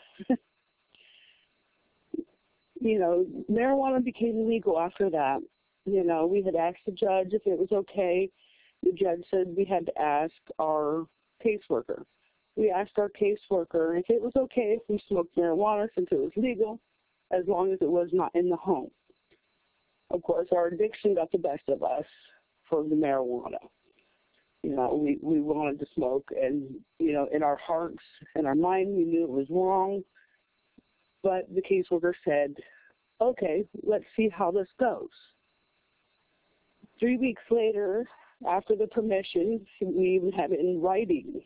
Speaker 13: You know, marijuana became legal after that. You know, we had asked the judge if it was okay. The judge said we had to ask our caseworker. We asked our caseworker if it was okay if we smoked marijuana since it was legal, as long as it was not in the home. Of course, our addiction got the best of us for the marijuana. You know, we wanted to smoke, and, you know, in our hearts and our mind, we knew it was wrong. But the caseworker said, okay, let's see how this goes. 3 weeks later, after the permission, we even have it in writing.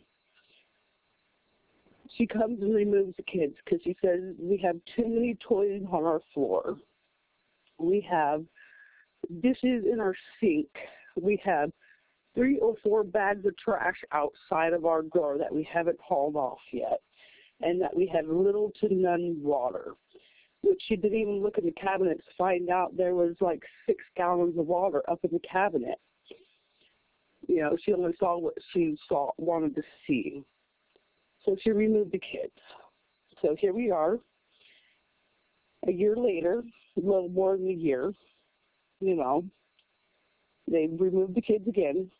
Speaker 13: She comes and removes the kids because she says we have too many toys on our floor. We have dishes in our sink. We have 3 or 4 bags of trash outside of our door that we haven't hauled off yet, and that we have little to none water. Which she didn't even look in the cabinets to find out there was like 6 gallons of water up in the cabinet. You know, she only saw what she wanted to see. So she removed the kids. So here we are, a year later, a little more than a year. You know, they removed the kids again.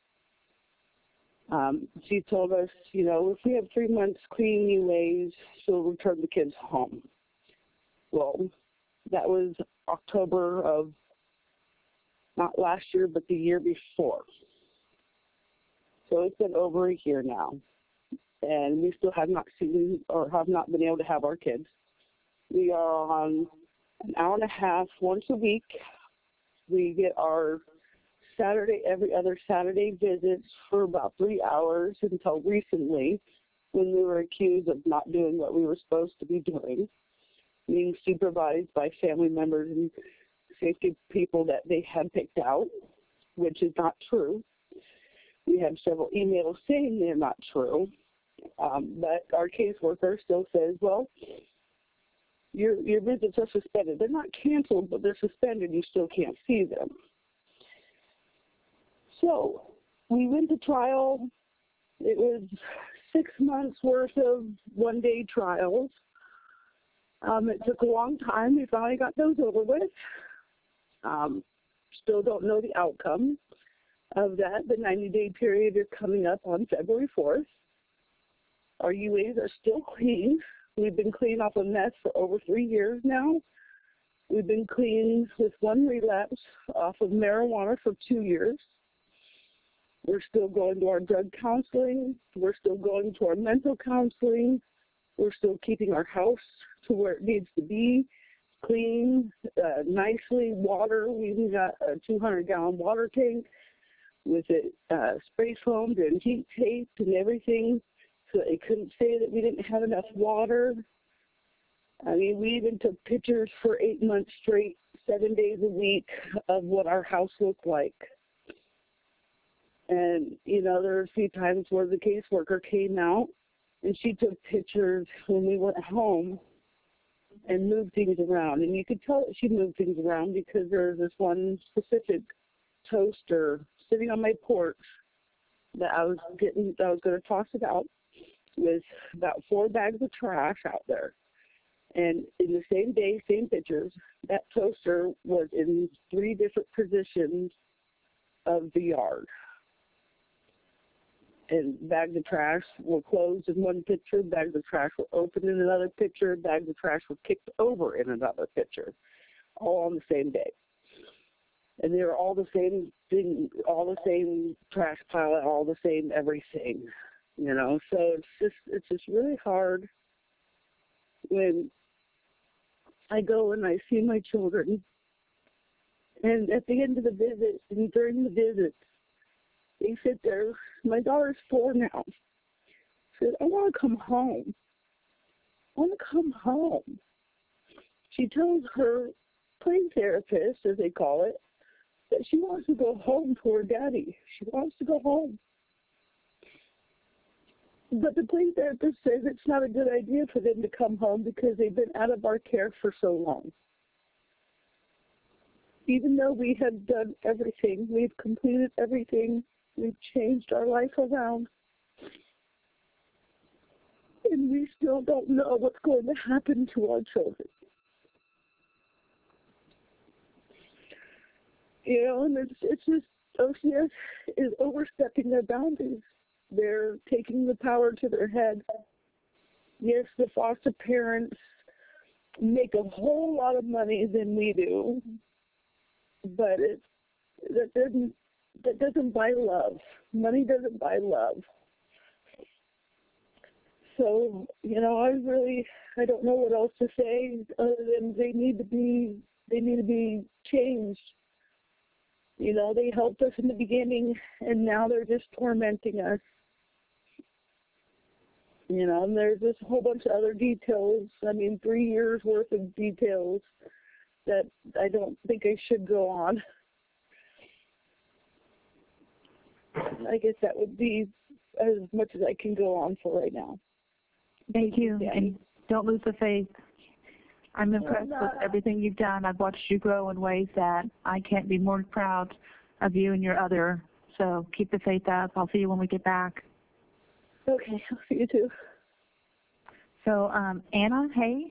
Speaker 13: She told us, you know, if we have 3 months clean UAs, she'll return the kids home. Well, that was October of, not last year, but the year before. So it's been over a year now. And we still have not seen or have not been able to have our kids. We are on an hour and a half once a week. We get our Saturday, every other Saturday visits for about 3 hours until recently, when we were accused of not doing what we were supposed to be doing, being supervised by family members and safety people that they had picked out, which is not true. We have several emails saying they're not true, but our caseworker still says, well, your visits are suspended. They're not canceled, but they're suspended. You still can't see them. So we went to trial. It was 6 months worth of one-day trials. It took a long time. We finally got those over with. Still don't know the outcome of that. The 90-day period is coming up on February 4th. Our UAs are still clean. We've been clean off a mess for over 3 years now. We've been clean with 1 relapse off of marijuana for 2 years. We're still going to our drug counseling. We're still going to our mental counseling. We're still keeping our house to where it needs to be, clean, nicely, water. We even got a 200-gallon water tank with it spray foamed and heat taped and everything, so they couldn't say that we didn't have enough water. I mean, we even took pictures for 8 months straight, 7 days a week, of what our house looked like. And, you know, there were a few times where the caseworker came out and she took pictures when we went home and moved things around. And you could tell that she moved things around because there was this one specific toaster sitting on my porch that I was going to toss it out with about 4 bags of trash out there. And in the same day, same pictures, that toaster was in 3 different positions of the yard. And bags of trash were closed in one picture, bags of trash were open in another picture, bags of trash were kicked over in another picture, all on the same day. And they were all the same thing, all the same trash pile, all the same everything, you know. So it's just really hard when I go and I see my children, and at the end of the visit and during the visit, they sit there. My daughter's 4 now. Said, I want to come home. I want to come home. She tells her play therapist, as they call it, that she wants to go home to her daddy. She wants to go home. But the play therapist says it's not a good idea for them to come home because they've been out of our care for so long. Even though we have done everything, we've completed everything, we've changed our life around, and we still don't know what's going to happen to our children. You know, and it's just, OCS is overstepping their boundaries. They're taking the power to their head. Yes, the foster parents make a whole lot of money than we do, but that doesn't buy love. Money doesn't buy love. So, you know, I don't know what else to say other than they need to be changed. You know, they helped us in the beginning, and now they're just tormenting us. You know, and there's just a whole bunch of other details. I mean, 3 years worth of details that I don't think I should go on. I guess that would be as much as I can go on for right now.
Speaker 2: Thank you, and don't lose the faith. I'm impressed with everything you've done. I've watched you grow in ways that I can't be more proud of you and your other. So keep the faith up. I'll see you when we get back.
Speaker 13: Okay, I'll see you too.
Speaker 2: So, Anna, hey?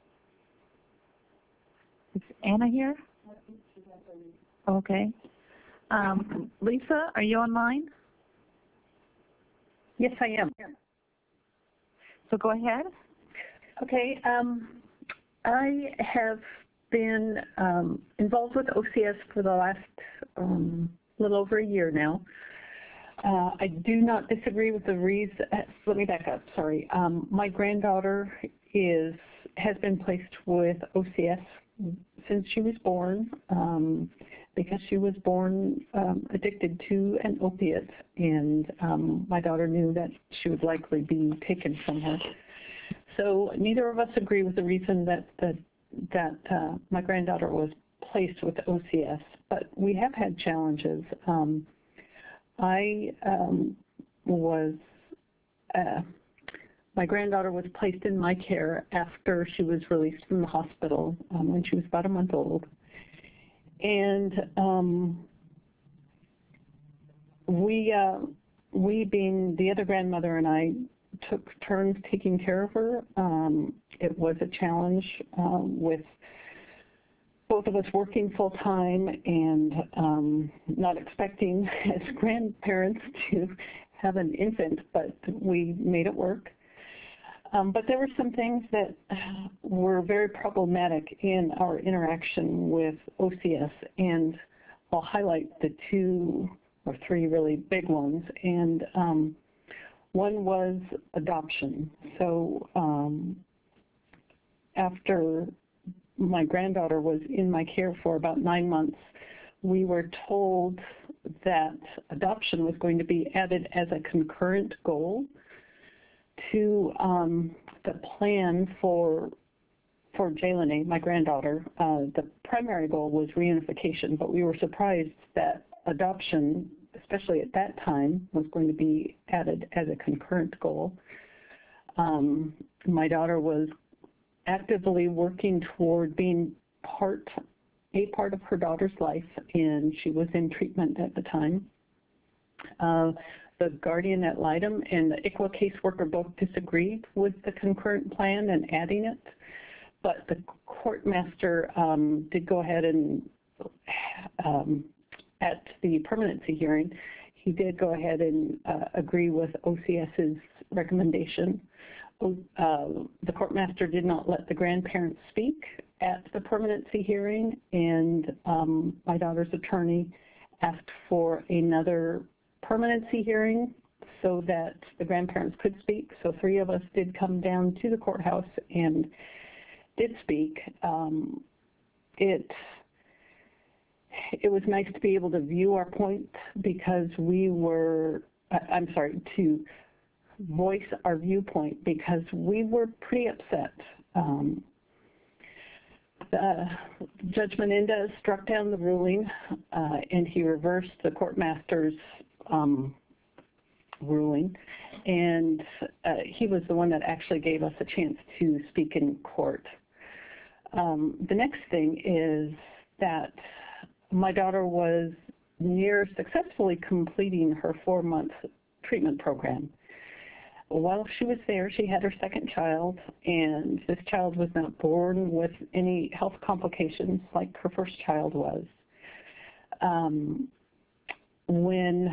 Speaker 2: Is Anna here? Okay. Lisa, are you online?
Speaker 14: Yes, I am.
Speaker 2: So go ahead.
Speaker 14: Okay. I have been involved with OCS for the last little over a year now. I do not disagree with the reason. Let me back up. Sorry. My granddaughter has been placed with OCS since she was born because she was born addicted to an opiate, and my daughter knew that she would likely be taken from her. So neither of us agree with the reason that my granddaughter was placed with OCS, but we have had challenges. My granddaughter was placed in my care after she was released from the hospital when she was about a month old. And we being the other grandmother and I took turns taking care of her. It was a challenge with both of us working full-time and not expecting as grandparents to have an infant, but we made it work. But there were some things that were very problematic in our interaction with OCS, and I'll highlight the 2 or 3 really big ones. And one was adoption. So after my granddaughter was in my care for about 9 months, we were told that adoption was going to be added as a concurrent goal to the plan for Jaylene, my granddaughter. The primary goal was reunification, but we were surprised that adoption, especially at that time, was going to be added as a concurrent goal. My daughter was actively working toward being a part of her daughter's life, and she was in treatment at the time. the guardian ad litem and the ICWA caseworker both disagreed with the concurrent plan and adding it. But the court master did go ahead and, at the permanency hearing, he did go ahead and agree with OCS's recommendation. The court master did not let the grandparents speak at the permanency hearing, and my daughter's attorney asked for another permanency hearing so that the grandparents could speak. So 3 of us did come down to the courthouse and did speak. It was nice to be able to view our point because we were, to voice our viewpoint because we were pretty upset. Judge Menendez struck down the ruling and he reversed the court master's ruling, and he was the one that actually gave us a chance to speak in court. The next thing is that my daughter was near successfully completing her 4-month treatment program. While she was there, she had her second child, and this child was not born with any health complications like her first child was. When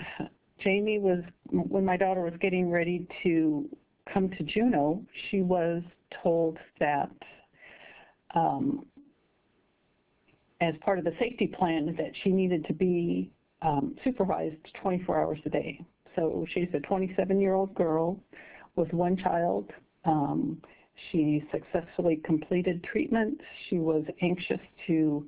Speaker 14: my daughter was getting ready to come to Juneau, she was told that as part of the safety plan that she needed to be supervised 24 hours a day. So she's a 27-year-old girl with 1 child. She successfully completed treatment. She was anxious to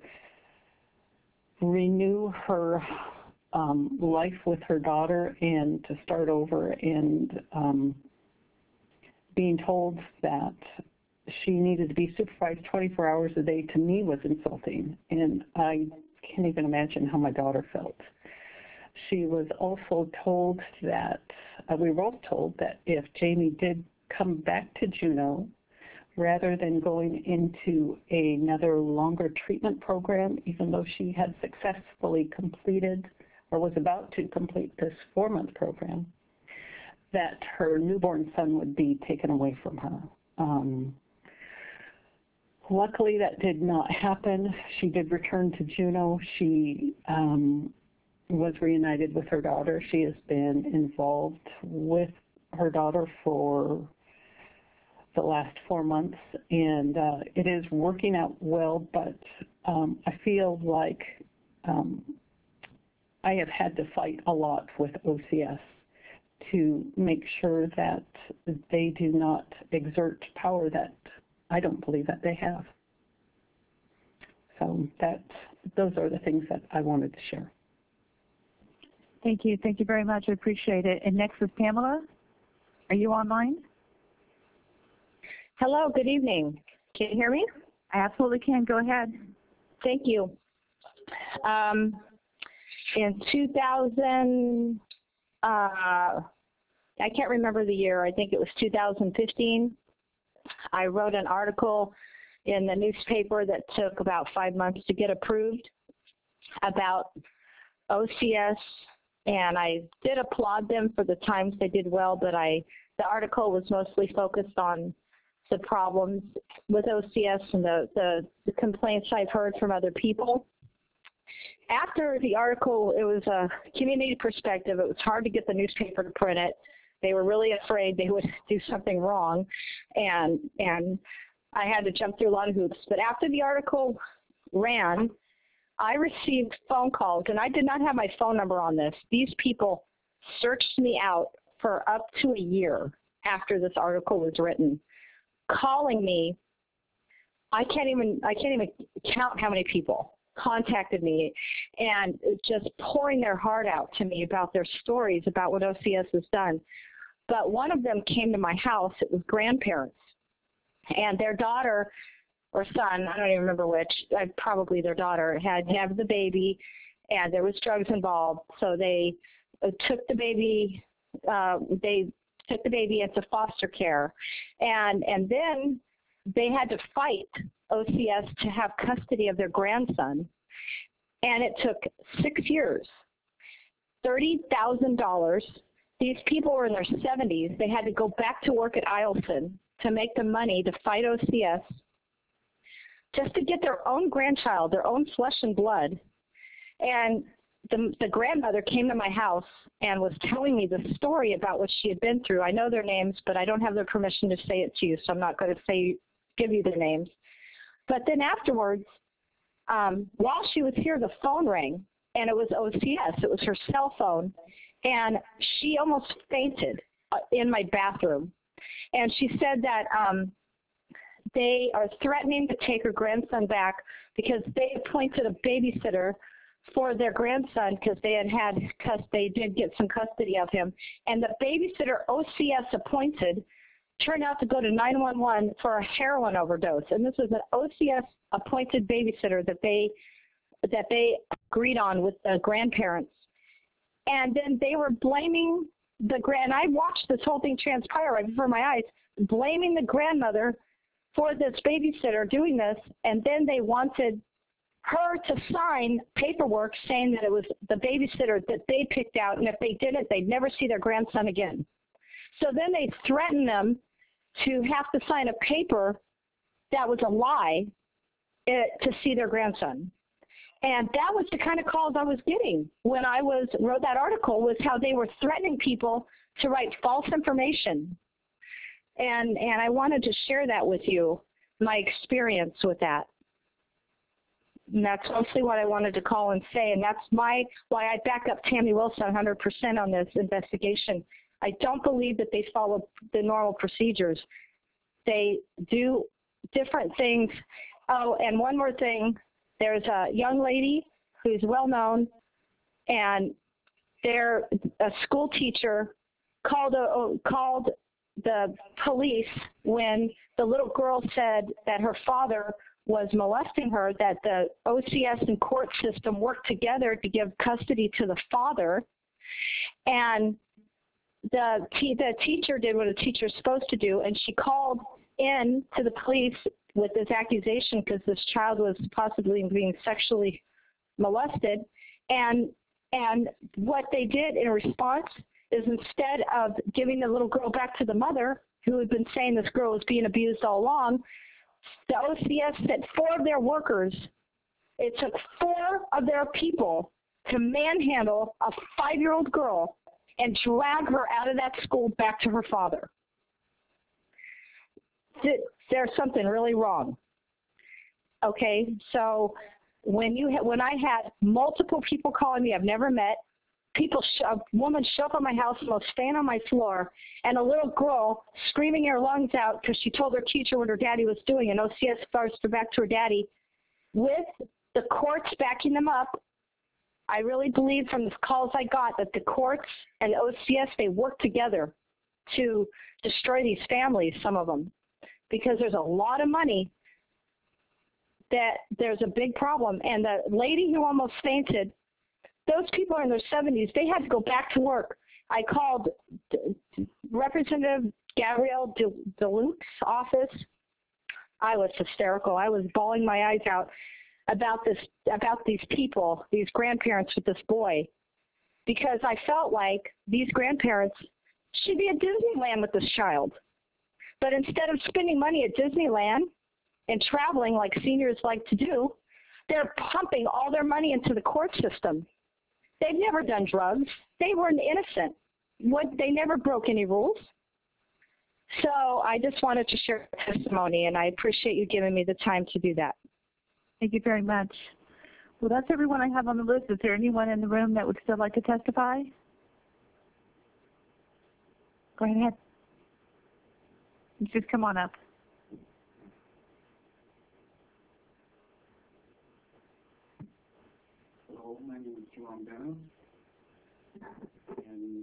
Speaker 14: renew her life with her daughter and to start over, and being told that she needed to be supervised 24 hours a day to me was insulting, and I can't even imagine how my daughter felt. She was also told that, we were both told that if Jamie did come back to Juneau, rather than going into another longer treatment program, even though she had successfully completed or was about to complete this 4-month program, that her newborn son would be taken away from her. Luckily, that did not happen. She did return to Juneau. She was reunited with her daughter. She has been involved with her daughter for the last 4 months, and it is working out well, but I feel like I have had to fight a lot with OCS to make sure that they do not exert power that I don't believe that they have. So those are the things that I wanted to share.
Speaker 2: Thank you. Thank you very much. I appreciate it. And next is Pamela. Are you online?
Speaker 15: Hello. Good evening. Can you hear me?
Speaker 2: I absolutely can. Go ahead.
Speaker 15: Thank you. In 2000, I can't remember the year. I think it was 2015. I wrote an article in the newspaper that took about 5 months to get approved about OCS, and I did applaud them for the times they did well, but the article was mostly focused on the problems with OCS and the complaints I've heard from other people. After the article, it was a community perspective. It was hard to get the newspaper to print it. They were really afraid they would do something wrong, and I had to jump through a lot of hoops. But after the article ran, I received phone calls, and I did not have my phone number on this. These people searched me out for up to a year after this article was written, calling me. I can't even count how many people contacted me and just pouring their heart out to me about their stories about what OCS has done. But one of them came to my house. It was grandparents, and their daughter or son, I don't even remember which, probably their daughter, had to have the baby, and there was drugs involved. So they took the baby into foster care, and then they had to fight OCS to have custody of their grandson, and it took 6 years, $30,000, These people were in their 70s. They had to go back to work at Eielson to make the money to fight OCS just to get their own grandchild, their own flesh and blood. And the grandmother came to my house and was telling me the story about what she had been through. I know their names, but I don't have their permission to say it to you, so I'm not going to give you their names. But then afterwards, while she was here, the phone rang, and it was OCS. It was her cell phone, and she almost fainted in my bathroom. And she said that they are threatening to take her grandson back because they appointed a babysitter for their grandson because they did get some custody of him. And the babysitter OCS appointed turned out to go to 911 for a heroin overdose. And this was an OCS appointed babysitter that they agreed on with the grandparents. And then they were blaming I watched this whole thing transpire right before my eyes, blaming the grandmother for this babysitter doing this, and then they wanted her to sign paperwork saying that it was the babysitter that they picked out, and if they didn't, they'd never see their grandson again. So then they threatened them to have to sign a paper that was a lie to see their grandson. And that was the kind of calls I was getting when I wrote that article, was how they were threatening people to write false information. And I wanted to share that with you, my experience with that. And that's mostly what I wanted to call and say, and that's why I back up Tammy Wilson 100% on this investigation. I don't believe that they follow the normal procedures. They do different things. Oh, and one more thing. There's a young lady who's well known, and a school teacher called the police when the little girl said that her father was molesting her, that the OCS and court system worked together to give custody to the father. And the teacher did what a teacher's supposed to do, and she called in to the police with this accusation because this child was possibly being sexually molested. And what they did in response is, instead of giving the little girl back to the mother, who had been saying this girl was being abused all along, the OCS sent 4 of their workers. It took 4 of their people to manhandle a 5-year-old girl and drag her out of that school back to her father. There's something really wrong. Okay, so when I had multiple people calling me I've never met, a woman show up at my house, almost stand on my floor, and a little girl screaming her lungs out because she told her teacher what her daddy was doing, and OCS forced her back to her daddy, with the courts backing them up. I really believe from the calls I got that the courts and OCS, they work together to destroy these families, some of them, because there's a lot of money, that there's a big problem. And the lady who almost fainted, those people are in their 70s. They had to go back to work. I called Representative Gabrielle DeLuke's office. I was hysterical. I was bawling my eyes out about these people, these grandparents with this boy, because I felt like these grandparents should be at Disneyland with this child. But instead of spending money at Disneyland and traveling like seniors like to do, they're pumping all their money into the court system. They've never done drugs. They were innocent. They never broke any rules. So I just wanted to share testimony, and I appreciate you giving me the time to do that.
Speaker 2: Thank you very much. Well, that's everyone I have on the list. Is there anyone in the room that would still like to testify? Go ahead. Just come on up.
Speaker 16: Hello, my name is John Bennett, and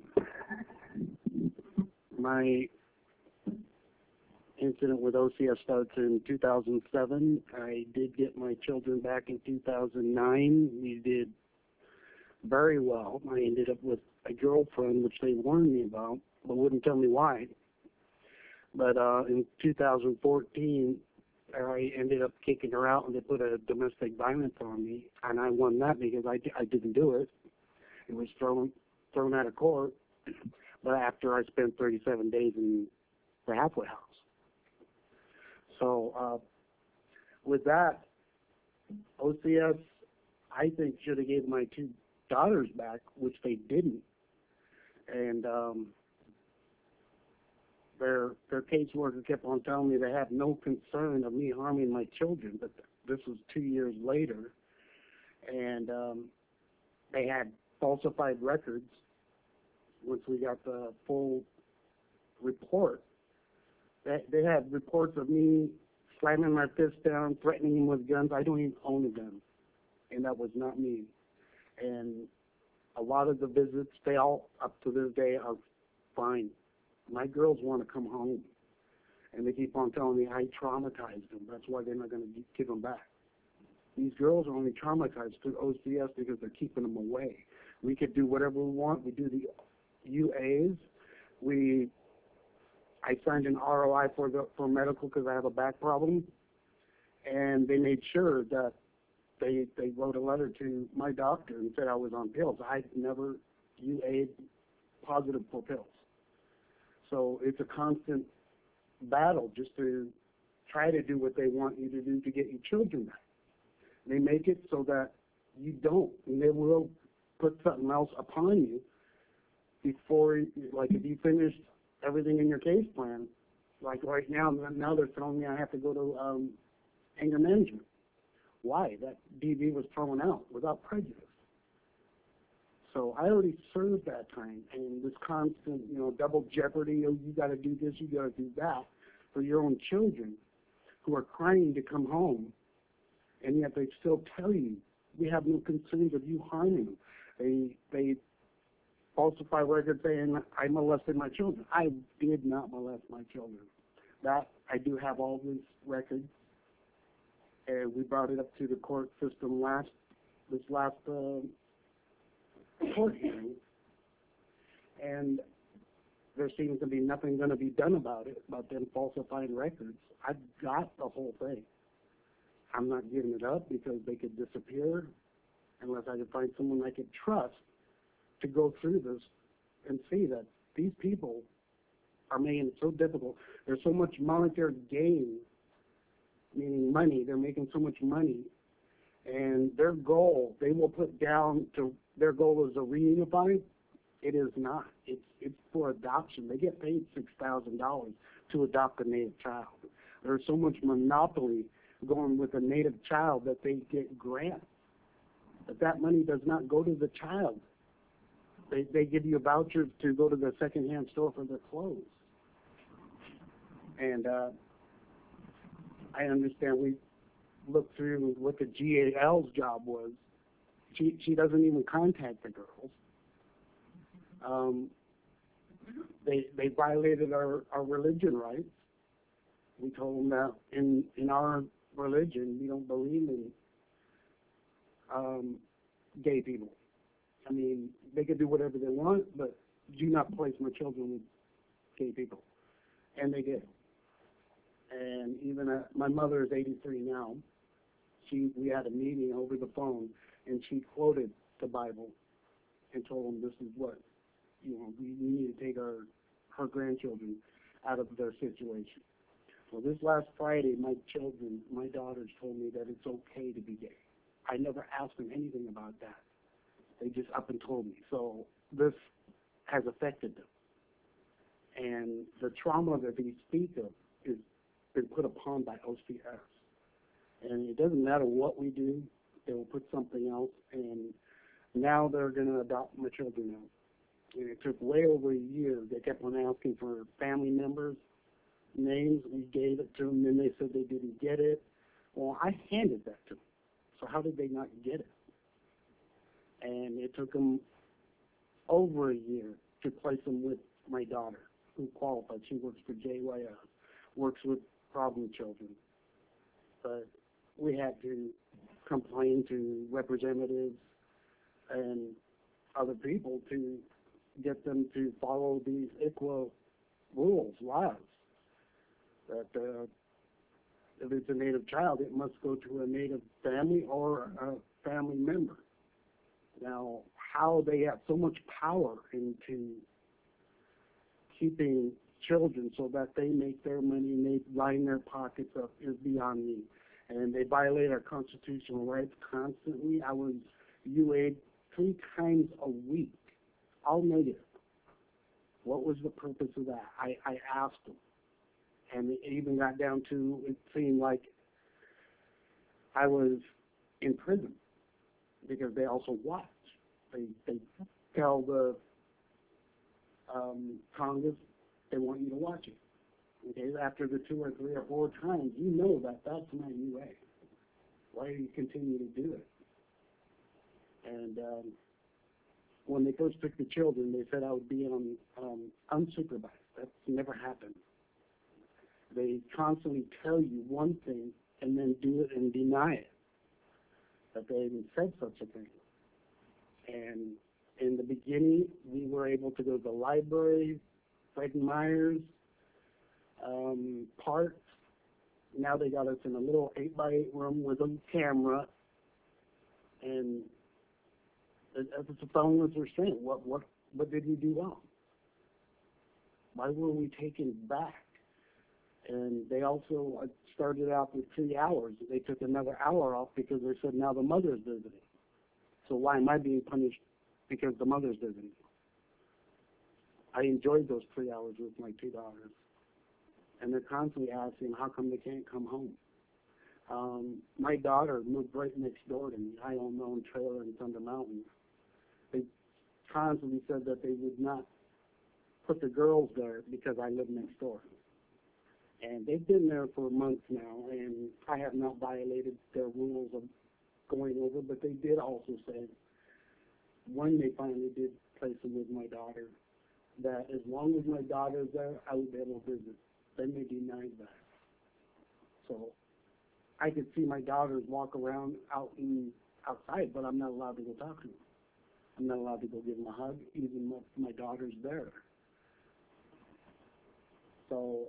Speaker 16: my incident with OCS starts in 2007. I did get my children back in 2009. We did very well. I ended up with a girlfriend, which they warned me about, but wouldn't tell me why. But in 2014, I ended up kicking her out, and they put a domestic violence on me, and I won that because I didn't do it. It was thrown out of court. but after I spent 37 days in the halfway house. So with that, OCS, I think, should have gave my 2 daughters back, which they didn't. And their caseworker kept on telling me they have no concern of me harming my children, but this was 2 years later. And they had falsified records. Once we got the full report, they had reports of me slamming my fist down, threatening him with guns. I don't even own a gun, and that was not me. And a lot of the visits, they all, up to this day, are fine. My girls want to come home, and they keep on telling me I traumatized them. That's why they're not going to give them back. These girls are only traumatized through OCS because they're keeping them away. We could do whatever we want. We do the UAs. I signed an ROI for medical because I have a back problem, and they made sure that they wrote a letter to my doctor and said I was on pills. I never UA'd positive for pills. So it's a constant battle just to try to do what they want you to do to get your children back. They make it so that you don't, and they will put something else upon you before, like if you finish everything in your case plan, like right now they're telling me I have to go to anger management. Why? That DV was thrown out without prejudice. So I already served that time, and this constant, double jeopardy, oh, you got to do this, you got to do that, for your own children who are crying to come home, and yet they still tell you, we have no concerns of you harming them. They falsify records saying I molested my children. I did not molest my children. That, I do have all these records, and we brought it up to the court system this last court hearing, and there seems to be nothing going to be done about it, about them falsifying records. I've got the whole thing. I'm not giving it up because they could disappear unless I could find someone I could trust to go through this and see that these people are making it so difficult. There's so much monetary gain, meaning money. They're making so much money, and their goal, they will put down to their goal is to reunify. It is not. It's for adoption. They get paid $6,000 to adopt a native child. There's so much monopoly going with a native child that they get grants. But that money does not go to the child. They give you vouchers to go to the secondhand store for their clothes. And I understand we looked through what the GAL's job was. She doesn't even contact the girls. They violated our religion rights. We told them that in our religion we don't believe in gay people. I mean, they could do whatever they want, but do not place my children with gay people. And they did. And even my mother is 83 now. We had a meeting over the phone, and she quoted the Bible and told them this is what, we need to take her grandchildren out of their situation. Well, this last Friday, my daughters told me that it's okay to be gay. I never asked them anything about that. They just up and told me. So this has affected them. And the trauma that they speak of is been put upon by OCS. And it doesn't matter what we do, they will put something else. And now they're going to adopt my children now. And it took way over a year. They kept on asking for family members' names. We gave it to them, and they said they didn't get it. Well, I handed that to them. So how did they not get it? And it took them over a year to place them with my daughter, who qualified. She works for JYS, works with problem children. But we had to complain to representatives and other people to get them to follow these ICWA rules, laws, that if it's a native child, it must go to a native family or a family member. Now, how they have so much power into keeping children so that they make their money and they line their pockets up is beyond me. And they violate our constitutional rights constantly. I was UA'd 3 times a week, all negative. What was the purpose of that? I asked them. And it even got down to, it seemed like I was in prison because they also watch. They tell the Congress they want you to watch it. Okay, after the 2 or 3 or 4 times, you know that that's not UA. Why do you continue to do it? And when they first took the children, they said I would be on unsupervised. That's never happened. They constantly tell you one thing and then do it and deny it, that they even said such a thing. And in the beginning, we were able to go to the library, Fred Meyer's, parks. Now they got us in a little 8x8 room with a camera, and it's a phoneless restraint. What did we do wrong? Why were we taken back? And they also started out with 3 hours. They took another hour off because they said now the mother's visiting. So why am I being punished because the mother's visiting? I enjoyed those 3 hours with my 2 daughters. And they're constantly asking, how come they can't come home? My daughter moved right next door to me. I own my own trailer in Thunder Mountain. They constantly said that they would not put the girls there because I live next door. And they've been there for months now, and I have not violated their rules of going over, but they did also say, when they finally did place them with my daughter, that as long as my daughter's there, I would be able to visit. Then they denied that. So I could see my daughters walk around outside, but I'm not allowed to go talk to them. I'm not allowed to go give them a hug, even if my daughter's there. So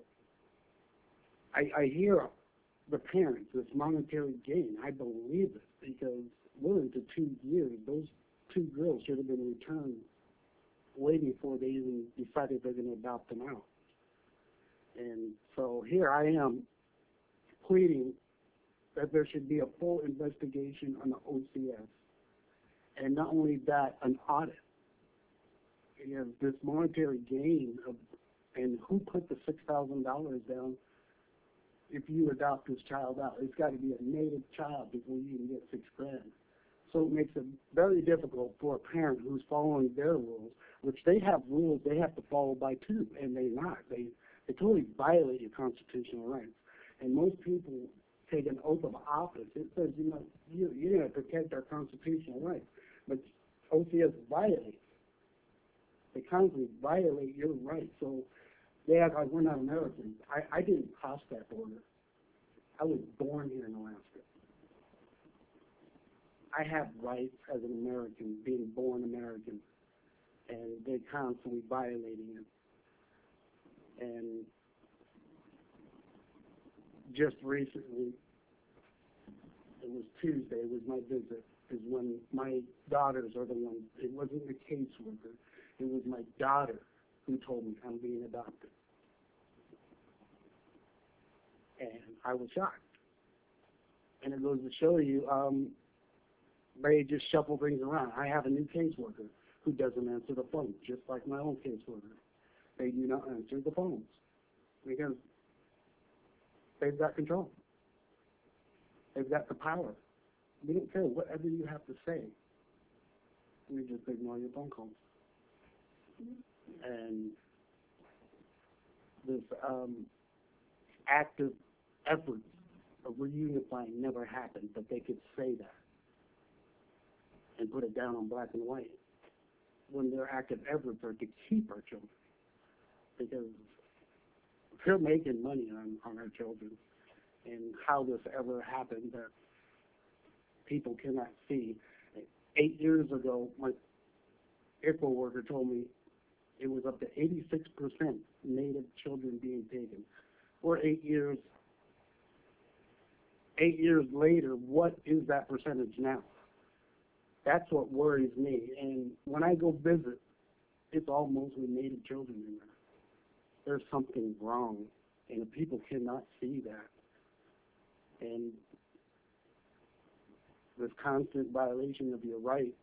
Speaker 16: I hear the parents, this monetary gain. I believe it because we're into 2 years. Those 2 girls should have been returned way before they even decided they're going to adopt them out. And so here I am pleading that there should be a full investigation on the OCS. And not only that, an audit. You have this monetary gain of, and who put the $6,000 down if you adopt this child out? It's got to be a native child before you can get $6,000. So it makes it very difficult for a parent who's following their rules, which they have rules they have to follow by too, and they're not. They totally violate your constitutional rights. And most people take an oath of office. It says, you know, you're going to protect our constitutional rights. But OCS violates. They constantly violate your rights. So they act like we're not Americans. I didn't cross that border. I was born here in Alaska. I have rights as an American, being born American, and they're constantly violating it. And just recently, it was Tuesday, it was my visit, is when my daughters are the ones, it wasn't the caseworker, it was my daughter who told me I'm being adopted. And I was shocked. And it goes to show you, they just shuffle things around. I have a new caseworker who doesn't answer the phone, just like my own caseworker. They do not answer the phones because they've got control. They've got the power. We don't care whatever you have to say. We just ignore your phone calls. And this active effort of reunifying never happened, but they could say that and put it down on black and white when their active efforts are to keep our children. Because they're making money on our children, and how this ever happened that people cannot see. 8 years ago, my ICWA worker told me it was up to 86% Native children being taken. We're 8 years. 8 years later, what is that percentage now? That's what worries me. And when I go visit, it's all mostly Native children in there. there's something wrong, and if people cannot see that, and this constant violation of your rights,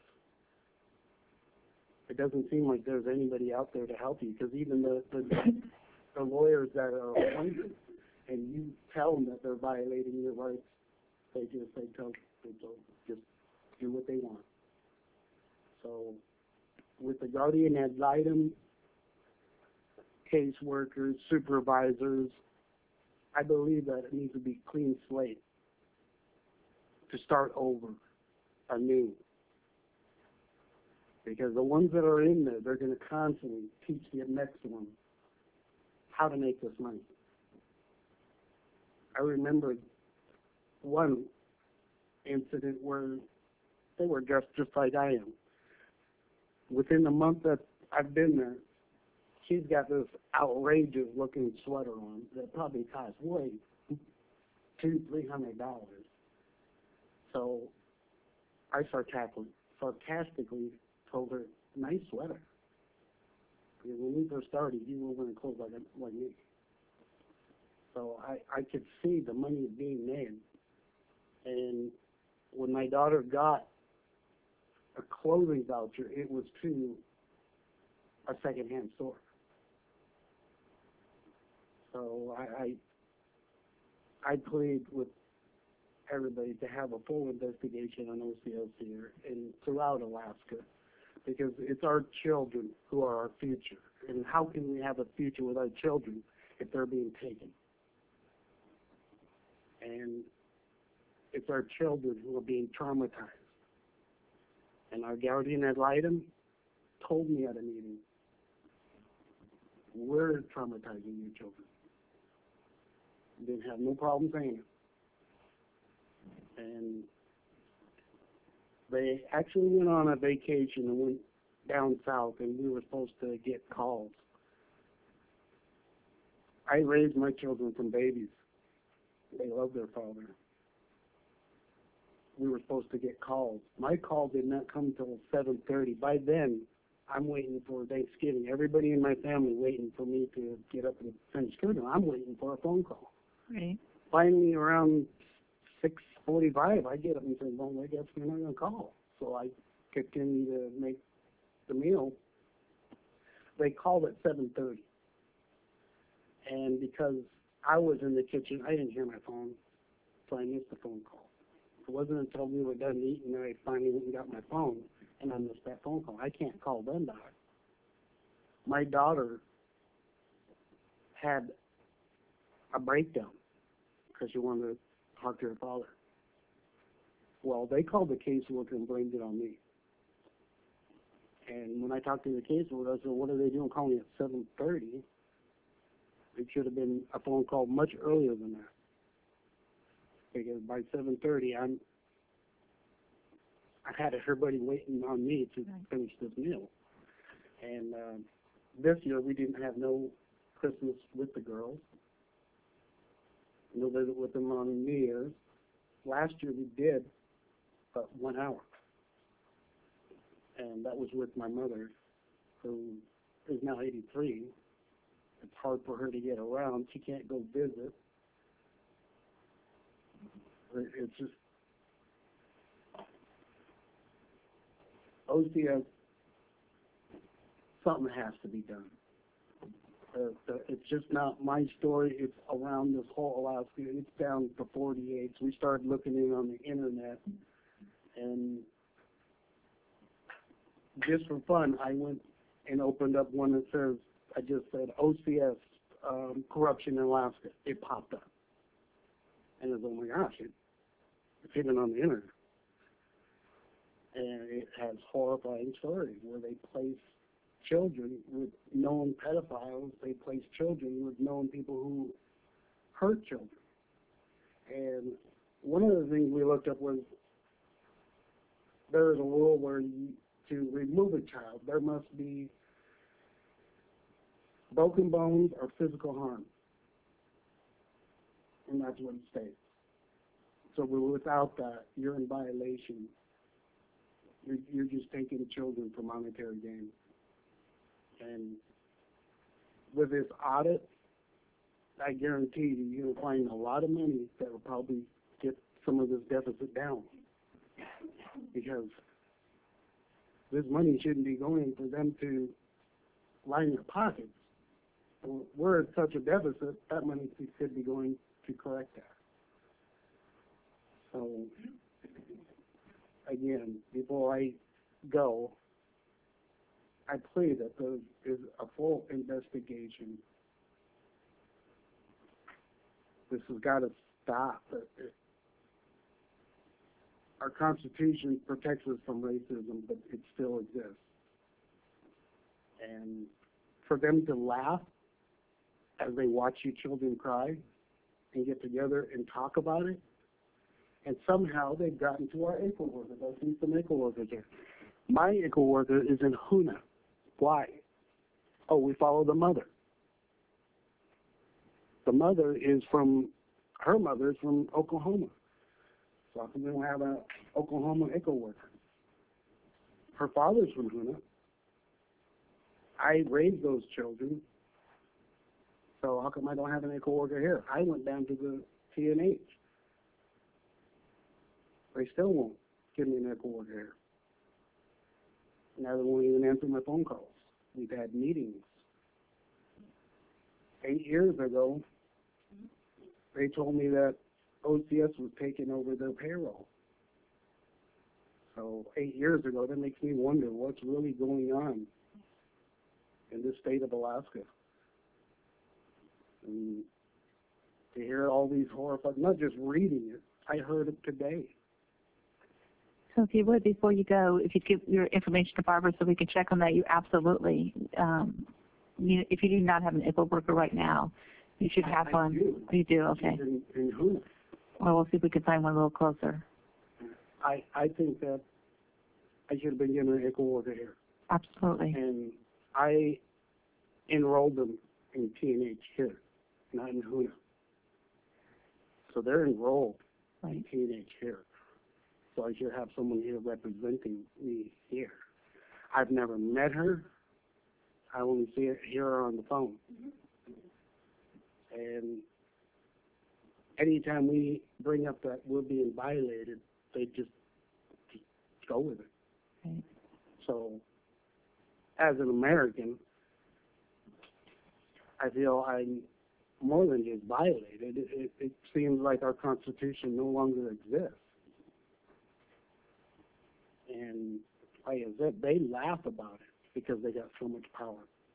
Speaker 16: it doesn't seem like there's anybody out there to help you, because even the lawyers that are appointed, and you tell them that they're violating your rights, they tell people just do what they want. So with the guardian ad litem, caseworkers, supervisors, I believe that it needs to be clean slate to start over anew. Because the ones that are in there, they're going to constantly teach the next one how to make this money. I remember one incident where they were dressed just like I am. Within the month that I've been there, she's got this outrageous looking sweater on that probably costs way $200-300. So I sarcastically told her, nice sweater. Because when we first started, you were wearing clothes like me. So I could see the money being made. And when my daughter got a clothing voucher, it was to a secondhand store. So I plead with everybody to have a full investigation on OCS here and throughout Alaska, because it's our children who are our future. And how can we have a future with our children if they're being taken? And it's our children who are being traumatized. And our guardian ad litem told me at a meeting, we're traumatizing your children. Didn't have no problem saying it. And they actually went on a vacation and went down south, and we were supposed to get calls. I raised my children from babies. They love their father. We were supposed to get calls. My call did not come until 7:30. By then, I'm waiting for Thanksgiving. Everybody in my family waiting for me to get up and finish cooking. I'm waiting for a phone call.
Speaker 2: Right.
Speaker 16: Finally, around 6:45, I get up and say, well, I guess we're not going to call. So I continue to make the meal. They called at 7:30. And because I was in the kitchen, I didn't hear my phone, so I missed the phone call. It wasn't until we were done eating that I finally went and got my phone, and I missed that phone call. I can't call them back. My daughter had a breakdown because she wanted to talk to her father. Well, they called the caseworker and blamed it on me. And when I talked to the caseworker, I said, what are they doing calling at 7:30? It should have been a phone call much earlier than that. Because by 7:30, I had everybody waiting on me to finish this meal. And this year, we didn't have no Christmas with the girls. No visit with them on New Year's. Last year, we did, but 1 hour. And that was with my mother, who is now 83. It's hard for her to get around. She can't go visit. It's just OCS, something has to be done. It's just not my story. It's around this whole Alaska. It's down to 48. So we started looking in on the internet, and just for fun, I went and opened up one that says, I just said OCS corruption in Alaska. It popped up, and it's, oh my gosh, it's hidden on the internet. And it has horrifying stories where they place children with known pedophiles. They place children with known people who hurt children. And one of the things we looked up was there is a rule where to remove a child, there must be broken bones or physical harm. And that's what it states. So without that, you're in violation. You're just taking children for monetary gain. And with this audit, I guarantee you, you'll find a lot of money that will probably get some of this deficit down. Because this money shouldn't be going for them to line their pockets. We're at such a deficit, that money should be going to correct that. So, again, before I go, I pray that there is a full investigation. This has got to stop. Our Constitution protects us from racism, but it still exists. And for them to laugh as they watch you children cry and get together and talk about it, and somehow they've gotten to our ICHO workers. I see some ICHO workers there. My ICHO worker is in Hoonah. Why? Oh, we follow the mother. The mother is from, her mother is from Oklahoma. So how come we don't have an Oklahoma ICHO worker? Her father's from Hoonah. I raised those children. So how come I don't have an ICHO worker here? I went down to the TNH. They still won't give me an ICHO worker here. Now they won't even answer my phone calls. We've had meetings. 8 years ago, they told me that OCS was taking over their payroll. So 8 years ago, that makes me wonder what's really going on in the state of Alaska. And to hear all these horrifying, not just reading it, I heard it today.
Speaker 2: So if you would, before you go, if you'd give your information to Barbara so we can check on that, you absolutely, if you do not have an ICHO worker right now, you should have one.
Speaker 16: Do.
Speaker 2: You do, okay.
Speaker 16: In Hoonah.
Speaker 2: Well, we'll see if we can find one a little closer.
Speaker 16: I think that I should have been given an ICHO worker here.
Speaker 2: Absolutely.
Speaker 16: And I enrolled them in TNH here, not in Hoonah. So they're enrolled in TNH here. So I should have someone here representing me here. I've never met her. I only hear her on the phone. And anytime we bring up that we're being violated, they just go with it.
Speaker 2: Right.
Speaker 16: So, as an American, I feel I'm more than just violated. It seems like our Constitution no longer exists. And like I said, they laugh about it because they got so much power.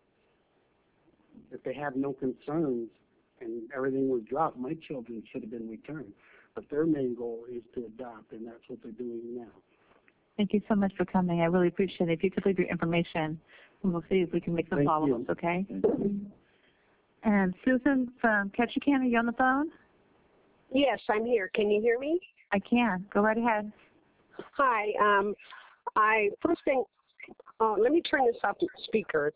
Speaker 16: If they have no concerns and everything was dropped, my children should have been returned. But their main goal is to adopt, and that's what they're doing now.
Speaker 2: Thank you so much for coming. I really appreciate it. If you could leave your information, and we'll see if we can make some follow-ups, okay? And Susan from Ketchikan, are you on the phone?
Speaker 17: Yes, I'm here. Can you hear me?
Speaker 2: I can. Go right ahead.
Speaker 17: Hi. First thing, let me turn this off to speaker.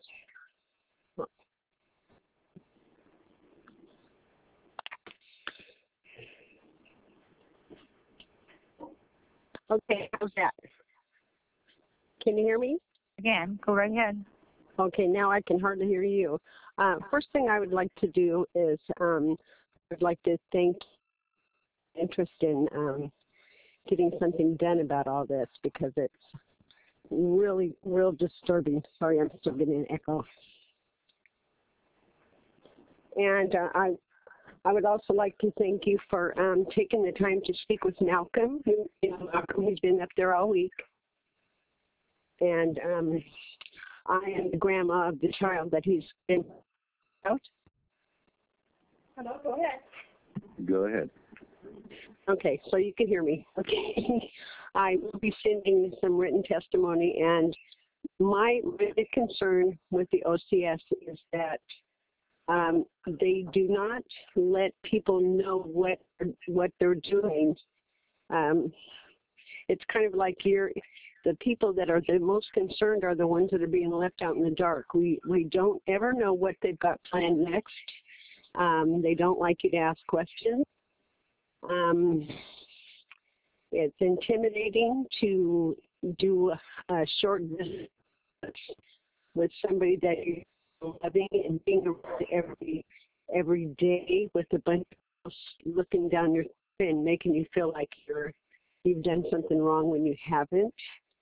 Speaker 17: Okay, how's that? Can you hear me?
Speaker 2: Again, go right ahead.
Speaker 17: Okay, now I can hardly hear you. First thing I would like to do is I'd like to thank interest in getting something done about all this because it's really real disturbing. Sorry, I'm still getting an echo. And I would also like to thank you for taking the time to speak with Malcolm. Malcolm has been up there all week. And I am the grandma of the child that he's been out. Hello, go ahead.
Speaker 8: Go ahead.
Speaker 17: Okay, so you can hear me. Okay. I will be sending some written testimony, and my big concern with the OCS is that they do not let people know what they're doing. It's kind of like the people that are the most concerned are the ones that are being left out in the dark. We don't ever know what they've got planned next. They don't like you to ask questions. It's intimidating to do a short visit with somebody that loving and being around every day with a bunch of girls looking down your and making you feel like you've done something wrong when you haven't.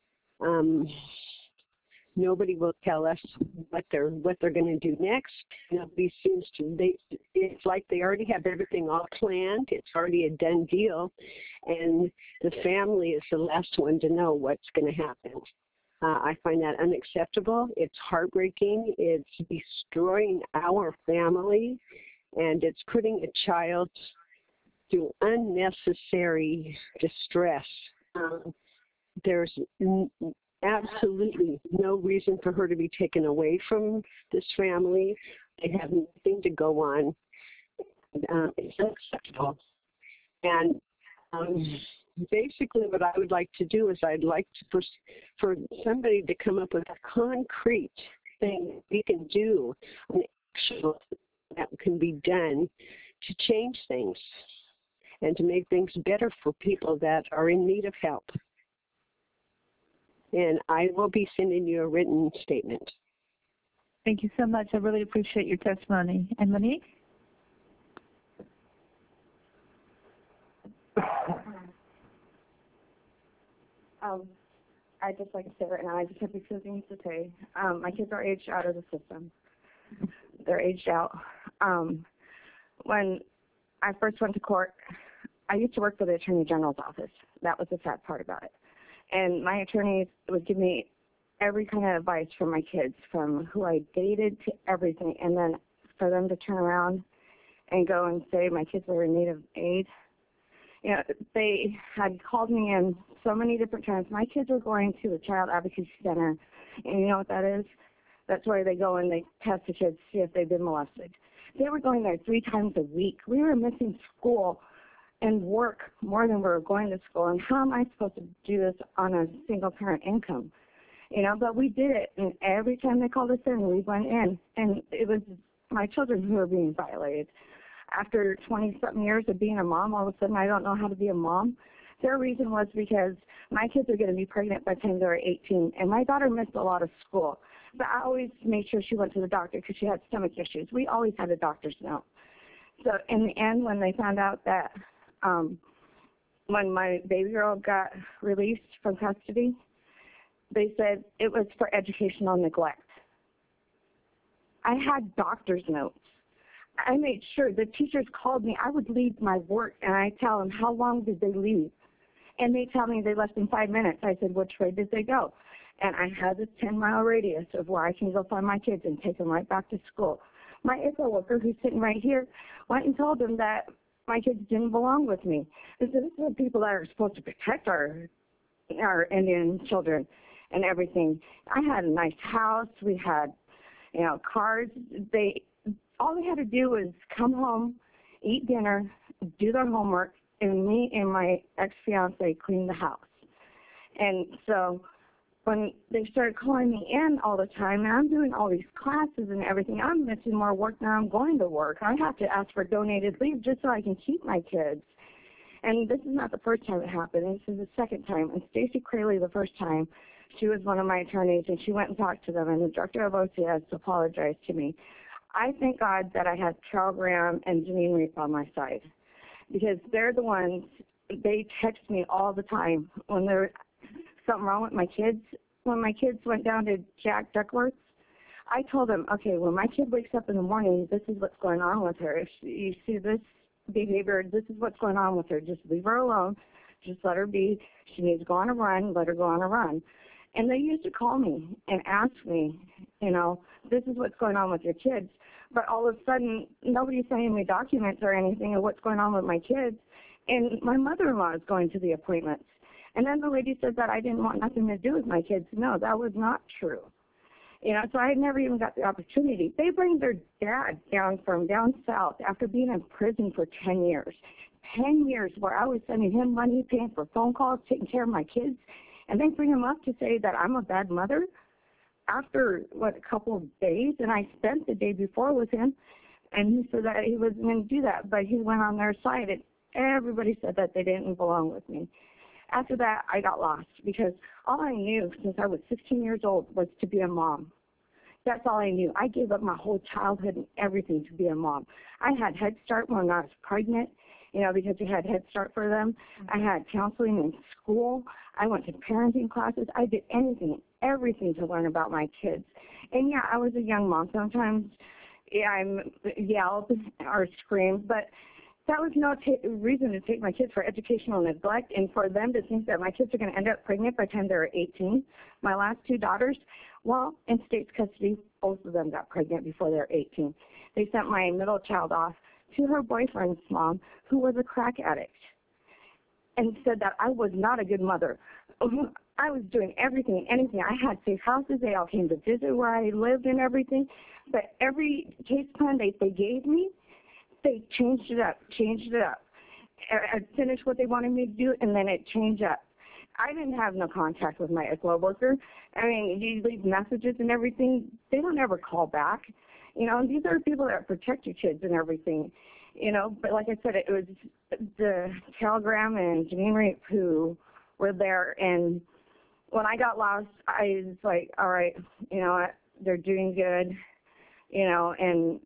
Speaker 17: Nobody will tell us what they're going to do next. Nobody seems to. It's like they already have everything all planned. It's already a done deal, and the family is the last one to know what's going to happen. I find that unacceptable. It's heartbreaking. It's destroying our family, and it's putting a child through unnecessary distress. There's absolutely no reason for her to be taken away from this family. They have nothing to go on. It's unacceptable. And basically what I would like to do is I'd like to, for somebody to come up with a concrete thing we can do, an action that can be done to change things and to make things better for people that are in need of help. And I will be sending you a written statement.
Speaker 2: Thank you so much. I really appreciate your testimony. And Monique?
Speaker 18: I'd just like to say right now, I just have a few things to say. My kids are aged out of the system. They're aged out. When I first went to court, I used to work for the Attorney General's office. That was the sad part about it. And my attorneys would give me every kind of advice for my kids, from who I dated to everything. And then for them to turn around and go and say my kids were in need of aid. You know, they had called me in so many different times. My kids were going to the Child Advocacy Center, and you know what that is? That's where they go and they test the kids to see if they've been molested. They were going there 3 times a week. We were missing school and work more than we were going to school. And how am I supposed to do this on a single-parent income? You know, but we did it, and every time they called us in, we went in, and it was my children who were being violated. After 20-something years of being a mom, all of a sudden I don't know how to be a mom. Their reason was because my kids are going to be pregnant by the time they were 18, and my daughter missed a lot of school. But I always made sure she went to the doctor because she had stomach issues. We always had a doctor's note. So in the end, when they found out that when my baby girl got released from custody, they said it was for educational neglect. I had doctor's notes. I made sure the teachers called me. I would leave my work, and I tell them, how long did they leave? And they tell me they left in 5 minutes. I said, which way did they go? And I had this 10-mile radius of where I can go find my kids and take them right back to school. My ICO worker, who's sitting right here, went and told them that my kids didn't belong with me. This is the people that are supposed to protect our Indian children and everything. I had a nice house. We had, you know, cars. All they had to do was come home, eat dinner, do their homework, and me and my ex-fiance cleaned the house. And so when they started calling me in all the time, and I'm doing all these classes and everything, I'm missing more work than I'm going to work. I have to ask for donated leave just so I can keep my kids. And this is not the first time it happened. This is the second time. And Stacey Crayley, the first time, she was one of my attorneys, and she went and talked to them, and the director of OCS apologized to me. I thank God that I had Carol Graham and Janine Reif on my side, because they're the ones, they text me all the time when there's something wrong with my kids. When my kids went down to Jack Duckworth's, I told them, okay, when my kid wakes up in the morning, this is what's going on with her. If you see this behavior, this is what's going on with her. Just leave her alone. Just let her be. She needs to go on a run. Let her go on a run. And they used to call me and ask me, you know, this is what's going on with your kids. But all of a sudden, nobody's sending me documents or anything of what's going on with my kids. And my mother-in-law is going to the appointments. And then the lady said that I didn't want nothing to do with my kids. No, that was not true. You know, so I never even got the opportunity. They bring their dad down from down south after being in prison for 10 years. 10 years where I was sending him money, paying for phone calls, taking care of my kids. And they bring him up to say that I'm a bad mother after, a couple of days. And I spent the day before with him, and he said that he wasn't going to do that. But he went on their side, and everybody said that they didn't belong with me. After that, I got lost because all I knew since I was 16 years old was to be a mom. That's all I knew. I gave up my whole childhood and everything to be a mom. I had Head Start when I was pregnant, you know, because we had Head Start for them. I had counseling in school. I went to parenting classes. I did anything, everything to learn about my kids. And yeah, I was a young mom. Sometimes I yelled or screamed, but that was no reason to take my kids for educational neglect and for them to think that my kids are going to end up pregnant by the time they're 18. My last two daughters, well, in state's custody, both of them got pregnant before they were 18. They sent my middle child off to her boyfriend's mom, who was a crack addict, and said that I was not a good mother. I was doing everything, anything. I had safe houses. They all came to visit where I lived and everything. But every case plan they gave me, they changed it up. I finished what they wanted me to do, and then it changed up. I didn't have no contact with my ECWA worker. I mean, you leave messages and everything. They don't ever call back. You know, and these are people that protect your kids and everything. You know, but like I said, it was the Telegram and Janine Rape who were there. And when I got lost, I was like, all right, you know what, they're doing good. You know, and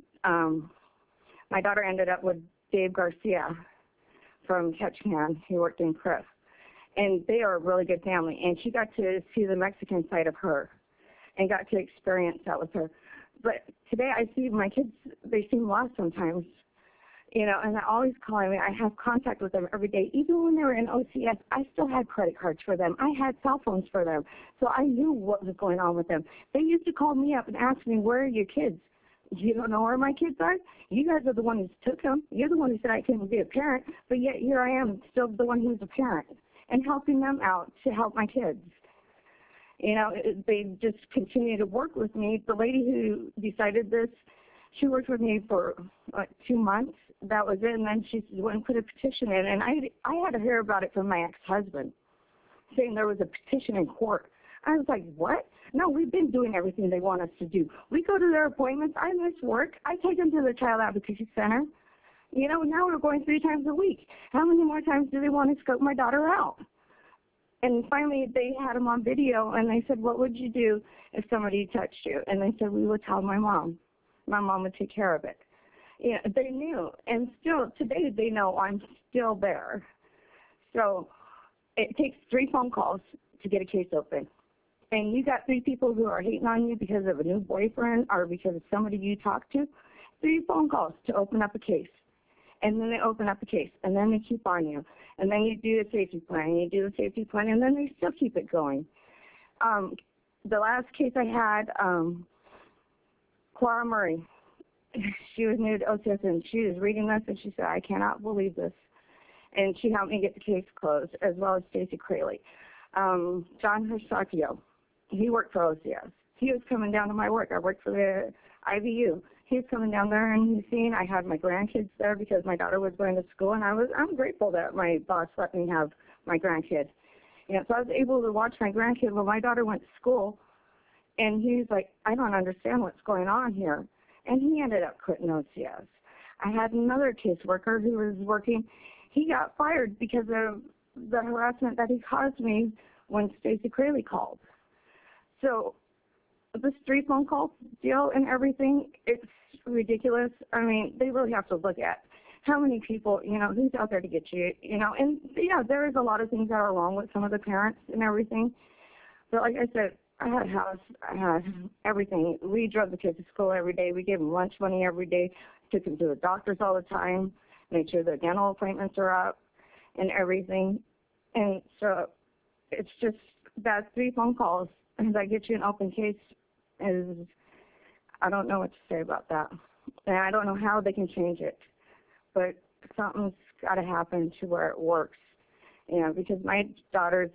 Speaker 18: my daughter ended up with Dave Garcia from Ketchikan. He worked in CRIF. And they are a really good family. And she got to see the Mexican side of her and got to experience that with her. But today I see my kids, they seem lost sometimes, you know, and they're always calling me. I have contact with them every day. Even when they were in OCS, I still had credit cards for them. I had cell phones for them. So I knew what was going on with them. They used to call me up and ask me, where are your kids? You don't know where my kids are? You guys are the one who took them. You're the one who said I couldn't be a parent, but yet here I am, still the one who's a parent and helping them out to help my kids. You know, they just continue to work with me. The lady who decided this, she worked with me for like 2 months. That was it, and then she went and put a petition in, and I had to hear about it from my ex-husband, saying there was a petition in court. I was like, what? No, we've been doing everything they want us to do. We go to their appointments. I miss work. I take them to the Child Advocacy Center. You know, now we're going 3 times a week. How many more times do they want to scope my daughter out? And finally, they had them on video, and they said, what would you do if somebody touched you? And they said, we would tell my mom. My mom would take care of it. Yeah, they knew, and still today they know I'm still there. So it takes 3 phone calls to get a case open. And you got 3 people who are hating on you because of a new boyfriend or because of somebody you talk to. 3 phone calls to open up a case. And then they open up a case, and then they keep on you. And then you do the safety plan, and you do the safety plan, and then they still keep it going. The last case I had, Clara Murray, she was new to OCS, and she was reading this, and she said, I cannot believe this. And she helped me get the case closed, as well as Stacy Crayley. John Hersakio, he worked for OCS. He was coming down to my work. I worked for the IVU. He was coming down there, and he's seen I had my grandkids there because my daughter was going to school, and I'm grateful that my boss let me have my grandkid. You know, so I was able to watch my grandkid when my daughter went to school, and he's like, I don't understand what's going on here. And he ended up quitting OCS. I had another caseworker who was working. He got fired because of the harassment that he caused me when Stacy Crayley called. So this 3 phone call deal and everything, it's ridiculous. I mean, they really have to look at how many people, you know, who's out there to get you, you know. And, yeah, there is a lot of things that are wrong with some of the parents and everything. But like I said, I had a house, I had everything. We drove the kids to school every day. We gave them lunch money every day, took them to the doctors all the time, made sure their dental appointments are up and everything. And so it's just that 3 phone calls that get you an open case is, I don't know what to say about that. And I don't know how they can change it. But something's got to happen to where it works. You know, because my daughters,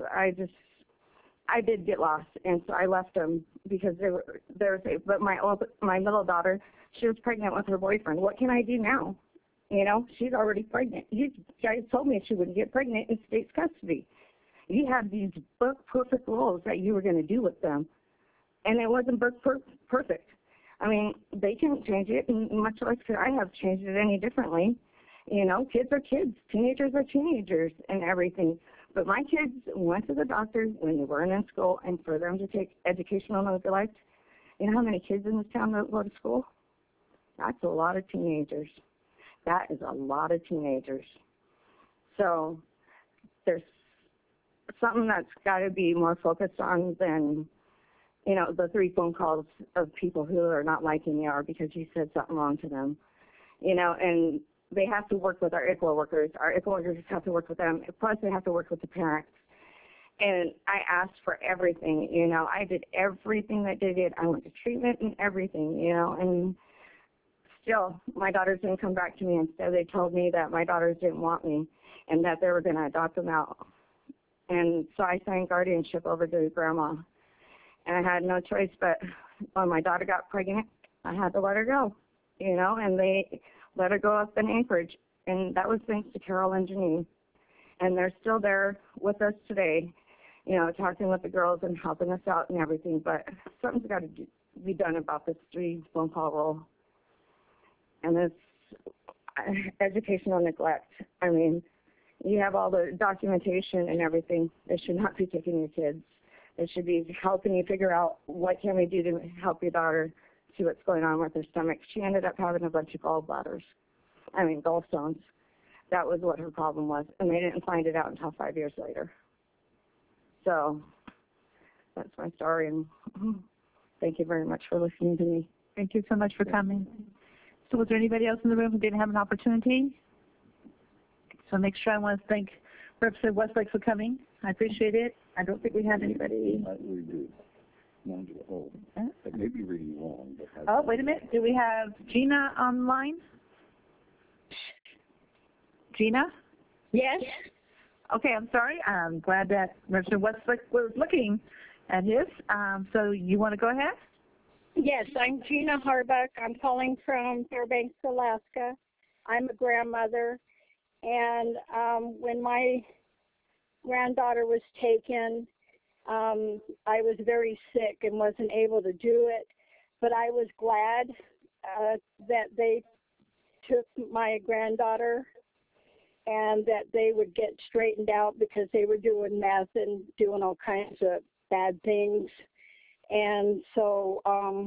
Speaker 18: I did get lost, and so I left them because but my middle daughter, she was pregnant with her boyfriend. What can I do now? You know, she's already pregnant. You guys told me she wouldn't get pregnant in state's custody. You had these book perfect rules that you were going to do with them, and it wasn't book perfect. I mean, they can't change it, and much less could I have changed it any differently. You know, kids are kids, teenagers are teenagers, and everything. But my kids went to the doctor when they weren't in school, and for them to take educational neglect You know how many kids in this town that go to school? That's a lot of teenagers. That is a lot of teenagers. So there's something that's got to be more focused on than, you know, the 3 phone calls of people who are not liking you or because you said something wrong to them. You know, and they have to work with our ICWA workers. Our ICWA workers have to work with them. Plus, they have to work with the parents. And I asked for everything, you know. I did everything that they did. I went to treatment and everything, you know. And still, my daughters didn't come back to me. Instead, they told me that my daughters didn't want me and that they were going to adopt them out. And so I signed guardianship over to Grandma. And I had no choice, but when my daughter got pregnant, I had to let her go, you know. And they let her go up in Anchorage. And that was thanks to Carol and Janine. And they're still there with us today, you know, talking with the girls and helping us out and everything. But something's got to be done about this 3 phone call rule. And this educational neglect. I mean, you have all the documentation and everything. They should not be taking your kids. They should be helping you figure out what can we do to help your daughter see what's going on with her stomach. She ended up having a bunch of gallstones. That was what her problem was, and they didn't find it out until 5 years later. So that's my story, and thank you very much for listening to me.
Speaker 2: Thank you so much for coming. So was there anybody else in the room who didn't have an opportunity? So make sure I want to thank Representative Westlake for coming. I appreciate it. I don't think we have anybody.
Speaker 8: We do. I may be reading wrong. But
Speaker 2: Oh, wait a minute. Do we have Gina online? Gina?
Speaker 19: Yes.
Speaker 2: Okay, I'm sorry. I'm glad that Representative Westlake was looking at his. So you want to go ahead?
Speaker 19: Yes, I'm Gina Harbuck. I'm calling from Fairbanks, Alaska. I'm a grandmother, and when my granddaughter was taken, I was very sick and wasn't able to do it, but I was glad that they took my granddaughter and that they would get straightened out because they were doing meth and doing all kinds of bad things. And so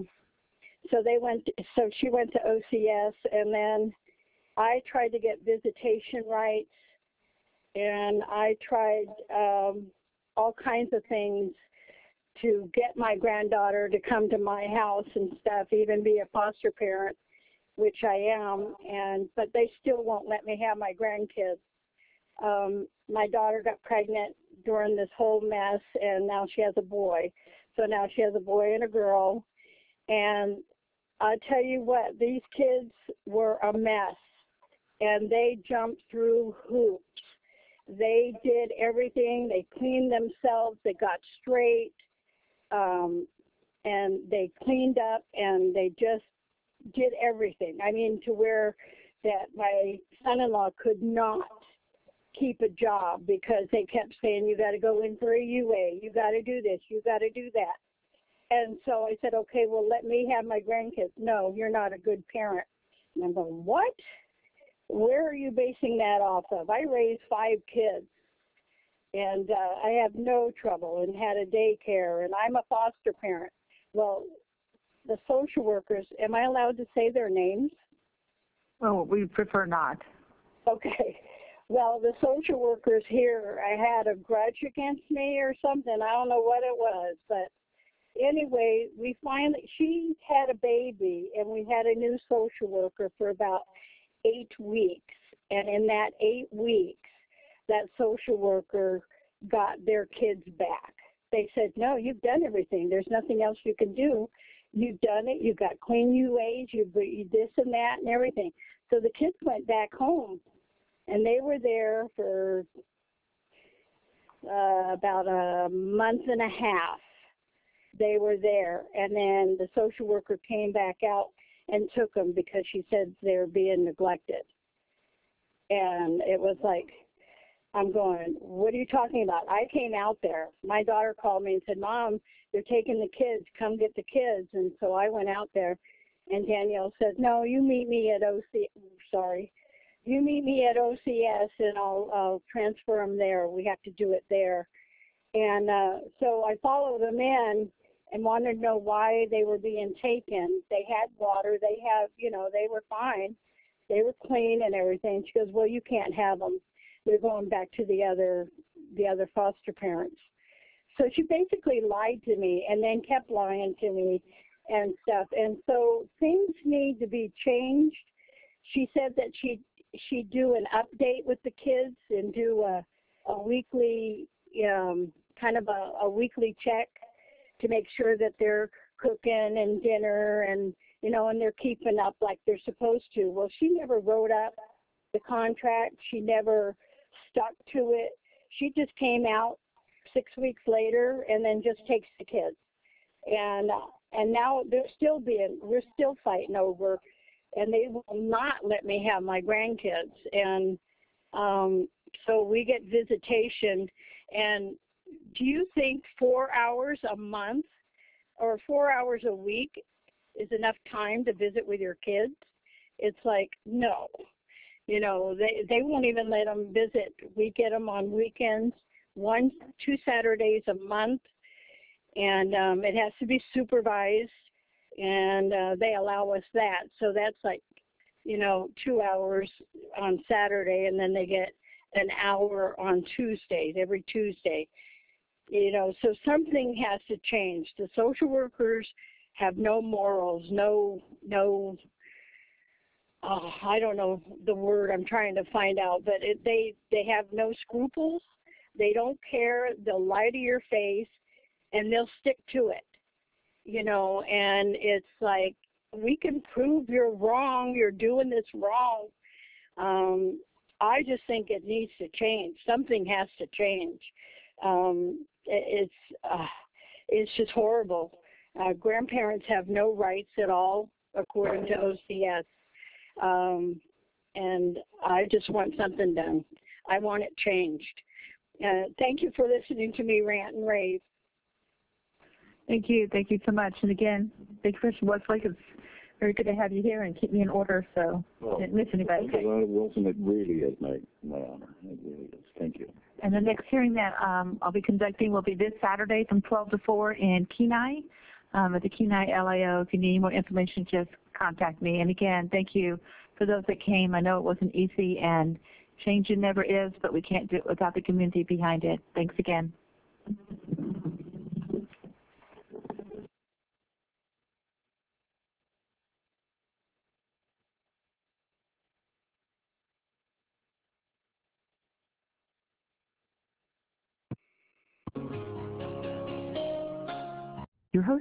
Speaker 19: she went to OCS, and then I tried to get visitation rights, and I tried all kinds of things to get my granddaughter to come to my house and stuff, even be a foster parent, which I am, but they still won't let me have my grandkids. My daughter got pregnant during this whole mess, and now she has a boy. So now she has a boy and a girl, and I'll tell you what, these kids were a mess, and they jumped through hoops. They did everything. They cleaned themselves. They got straight, and they cleaned up, and they just did everything. I mean, to where that my son-in-law could not keep a job because they kept saying, you got to go in for a UA, you got to do this, you got to do that. And so I said, okay, well, let me have my grandkids. No, you're not a good parent. And I'm going, what? Where are you basing that off of? I raised 5 kids, and I have no trouble and had a daycare, and I'm a foster parent. Well, the social workers, am I allowed to say their names?
Speaker 2: Well, we prefer not.
Speaker 19: Okay. Well, the social workers here, I had a grudge against me or something. I don't know what it was, but anyway, she had a baby, and we had a new social worker for about 8 weeks. And in that 8 weeks, that social worker got their kids back. They said, no, you've done everything. There's nothing else you can do. You've done it. You got clean UAs. You this and that and everything. So the kids went back home, and they were there for about a month and a half. They were there, and then the social worker came back out and took them because she said they were being neglected. And it was like, I'm going, what are you talking about? I came out there. My daughter called me and said, Mom, they're taking the kids. Come get the kids. And so I went out there, and Danielle said, no, you meet me at You meet me at OCS, and I'll transfer them there. We have to do it there. And so I followed them in, and wanted to know why they were being taken. They had water, they were fine. They were clean and everything. She goes, well, you can't have them. They're going back to the other foster parents. So she basically lied to me and then kept lying to me and stuff. And so things need to be changed. She said that she'd do an update with the kids and do a weekly, kind of a weekly check to make sure that they're cooking and dinner and, and they're keeping up like they're supposed to. Well, she never wrote up the contract. She never stuck to it. She just came out 6 weeks later and then just takes the kids. And now we're still fighting over, and they will not let me have my grandkids. And so we get visitation. And do you think 4 hours a month or 4 hours a week is enough time to visit with your kids? It's like, no. They won't even let them visit. We get them on weekends, 2 Saturdays a month, and it has to be supervised, and they allow us that. So that's like, 2 hours on Saturday, and then they get an hour on Tuesdays, every Tuesday. So something has to change. The social workers have no morals, no I don't know the word I'm trying to find out, but they have no scruples. They don't care. They'll lie to your face, and they'll stick to it, and it's like, we can prove you're wrong, you're doing this wrong. I just think it needs to change. Something has to change. It's just horrible. Grandparents have no rights at all, according to OCS. And I just want something done. I want it changed. Thank you for listening to me rant and rave.
Speaker 2: Thank you so much. And again, thank you for Westlake. It's very good to have you here and keep me in order, so I didn't miss anybody. Okay.
Speaker 8: Wilson, it really is my honor. It really is. Thank you.
Speaker 2: And the next hearing that I'll be conducting will be this Saturday from 12 to 4 in Kenai, at the Kenai LAO. If you need any more information, just contact me. And again, thank you for those that came. I know it wasn't easy, and change it never is, but we can't do it without the community behind it. Thanks again. Your host